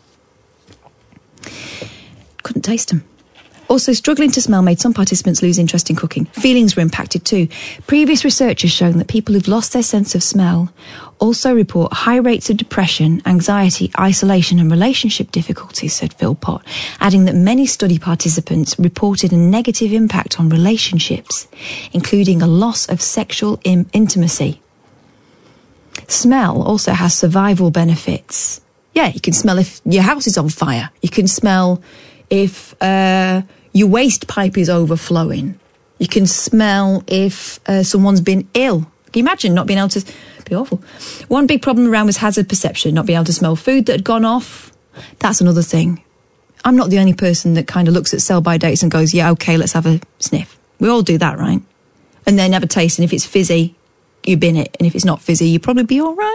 Couldn't taste them. Also, struggling to smell made some participants lose interest in cooking. Feelings were impacted too. Previous research has shown that people who've lost their sense of smell also report high rates of depression, anxiety, isolation and relationship difficulties, said Philpott, adding that many study participants reported a negative impact on relationships, including a loss of sexual im- intimacy. Smell also has survival benefits. Yeah, you can smell if your house is on fire. You can smell if... Uh, your waste pipe is overflowing. You can smell if uh, someone's been ill. Can you imagine not being able to... It'd be awful. One big problem around was hazard perception, not being able to smell food that had gone off. That's another thing. I'm not the only person that kind of looks at sell-by dates and goes, yeah, OK, let's have a sniff. We all do that, right? And then have a taste, and if it's fizzy, you bin it. And if it's not fizzy, you'll probably be all right.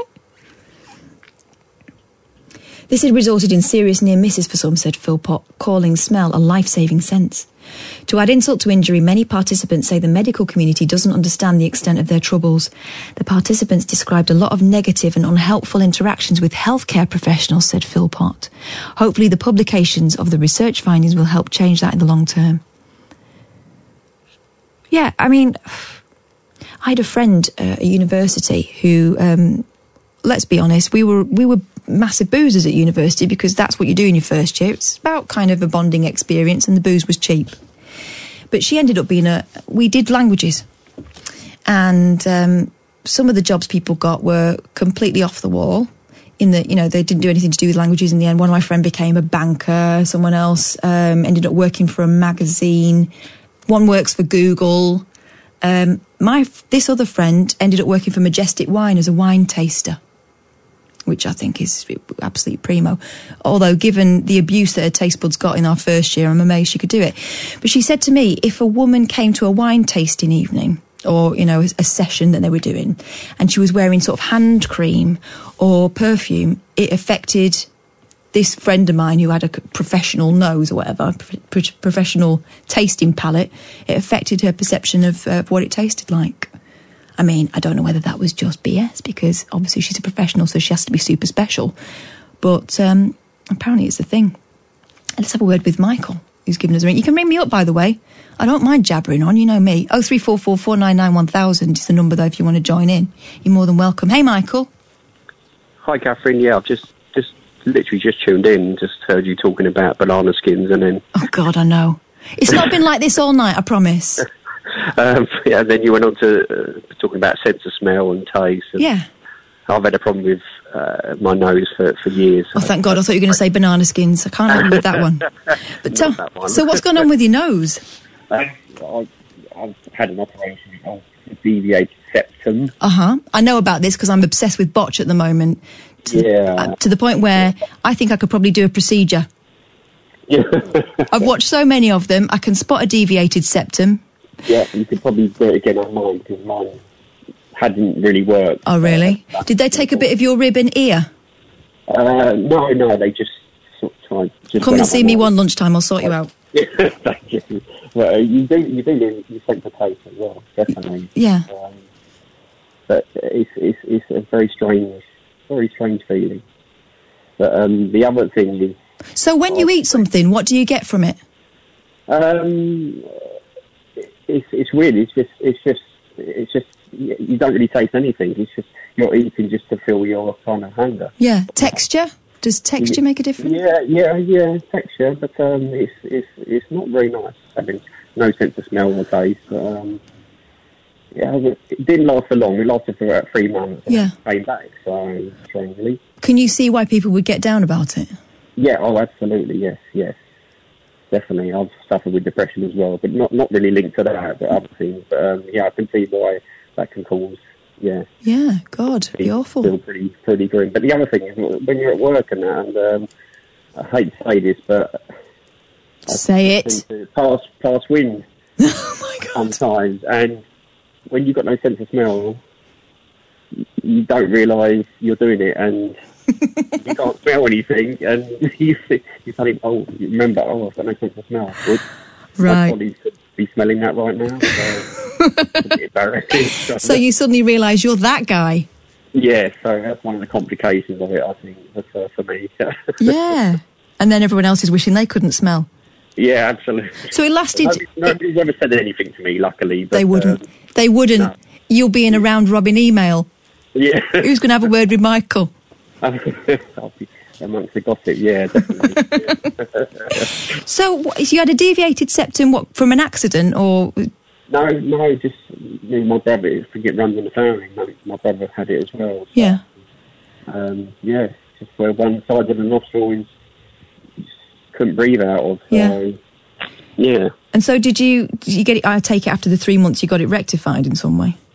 This had resulted in serious near misses for some, said Philpott, calling smell a life-saving sense. To add insult to injury, many participants say the medical community doesn't understand the extent of their troubles. The participants described a lot of negative and unhelpful interactions with healthcare professionals, said Philpott. Hopefully the publications of the research findings will help change that in the long term. Yeah, I mean, I had a friend uh, at university who, um, let's be honest, we were we were massive boozers at university because that's what you do in your first year. It's about kind of a bonding experience, and the booze was cheap. But she ended up being a... We did languages. And um, some of the jobs people got were completely off the wall. In that, you know, they didn't do anything to do with languages in the end. One of my friends became a banker. Someone else um, ended up working for a magazine. One works for Google. Um, my This other friend ended up working for Majestic Wine as a wine taster, which I think is absolutely primo. Although, given the abuse that her taste buds got in our first year, I'm amazed she could do it. But she said to me, if a woman came to a wine tasting evening, or, you know, a session that they were doing, and she was wearing sort of hand cream or perfume, it affected this friend of mine who had a professional nose or whatever, pro- professional tasting palate. It affected her perception of uh, what it tasted like. I mean, I don't know whether that was just B S, because obviously she's a professional, so she has to be super special. But um, apparently it's a thing. Let's have a word with Michael, who's given us a ring. You can ring me up, by the way. I don't mind jabbering on, you know me. oh three four four, four nine nine, one thousand is the number, though, if you want to join in. You're more than welcome. Hey, Michael. Hi, Catherine. Yeah, I've just, just literally just tuned in, just heard you talking about banana skins, and then... Oh, God, I know. It's not been like this all night, I promise. um, yeah, and then you went on to uh, talking about sense of smell and taste. And Yeah. I've had a problem with uh, my nose for, for years. Oh, thank God. I thought you were going to say banana skins. I can't help you with that one. But tell, that one. so what's going on with your nose? Um, I, I've had an operation of a deviated septum. Uh-huh. I know about this because I'm obsessed with botch at the moment. To, Yeah. uh, to the point where I think I could probably do a procedure. Yeah. I've watched so many of them. I can spot a deviated septum. Yeah, you could probably do it again on mine because mine hadn't really worked. Oh, really? Did they take a bit of your rib and ear? Uh, no, no, they just sort of tried. Just Come went and up see on me mine. one lunchtime. I'll sort you out. Thank you. Well, you do, you do, you, you sense the taste as well, definitely. Yeah. Um, but it's, it's, it's a very strange, very strange feeling. But um, the other thing is, So when you eat something, what do you get from it? um, it's, it's weird. It's just, it's just, it's just, you don't really taste anything. It's just you're eating just to fill your kind of hunger. Yeah. Texture? Does texture make a difference? Yeah, yeah, yeah, texture, but um, it's it's it's not very nice. Having no sense of smell or taste. But, um, yeah, it didn't last for long. It lasted for about three months. And Yeah. came back. So strangely. Can you see why people would get down about it? Yeah. Oh, absolutely. Yes. Yes. Definitely. I've suffered with depression as well, but not not really linked to that, but other things. But um, yeah, I can see why that can cause. Yeah. Yeah. God, be awful. Still pretty pretty grim. But the other thing is when you're at work and that, and um, I hate to say this, but Say it. to pass pass wind sometimes, and when you've got no sense of smell, y- you don't realise you're doing it, and you can't smell anything, and you you suddenly oh you remember oh I've got no sense of smell. Well, my Right. colleagues could be smelling that right now. So it's a bit embarrassing. So you suddenly realise you're that guy. Yeah, so that's one of the complications of it, I think, for, for me. Yeah. And then everyone else is wishing they couldn't smell. Yeah, absolutely. So it lasted. Nobody, nobody's ever said anything to me, luckily. But, They wouldn't. um, They wouldn't. no. You'll be in a round robin email. yeah. Who's going to have a word with Michael? I'll be amongst the gossip, yeah, definitely. So what, so you had a deviated septum what, from an accident or... no, no, just me and my brother. It's to get runs in the family. My, my brother had it as well. Yeah. Um, yeah, just where one side of the nostril is couldn't breathe out of. So, Yeah. Yeah. And so did you, did you get it, I take it after the three months you got it rectified in some way?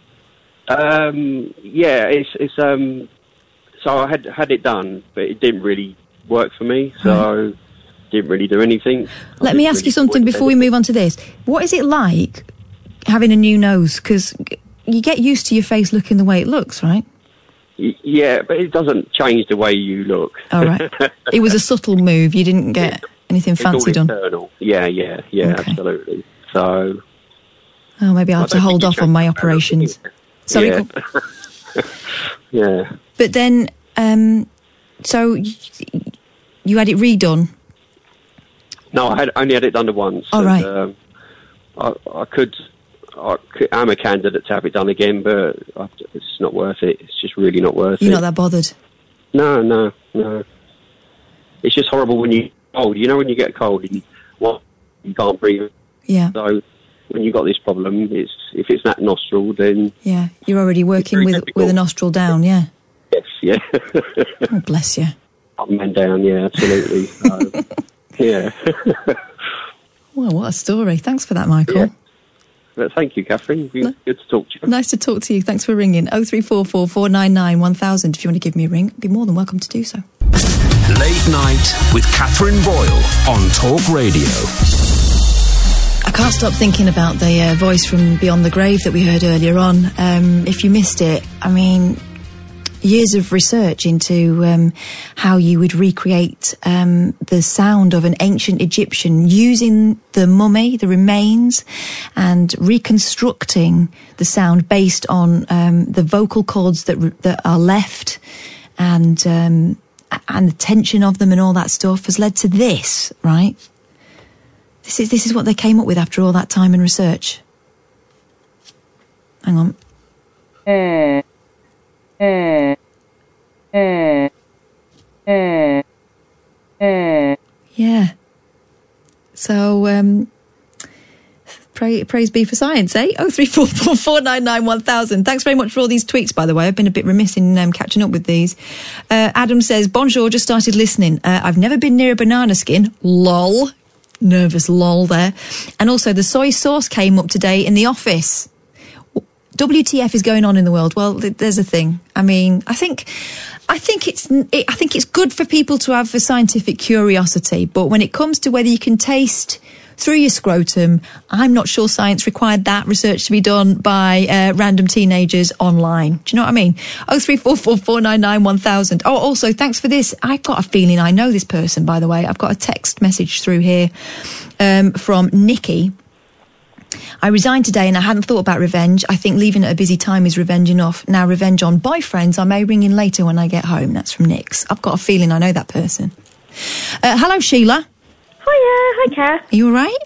Um, yeah, it's it's um. So I had had it done, but it didn't really work for me. So didn't really do anything. Let me ask you something before we move on to this. What is it like having a new nose? Because you get used to your face looking the way it looks, right? Y- Yeah, but it doesn't change the way you look. All right. It was a subtle move. You didn't get anything It's all fancy done. internal. Yeah, yeah, yeah, Okay. absolutely. So Oh, maybe I'll I have to don't hold think off it on my changed. operations. Sorry. yeah. go- yeah. But then, um, so y- you had it redone. No, I had only had it done the once. Oh, and, right. Um, I, I could. I could, I'm a candidate to have it done again, but I, it's not worth it. It's just really not worth You're it. not that bothered. No, no, no. It's just horrible when you cold. You know when you get cold, and you, what you can't breathe. Yeah. So when you got this problem, it's if it's that nostril, then Yeah. You're already working very with difficult. with a nostril down. Yeah. yes, yeah. Oh, bless you. Up and down, yeah, absolutely. So, yeah. Well, what a story. Thanks for that, Michael. Yeah. But thank you, Catherine. Good good to talk to you. Nice to talk to you. Thanks for ringing. oh three four four, four nine nine, one thousand. If you want to give me a ring, I'd be more than welcome to do so. Late Night with Catherine Boyle on Talk Radio. I can't stop thinking about the uh, voice from Beyond the Grave that we heard earlier on. Um, if you missed it, I mean, years of research into um, how you would recreate um, the sound of an ancient Egyptian using the mummy, the remains, and reconstructing the sound based on um, the vocal cords that re- that are left and um, and the tension of them and all that stuff has led to this, right? This is this is what they came up with after all that time and research. Hang on. Eh. Eh. Eh. Eh. Eh. Yeah. So, um, Praise, praise be for science, eh? Oh three four four four nine nine one thousand. Thanks very much for all these tweets, by the way. I've been a bit remiss in um, catching up with these. Uh, Adam says, bonjour, just started listening. Uh, I've never been near a banana skin. Lol. Nervous lol there. And also the soy sauce came up today in the office. W T F is going on in the world? Well, th- there's a thing. I mean, I think, I think it's, it, I think it's good for people to have a scientific curiosity, but when it comes to whether you can taste through your scrotum, I'm not sure science required that research to be done by uh, random teenagers online. Do you know what I mean? oh three four four four nine nine one thousand. Oh, also, thanks for this. I've got a feeling I know this person, by the way. I've got a text message through here um, from Nikki. I resigned today and I hadn't thought about revenge. I think leaving at a busy time is revenge enough. Now revenge on boyfriends, I may ring in later when I get home. That's from Nix. I've got a feeling I know that person. Uh, hello, Sheila. Hiya, hi, Kath. Are you all right?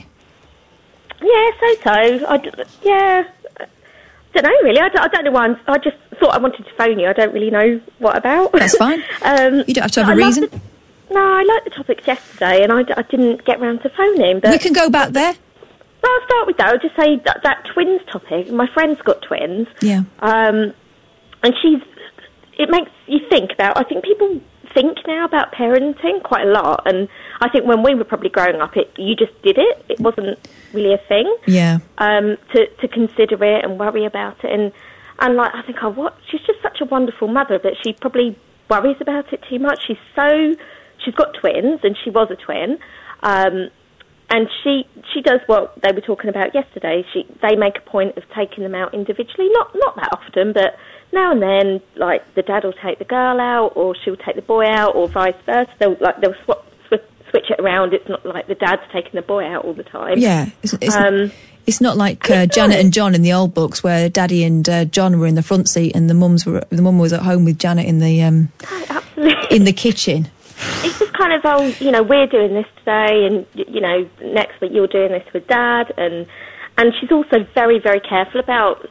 Yeah, so-so. I d- yeah, I don't know, really. I, d- I don't know why. I'm, I just thought I wanted to phone you. I don't really know what about. That's fine. um, you don't have to have I a reason. The, no, I liked the topics yesterday, and I, d- I didn't get round to phoning. But we can go back there. Well, I'll start with that. I'll just say that, that twins topic. My friend's got twins. Yeah. Um, and she's... It makes you think about... I think people think now about parenting quite a lot, and I think when we were probably growing up, it you just did it. It wasn't really a thing. Yeah. Um, to to consider it and worry about it, and and like I think, oh, what? She's just such a wonderful mother, but she probably worries about it too much. She's so she's got twins, and she was a twin, um, and she she does what they were talking about yesterday. She they make a point of taking them out individually, not not that often, but now and then, like the dad will take the girl out, or she'll take the boy out, or vice versa. They'll like they'll swap, switch, switch it around. It's not like the dad's taking the boy out all the time. Yeah, it's, it's, um, it's not like uh, Janet and John in the old books, where Daddy and uh, John were in the front seat and the mums were the mum was at home with Janet in the um, absolutely. in the kitchen. It's just kind of, oh, you know, we're doing this today, and y- you know, next week you're doing this with Dad, and and she's also very, very careful about.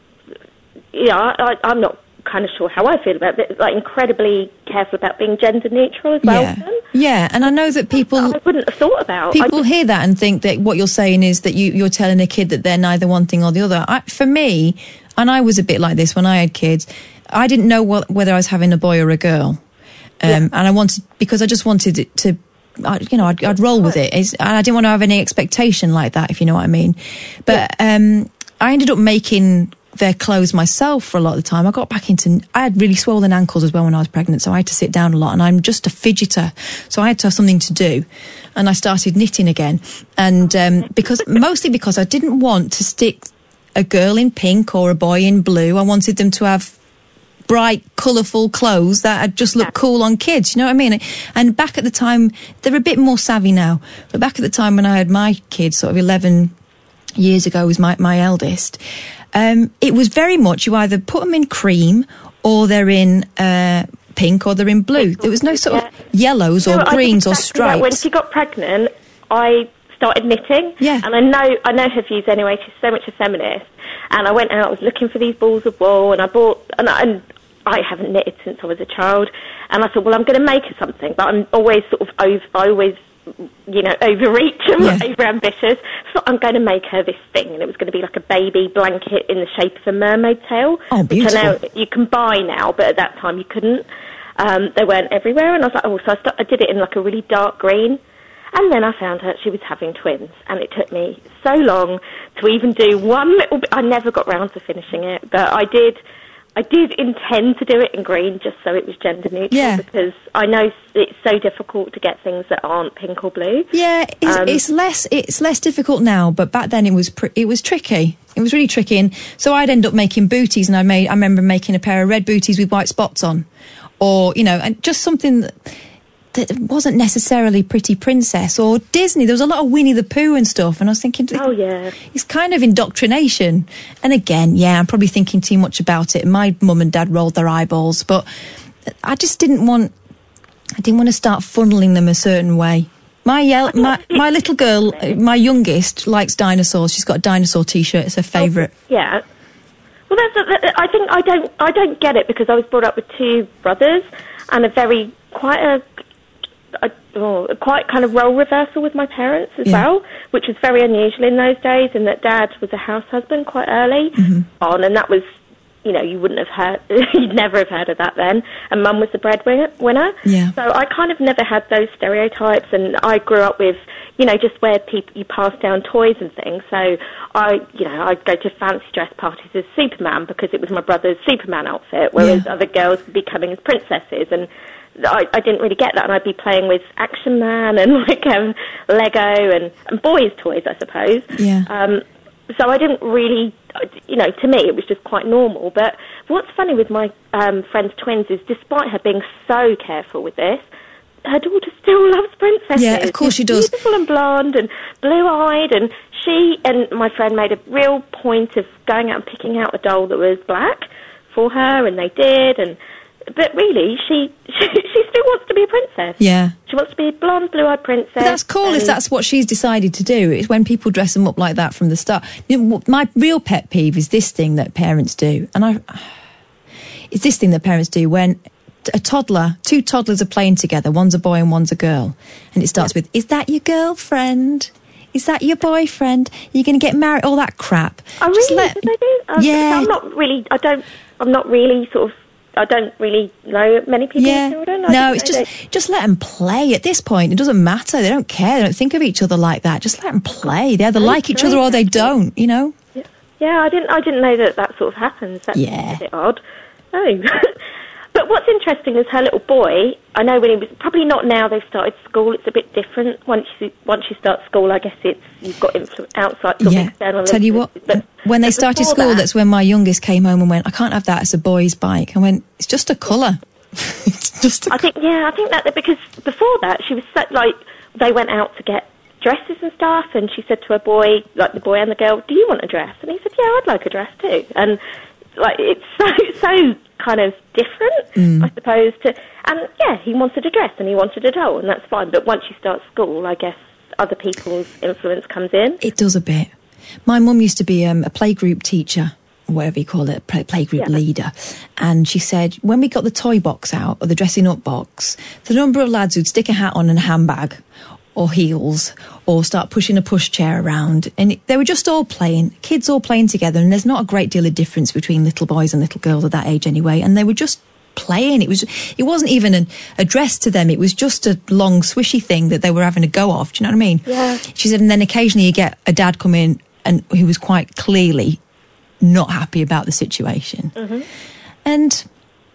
You know, I, I, I'm not kind of sure how I feel about it, like incredibly careful about being gender neutral as well. Yeah, yeah, and I know that people I wouldn't have thought about. People I just, hear that and think that what you're saying is that you, you're telling a kid that they're neither one thing or the other. I, for me, and I was a bit like this when I had kids, I didn't know what, whether I was having a boy or a girl, um, yeah. and I wanted because I just wanted it to. I, you know, I'd, I'd roll with it. It's, I didn't want to have any expectation like that, if you know what I mean. But um, I ended up making their clothes myself for a lot of the time. I got back into, I had really swollen ankles as well when I was pregnant, so I had to sit down a lot, and I'm just a fidgeter, so I had to have something to do, and I started knitting again, and um, because mostly because I didn't want to stick a girl in pink or a boy in blue. I wanted them to have bright, colourful clothes that had just look cool on kids, you know what I mean? And back at the time, they're a bit more savvy now, but back at the time when I had my kids, sort of eleven years ago was my, my eldest, um, it was very much you either put them in cream or they're in uh, pink or they're in blue. There was no sort yeah. of yellows or No, I greens did or exactly that. stripes. When she got pregnant, I started knitting. Yeah. And I know I know her views anyway. She's so much a feminist. And I went out, I was looking for these balls of wool, and I bought, and I, and I haven't knitted since I was a child. And I thought, well, I'm going to make her something, but I'm always sort of over, I always, you know, overreach and Yeah. over ambitious. So I'm going to make her this thing, and it was going to be like a baby blanket in the shape of a mermaid tail. Oh, which I know beautiful. you can buy now, but at that time you couldn't. Um, they weren't everywhere, and I was like, oh, so I, st- I did it in like a really dark green. And then I found out she was having twins, and it took me so long to even do one little bit. I never got round to finishing it, but I did. I did intend to do it in green just so it was gender neutral, Yeah. because I know it's so difficult to get things that aren't pink or blue. Yeah, it's, Um, it's less it's less difficult now, but back then it was pr- it was tricky. It was really tricky, and so I'd end up making booties, and I made I remember making a pair of red booties with white spots on, or you know, and just something that, that wasn't necessarily Pretty Princess or Disney. There was a lot of Winnie the Pooh and stuff, and I was thinking, oh yeah, it's kind of indoctrination. And again, yeah, I'm probably thinking too much about it. My mum and dad rolled their eyeballs, but I just didn't want. I didn't want to start funneling them a certain way. My yell, my my little girl, my youngest, likes dinosaurs. She's got a dinosaur T-shirt. It's her favourite. yeah. Well, that's. that- I think I don't. I don't get it, because I was brought up with two brothers and a very quite a I, oh, quite kind of role reversal with my parents as Yeah. well, which was very unusual in those days, in that Dad was a house husband quite early Mm-hmm. on, and that was, you know, you wouldn't have heard, you'd never have heard of that then, and Mum was the breadwinner. winner. Yeah. So I kind of never had those stereotypes, and I grew up with, you know, just where people, you pass down toys and things. So I, you know, I'd go to fancy dress parties as Superman because it was my brother's Superman outfit, whereas Yeah. other girls would be coming as princesses, and I, I didn't really get that, and I'd be playing with Action Man and like um, Lego and, and boys' toys, I suppose. Yeah. Um, so I didn't really, you know, to me it was just quite normal. But what's funny with my um, friend's twins is, despite her being so careful with this, her daughter still loves princesses. Yeah, of course she does. Beautiful and blonde and blue-eyed, and she and my friend made a real point of going out and picking out a doll that was black for her, and they did. And but really, she she, she still wants to be a princess. Yeah. She wants to be a blonde, blue-eyed princess. But that's cool if and- that's what she's decided to do. It's when people dress them up like that from the start. You know, what- my real pet peeve is this thing that parents do, and I, it's this thing that parents do when a toddler, two toddlers are playing together. One's a boy and one's a girl, and it starts with, "Is that your girlfriend? Is that your boyfriend? You're going to get married?" All that crap. Oh, Just really? let- Did they do? Um, Yeah. so I'm not really. I don't. I'm not really sort of. I don't really know many people Yeah. with children. I No, didn't it's know just just let them play. At this point, it doesn't matter. They don't care. They don't think of each other like that. Just let them play. They either like each other or they don't. You know. that- Yeah, I didn't. I didn't know that that sort of happens. That's Yeah. a bit odd. Oh. But what's interesting is her little boy. I know when he was probably not now. They've started school. It's a bit different once you once you start school. I guess it's you've got influ- outside sort of Yeah. external. Tell you what, influences, but when they but started before school, that- that's when my youngest came home and went, "I can't have that. It's a boy's bike." I went, "It's just a colour." It's just. A I think yeah, I think that because before that she was so, like they went out to get dresses and stuff, and she said to her boy, like the boy and the girl, "Do you want a dress?" And he said, "Yeah, I'd like a dress too." And like it's so so kind of different, Mm. I suppose. To and yeah, he wanted a dress and he wanted a doll, and that's fine. But once you start school, I guess other people's influence comes in. It does a bit. My mum used to be um, a playgroup teacher, whatever you call it, play, playgroup Yeah. leader. And she said, when we got the toy box out, or the dressing up box, the number of lads who'd stick a hat on and a handbag, or heels, or start pushing a pushchair around. And it, they were just all playing, kids all playing together. And there's not a great deal of difference between little boys and little girls at that age anyway. And they were just playing. It was, it wasn't even an, a dress to them. It was just a long swishy thing that they were having a go of. Do you know what I mean? Yeah. She said, and then occasionally you get a dad come in and who was quite clearly not happy about the situation. Mm-hmm. And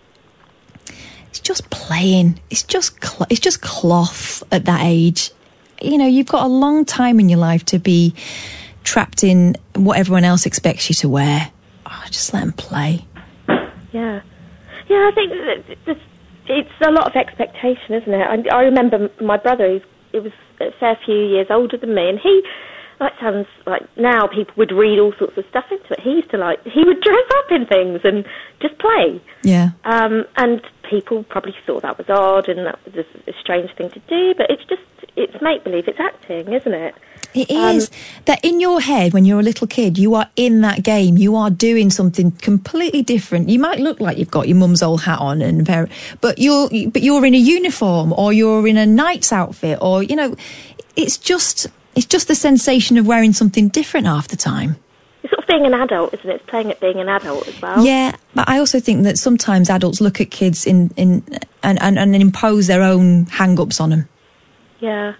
it's just playing. It's just cl- it's just cloth at that age. You know, you've got a long time in your life to be trapped in what everyone else expects you to wear. Oh, just let them play. Yeah, yeah. I think that it's, it's a lot of expectation, isn't it? I, I remember my brother. He's, he was a fair few years older than me, and he. That sounds like now people would read all sorts of stuff into it. He used to like he would dress up in things and just play. Yeah. Um, and people probably thought that was odd and that was a, a strange thing to do. But it's just it's make believe. It's acting, isn't it? It is that in your head when you're a little kid, you are in that game. You are doing something completely different. You might look like you've got your mum's old hat on, and very, but you're but you're in a uniform or you're in a knight's outfit, or you know, it's just it's just the sensation of wearing something different half the time. It's sort of being an adult, isn't it? It's playing at being an adult as well. Yeah, but I also think that sometimes adults look at kids in in and and, and impose their own hang-ups on them. Yeah.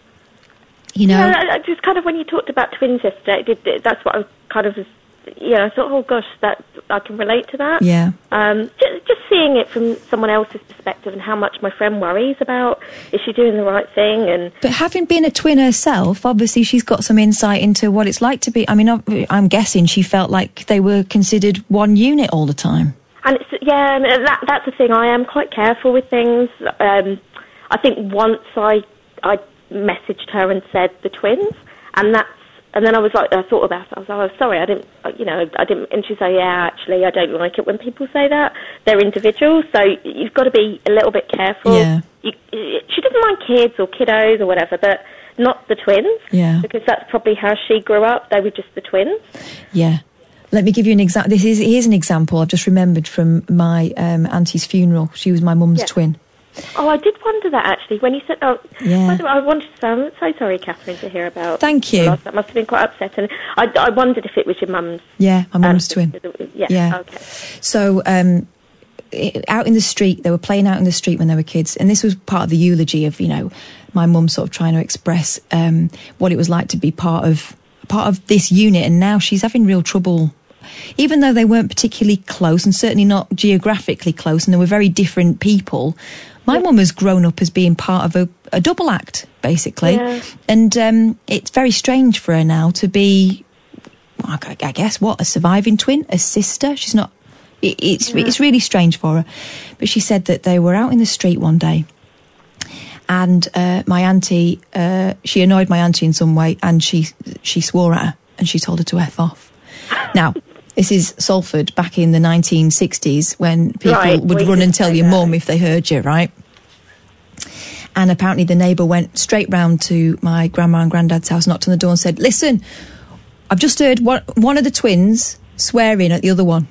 You know. Yeah, I- I just kind of when you talked about twins yesterday, it did, that's what I kind of was. You know, I thought, oh gosh, that I can relate to that. Yeah. Um, just, just seeing it from someone else's perspective and how much my friend worries about is she doing the right thing and. But having been a twin herself, obviously she's got some insight into what it's like to be. I mean, I'm- I'm guessing she felt like they were considered one unit all the time. And it's, yeah, and that, that's the thing. I am quite careful with things. Um, I think once I I messaged her and said the twins, and that's and then I was like, I thought about it. I was like, oh, sorry, I didn't, you know, I didn't. And she said, yeah, actually, I don't like it when people say that. They're individuals, so you've got to be a little bit careful. Yeah. You, she doesn't mind kids or kiddos or whatever, but not the twins. Yeah. Because that's probably how she grew up. They were just the twins. Yeah. Let me give you an example. This is here's an example I've just remembered from my um, auntie's funeral. She was my mum's Yeah. twin. Oh, I did wonder that actually when you said. Oh, Yeah. by the way, I wanted to say I'm so sorry, Catherine, to hear about. Thank you. the loss. That must have been quite upsetting. I, I wondered if it was your mum's. Yeah, my mum's twin. Yeah. Yeah. Okay. So, um, i- out in the street, they were playing out in the street when they were kids, and this was part of the eulogy of, you know, my mum sort of trying to express um, what it was like to be part of part of this unit, and now she's having real trouble. Even though they weren't particularly close, and certainly not geographically close, and they were very different people, my mum has grown up as being part of a, a double act, basically. Yeah. And um, it's very strange for her now to be, I gu- I guess, what, a surviving twin, a sister? She's not, it, it's, Yeah. it's really strange for her. But she said that they were out in the street one day, and uh, my auntie, uh, she annoyed my auntie in some way, and she she swore at her, and she told her to F off. Now, this is Salford back in the nineteen sixties when people Right, would we run did and tell say your that. mum if they heard you, right? And apparently the neighbour went straight round to my grandma and granddad's house, knocked on the door and said, listen, I've just heard one, one of the twins swearing at the other one.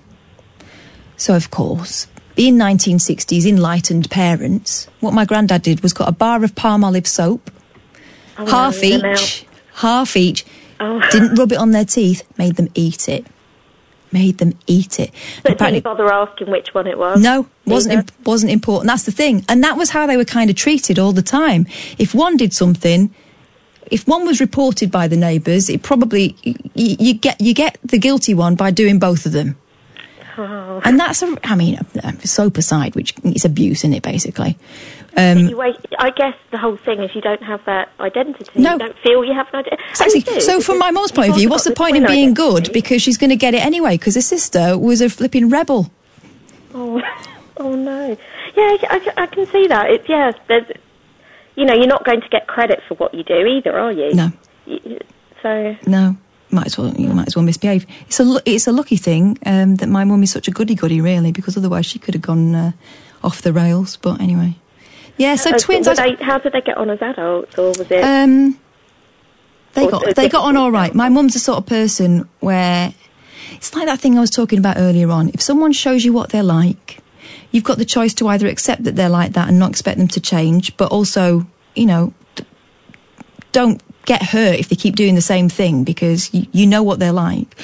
So, of course, being nineteen sixties enlightened parents, what my granddad did was got a bar of palm olive soap, Oh, half no, them each, half each, Oh. didn't rub it on their teeth, made them eat it. Made them eat it. But Apparently- didn't bother asking which one it was? no, wasn't either? imp- wasn't important. That's the thing, and that was how they were kind of treated all the time. If one did something, if one was reported by the neighbours, it probably y- y- you get you get the guilty one by doing both of them. Oh. And that's a, I mean, uh, soap aside, which is abuse, isn't it? Basically, um, Anyway, I guess the whole thing is you don't have that identity. No. You don't feel you have an identity. Exactly. So, from my mum's point of view, what's the point in being good? Because she's going to get it anyway. Because her sister was a flipping rebel. Oh, oh no. Yeah, I, I, I can see that. It's yeah. There's, you know, you're not going to get credit for what you do either, are you? No. Y- So No, might as well. You might as well misbehave. It's a lu- it's a lucky thing um, that my mum is such a goody goody, really, because otherwise she could have gone uh, off the rails. But anyway, yeah. So Uh, twins. were I- they, how did they get on as adults, or was it? Um, they Or got a they got on difficult all right. My mum's the sort of person where it's like that thing I was talking about earlier on. If someone shows you what they're like, you've got the choice to either accept that they're like that and not expect them to change, but also, you know, d- don't get hurt if they keep doing the same thing because you, you know what they're like.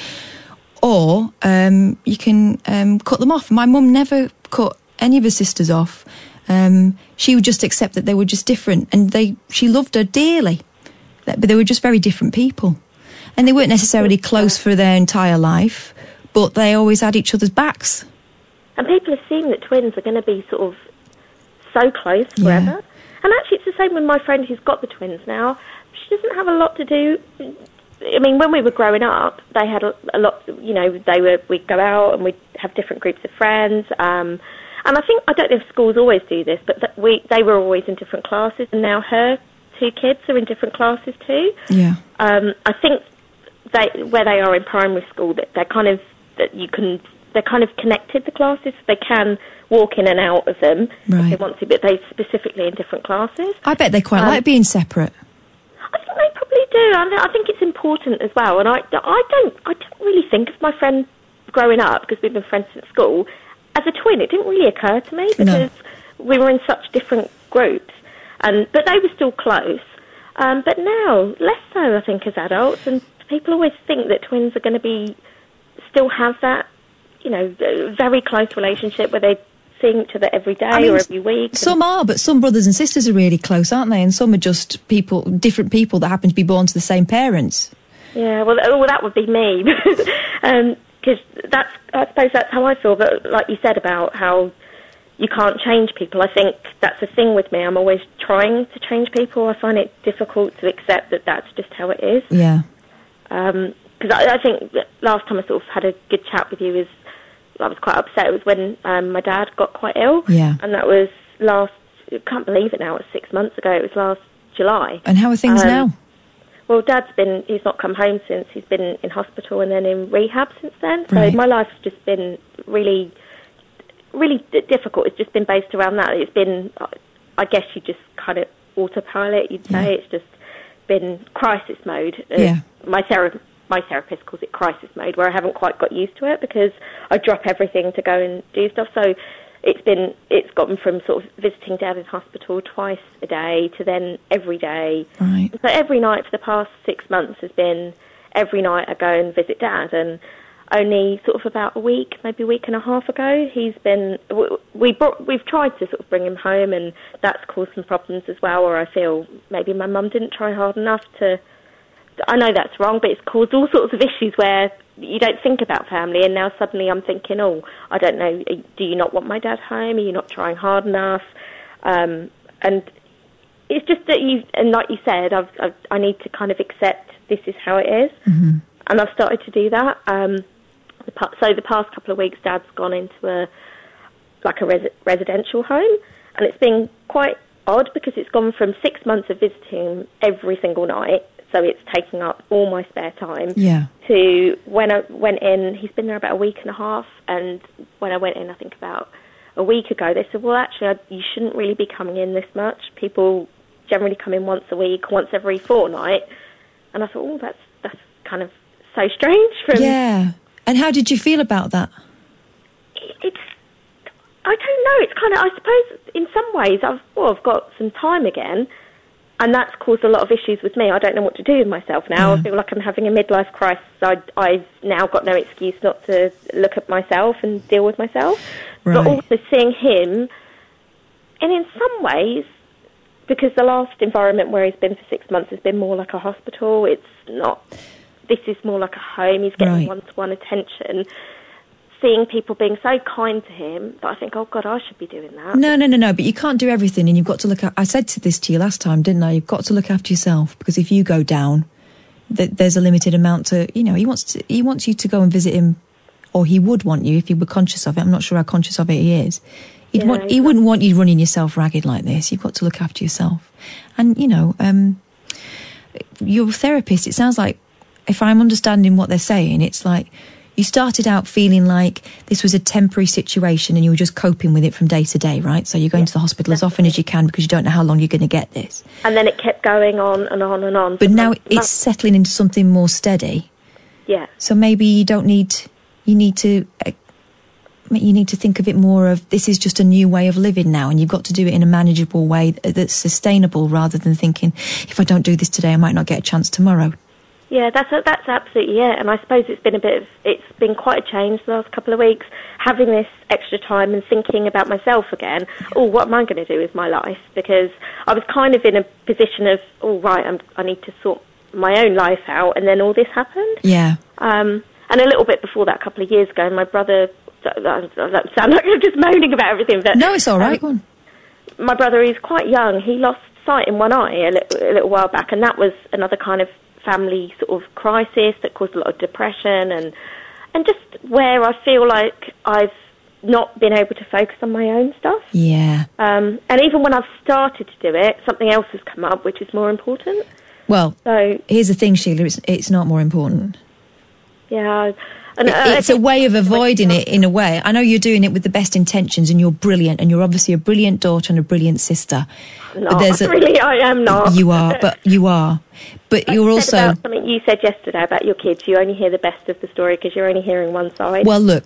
Or um, you can um, cut them off. My mum never cut any of her sisters off. Um, she would just accept that they were just different, and they she loved her dearly, That- but they were just very different people, and they weren't necessarily close for their entire life, but they always had each other's backs. And people assume that twins are going to be sort of so close Yeah. forever. And actually, it's the same with my friend who's got the twins now. She doesn't have a lot to do. I mean, when we were growing up, they had a, a lot. You know, they were we'd go out and we'd have different groups of friends. Um, and I think I don't know if schools always do this, but that we they were always in different classes, and now her two kids are in different classes too. Yeah. Um, I think they where they are in primary school that they're kind of that you can they're kind of connected, the classes. They can walk in and out of them if Right. they want to, but they specifically in different classes. I bet they quite Um, like being separate. I think they probably do. I, I think it's important as well. And I, I don't I don't really think of my friend growing up, because we've been friends since school, as a twin. It didn't really occur to me because we were in such different groups, and but they were still close. Um, but now, less so, I think, as adults. And people always think that twins are going to be still have that, you know, very close relationship where they're seeing each other every day I mean, or every week. Some are, but some brothers and sisters are really close, aren't they? And some are just people, different people that happen to be born to the same parents. Yeah, well, well that would be me. Because that's, I suppose that's how I feel. But like you said about how you can't change people, I think that's the thing with me. I'm always trying to change people. I find it difficult to accept that that's just how it is. Yeah. Because I, I think that last time I sort of had a good chat with you is I was quite upset. It was when um, my dad got quite ill. Yeah. And that was last, I can't believe it now, it was six months ago. It was last July. And how are things Um, now? Well, Dad's been, he's not come home since. He's been in hospital and then in rehab since then. So Right. my life's just been really, really d- difficult. It's just been based around that. It's been, I guess you just kind of autopilot, you'd say. Yeah. It's just been crisis mode. Uh, Yeah. My thera- my therapist calls it crisis mode, where I haven't quite got used to it because I drop everything to go and do stuff. So it's been it's gotten from sort of visiting Dad in hospital twice a day to then every day. Right. So every night for the past six months has been every night I go and visit Dad, and only sort of about a week, maybe a week and a half ago, he's been we brought we've tried to sort of bring him home, and that's caused some problems as well. Where I feel maybe my mum didn't try hard enough to. I know that's wrong, but it's caused all sorts of issues where you don't think about family, and now suddenly I'm thinking, oh, I don't know, do you not want my dad home? Are you not trying hard enough? Um, and it's just that you, and like you said, I've, I've, I need to kind of accept this is how it is, Mm-hmm. and I've started to do that. Um, the pa- so the past couple of weeks, Dad's gone into a like a res- residential home, and it's been quite odd because it's gone from six months of visiting every single night, so it's taking up all my spare time. Yeah. To when I went in, he's been there about a week and a half, and when I went in, I think about a week ago, they said, well, actually, I, you shouldn't really be coming in this much. People generally come in once a week, once every fortnight. And I thought, oh, that's that's kind of so strange. From Yeah. And how did you feel about that? It's, I don't know, it's kind of, I suppose, in some ways, I've, well, I've got some time again. And that's caused a lot of issues with me. I don't know what to do with myself now. I feel like I'm having a midlife crisis. I, I've now got no excuse not to look at myself and deal with myself. Right. But also seeing him, and in some ways, because the last environment where he's been for six months has been more like a hospital. It's not, this is more like a home. He's getting Right. one-to-one attention. Seeing people being so kind to him that I think, oh, God, I should be doing that. No, no, no, no. But you can't do everything, and you've got to look at. I said to this to you last time, didn't I? You've got to look after yourself, because if you go down, th- there's a limited amount to. You know, he wants to. He wants you to go and visit him, or he would want you if you were conscious of it. I'm not sure how conscious of it he is. He'd Yeah, want. He exactly. wouldn't want you running yourself ragged like this. You've got to look after yourself, and you know, um, your therapist. It sounds like, if I'm understanding what they're saying, it's like. You started out feeling like this was a temporary situation and you were just coping with it from day to day, right? So you're going to the hospital as often as you can because you don't know how long you're going to get this. And then it kept going on and on and on. But For now months- it's settling into something more steady. Yeah. So maybe you don't need, you need to, uh, you need to think of it more of this is just a new way of living now, and you've got to do it in a manageable way that's sustainable rather than thinking, if I don't do this today, I might not get a chance tomorrow. Yeah, that's that's absolutely it. And I suppose it's been a bit of, it's been quite a change the last couple of weeks, having this extra time and thinking about myself again. Oh, what am I going to do with my life? Because I was kind of in a position of, oh, right, I'm, I need to sort my own life out, and then all this happened. Yeah. Um, and a little bit before that, a couple of years ago, my brother, I don't sound like I'm just moaning about everything, but... No, it's all right. Um, my brother, he's quite young. He lost sight in one eye a little, a little while back, and that was another kind of family sort of crisis that caused a lot of depression, and and just where I feel like I've not been able to focus on my own stuff. Yeah. Um, and even when I've started to do it, something else has come up which is more important. Well, So here's the thing, Sheila, it's, it's not more important. yeah, and It- uh, it's a way of avoiding it in a way. I know you're doing it with the best intentions and you're brilliant, and you're obviously a brilliant daughter and a brilliant sister. no, really, I am not. You are, but you are. But Like you're you also... said about something you said yesterday about your kids. You only hear the best of the story because you're only hearing one side. Well, look,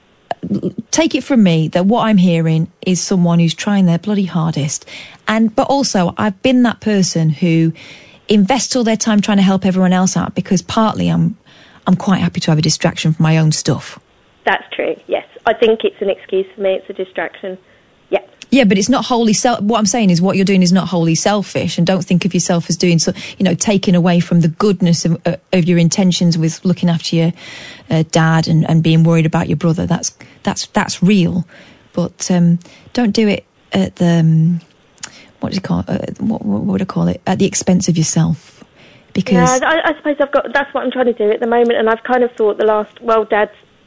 take it from me that what I'm hearing is someone who's trying their bloody hardest. And but also, I've been that person who invests all their time trying to help everyone else out because partly I'm I'm quite happy to have a distraction from my own stuff. That's true. Yes, I think it's an excuse for me. It's a distraction. Yeah. Yeah, but it's not wholly self. What I'm saying is, what you're doing is not wholly selfish, and don't think of yourself as doing so. You know, taking away from the goodness of, uh, of your intentions with looking after your uh, dad and, and being worried about your brother. That's that's that's real, but um, don't do it at the um, what do you call it? Uh, what, what would I call it? At the expense of yourself, because Yeah, I, I suppose I've got. That's what I'm trying to do at the moment, and I've kind of thought the last. Well, Dad's.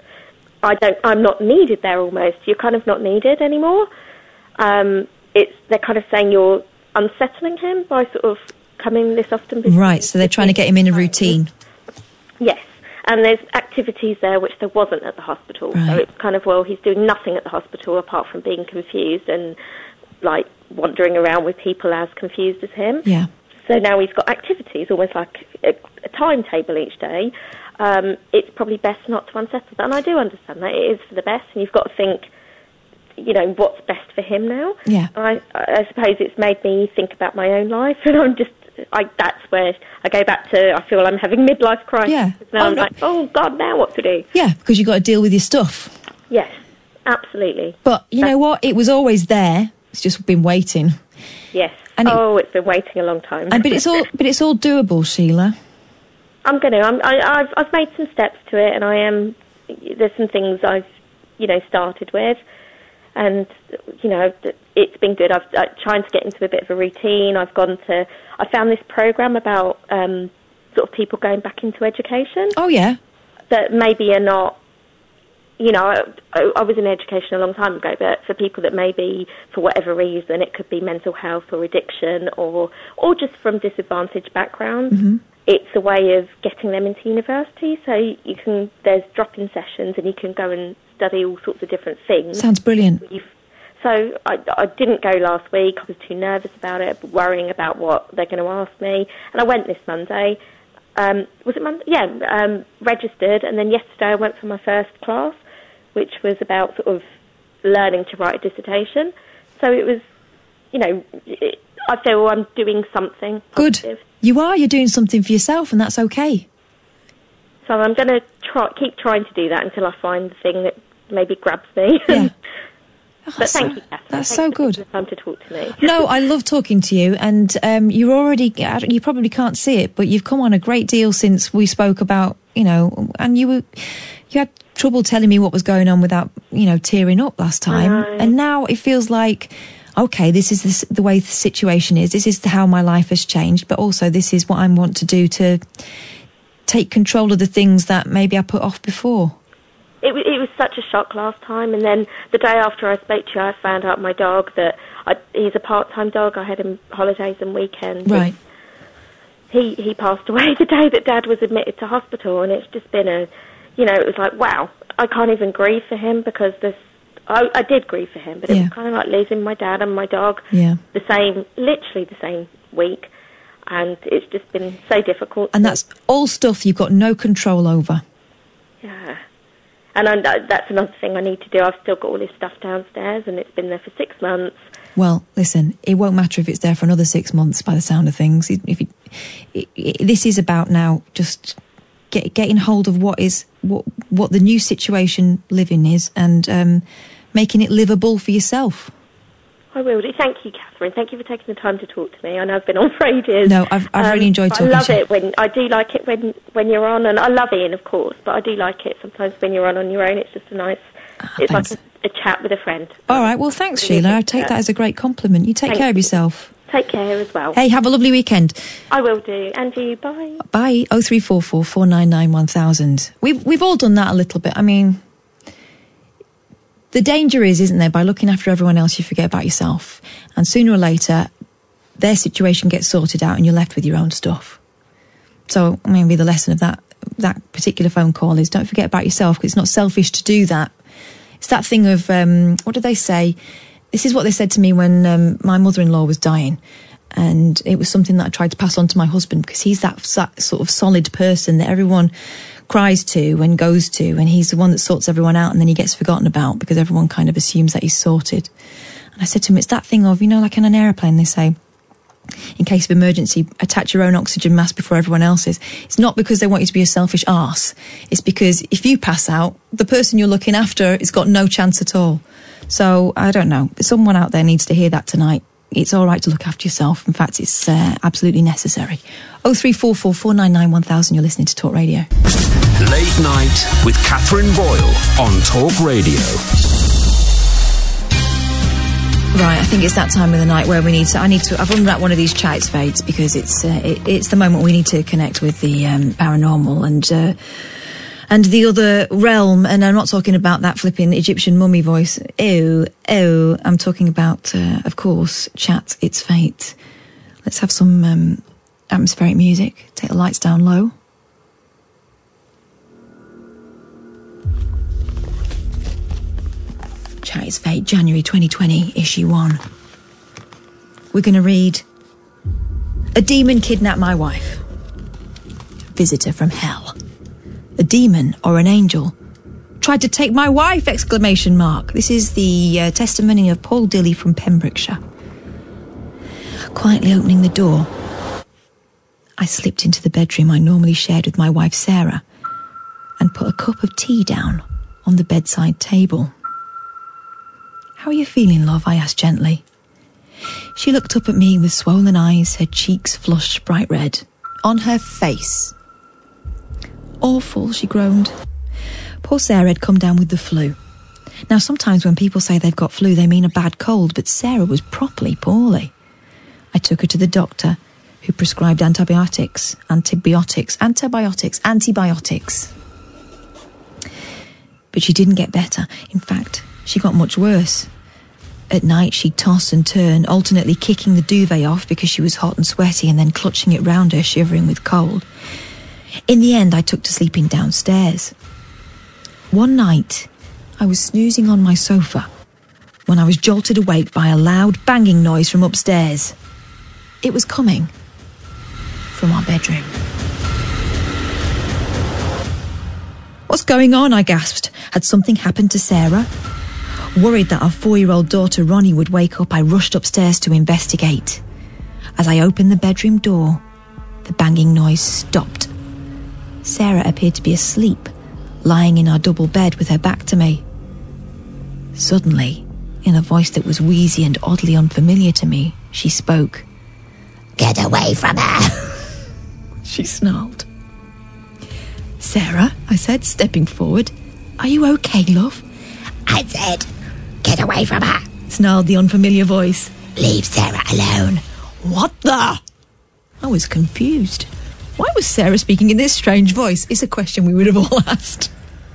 I don't. I'm not needed there. Almost. You're kind of not needed anymore. Um, it's they're kind of saying you're unsettling him by sort of coming this often. right. So they're trying to get him in a routine. Yes, and there's activities there which there wasn't at the hospital. So Right. it's kind of, well, he's doing nothing at the hospital apart from being confused and like wandering around with people as confused as him. Yeah. So now he's got activities, almost like a, a timetable each day. Um, it's probably best not to unsettle that, and I do understand that. It is for the best, and you've got to think you know, what's best for him now. Yeah. I, I suppose it's made me think about my own life, and I'm just, I, that's where I go back to, I feel I'm having midlife crisis. Yeah. Now Oh, I'm no. like, oh, God, now what to do? Yeah, because you've got to deal with your stuff. Yes, absolutely. But you know what? It was always there. It's just been waiting. Yes. And it- oh, it's been waiting a long time. And but it's all but it's all doable, Sheila. I'm going to. I'm, I, I've I've made some steps to it, and I am. There's some things I've, you know, started with, and you know, it's been good. I've I'm trying to get into a bit of a routine. I've gone to. I found this program about um, sort of people going back into education. Oh yeah. That maybe are not. You know, I, I was in education a long time ago, but for people that maybe, for whatever reason, it could be mental health or addiction, or or just from disadvantaged backgrounds. Mm-hmm. It's a way of getting them into university. So you can, there's drop-in sessions, and you can go and study all sorts of different things. Sounds brilliant. You've, so I, I didn't go last week. I was too nervous about it, worrying about what they're going to ask me. And I went this Monday. Um, was it Monday? Yeah, um, registered. And then yesterday I went for my first class, which was about sort of learning to write a dissertation. So it was, you know, it, I feel I'm doing something positive. Good. You are. You're doing something for yourself, and that's okay. So I'm going to try, keep trying to do that until I find the thing that maybe grabs me. Yeah. But thank you, Catherine. That's Thanks so for good. taking the time to talk to me. No, I love talking to you, and um, you're already. You probably can't see it, but you've come on a great deal since we spoke about, you know, and you were, you had trouble telling me what was going on without, you know, tearing up last time, I know. and now it feels like, okay, this is the, s- the way the situation is. This is how my life has changed, but also this is what I want to do to take control of the things that maybe I put off before. It, wa- it was such a shock last time, and then the day after I spoke to you, I found out my dog that I, he's a part-time dog. I had him holidays and weekends. Right. He he passed away the day that Dad was admitted to hospital, and it's just been a, you know, it was like, wow, I can't even grieve for him because this. I, I did grieve for him, but it Yeah. was kind of like losing my dad and my dog Yeah. the same, literally the same week, and it's just been so difficult. And that's all stuff you've got no control over. Yeah. And I, that's another thing I need to do. I've still got all this stuff downstairs, and it's been there for six months. Well, listen, it won't matter if it's there for another six months by the sound of things. If it, it, it, this is about now just get, getting hold of what is what what the new situation living is, and um, making it livable for yourself. I will do. Thank you, Catherine. Thank you for taking the time to talk to me. I know I've been on for ages. No, I've I've really enjoyed talking I love to you. it when I do like it when when you're on, and I love Ian, of course, but I do like it sometimes when you're on on your own. It's just a nice. it's thanks. like a, a chat with a friend. All right, well, thanks, Sheila. I take that as a great compliment. You take Thank care of you. yourself. Take care as well. Hey, have a lovely weekend. I will do. And you. Bye. Bye. Oh three four four four nine nine one thousand. We've we've all done that a little bit. I mean, the danger is, isn't there, by looking after everyone else, you forget about yourself, and sooner or later, their situation gets sorted out, and you're left with your own stuff. So maybe the lesson of that that particular phone call is don't forget about yourself, because it's not selfish to do that. It's that thing of um, what do they say? This is what they said to me when um, my mother-in-law was dying. And it was something that I tried to pass on to my husband, because he's that, that sort of solid person that everyone cries to and goes to, and he's the one that sorts everyone out, and then he gets forgotten about because everyone kind of assumes that he's sorted. And I said to him, it's that thing of, you know, like in an aeroplane, they say, in case of emergency, attach your own oxygen mask before everyone else's. It's not because they want you to be a selfish arse. It's because if you pass out, the person you're looking after has got no chance at all. So, I don't know. Someone out there needs to hear that tonight. It's all right to look after yourself. In fact, it's uh, absolutely necessary. oh three four four four nine nine one thousand. You're listening to Talk Radio. Late Night with Catherine Boyle on Talk Radio. Right, I think it's that time of the night where we need to. I need to. I've run out one of these chats fades because it's uh, it, it's the moment we need to connect with the um, paranormal and uh, and the other realm. And I'm not talking about that flipping Egyptian mummy voice. Ew, ew. I'm talking about, uh, of course, chat. It's fate. Let's have some um, atmospheric music. Take the lights down low. Chat is Fate, January twenty twenty, issue one. We're going to read A Demon Kidnapped My Wife. Visitor from Hell. A demon or an angel tried to take my wife! Exclamation mark. This is the uh, testimony of Paul Dilly from Pembrokeshire. Quietly opening the door, I slipped into the bedroom I normally shared with my wife Sarah and put a cup of tea down on the bedside table. "How are you feeling, love?" I asked gently. She looked up at me with swollen eyes, her cheeks flushed bright red. On her face. "Awful," she groaned. Poor Sarah had come down with the flu. Now, sometimes when people say they've got flu, they mean a bad cold, but Sarah was properly poorly. I took her to the doctor, who prescribed antibiotics, antibiotics, antibiotics, antibiotics. But she didn't get better. In fact, she got much worse. At night, she'd toss and turn, alternately kicking the duvet off because she was hot and sweaty and then clutching it round her, shivering with cold. In the end, I took to sleeping downstairs. One night, I was snoozing on my sofa when I was jolted awake by a loud banging noise from upstairs. It was coming from our bedroom. "What's going on?" I gasped. Had something happened to Sarah? Worried that our four-year-old daughter Ronnie would wake up, I rushed upstairs to investigate. As I opened the bedroom door, the banging noise stopped. Sarah appeared to be asleep, lying in our double bed with her back to me. Suddenly, in a voice that was wheezy and oddly unfamiliar to me, she spoke. "Get away from her!" she snarled. "Sarah," I said, stepping forward, "are you okay, love?" "I said, get away from her," snarled the unfamiliar voice. "Leave Sarah alone." "What the?" I was confused. Why was Sarah speaking in this strange voice? It's a question we would have all asked.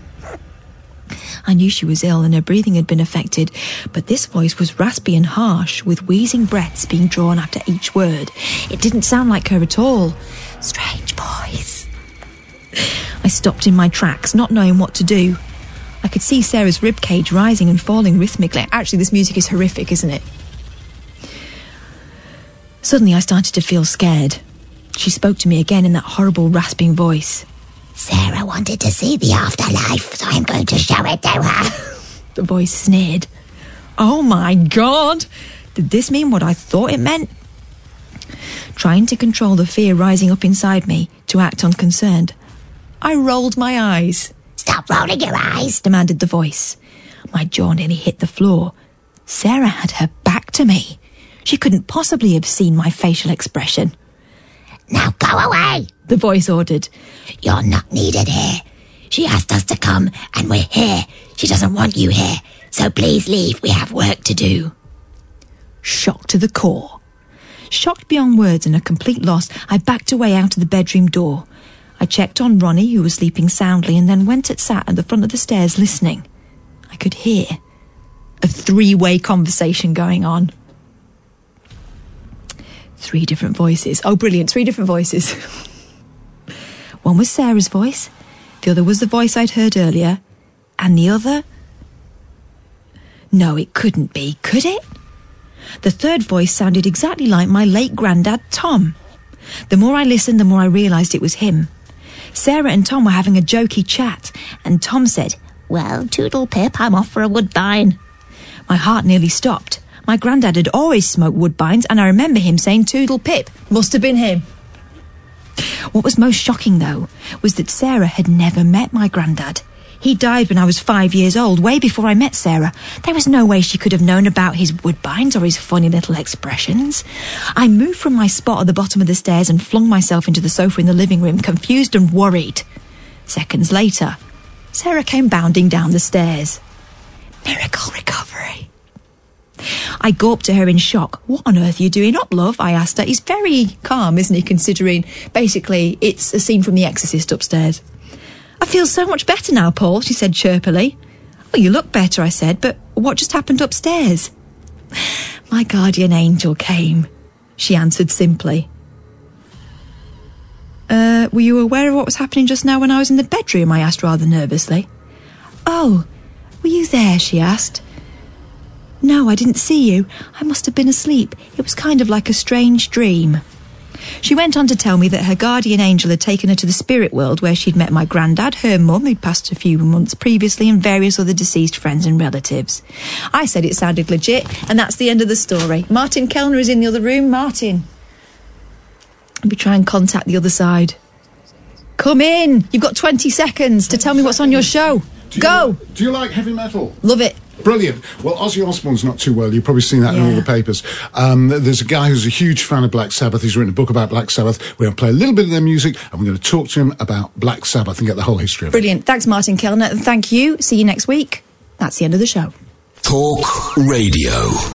I knew she was ill and her breathing had been affected, but this voice was raspy and harsh, with wheezing breaths being drawn after each word. It didn't sound like her at all. Strange voice. I stopped in my tracks, not knowing what to do. I could see Sarah's ribcage rising and falling rhythmically. Actually, this music is horrific, isn't it? Suddenly, I started to feel scared. She spoke to me again in that horrible, rasping voice. "Sarah wanted to see the afterlife, so I'm going to show it to her." The voice sneered. Oh my God! Did this mean what I thought it meant? Trying to control the fear rising up inside me to act unconcerned, I rolled my eyes. "Stop rolling your eyes," demanded the voice. My jaw nearly hit the floor. Sarah had her back to me. She couldn't possibly have seen my facial expression. "Now go away," the voice ordered. "You're not needed here. She asked us to come, and we're here. She doesn't want you here, so please leave. We have work to do." Shocked to the core. Shocked beyond words and a complete loss, I backed away out of the bedroom door. I checked on Ronnie, who was sleeping soundly, and then went and sat at the front of the stairs listening. I could hear a three-way conversation going on. Three different voices. Oh, brilliant, three different voices. One was Sarah's voice, the other was the voice I'd heard earlier, and the other... No, it couldn't be, could it? The third voice sounded exactly like my late granddad, Tom. The more I listened, the more I realised it was him. Sarah and Tom were having a jokey chat, and Tom said, "Well, Toodle Pip, I'm off for a woodbine." My heart nearly stopped. My granddad had always smoked woodbines, and I remember him saying Toodle Pip. Must have been him. What was most shocking, though, was that Sarah had never met my granddad. He died when I was five years old, way before I met Sarah. There was no way she could have known about his woodbines or his funny little expressions. I moved from my spot at the bottom of the stairs and flung myself into the sofa in the living room, confused and worried. Seconds later, Sarah came bounding down the stairs. Miracle recovery. I gawped at her in shock. "What on earth are you doing up, love?" I asked her. He's very calm, isn't he, considering, basically, it's a scene from The Exorcist upstairs. "I feel so much better now, Paul," she said chirpily. "Well, you look better," I said, "but what just happened upstairs?" "My guardian angel came," she answered simply. Uh, were you aware of what was happening just now when I was in the bedroom?" I asked rather nervously. "Oh, were you there?" she asked. "No, I didn't see you. I must have been asleep. It was kind of like a strange dream." She went on to tell me that her guardian angel had taken her to the spirit world where she'd met my granddad, her mum, who'd passed a few months previously, and various other deceased friends and relatives. I said it sounded legit, and that's the end of the story. Martin Kellner is in the other room. Martin. Let me try and contact the other side. Come in. You've got twenty seconds to tell me what's on your show. Do you Go. Like, do you like heavy metal? Love it. Brilliant. Well, Ozzy Osbourne's not too well. You've probably seen that in all the papers. Um, there's a guy who's a huge fan of Black Sabbath. He's written a book about Black Sabbath. We're going to play a little bit of their music, and we're going to talk to him about Black Sabbath and get the whole history of it. Brilliant. Thanks, Martin Kellner. And thank you. See you next week. That's the end of the show. Talk Radio.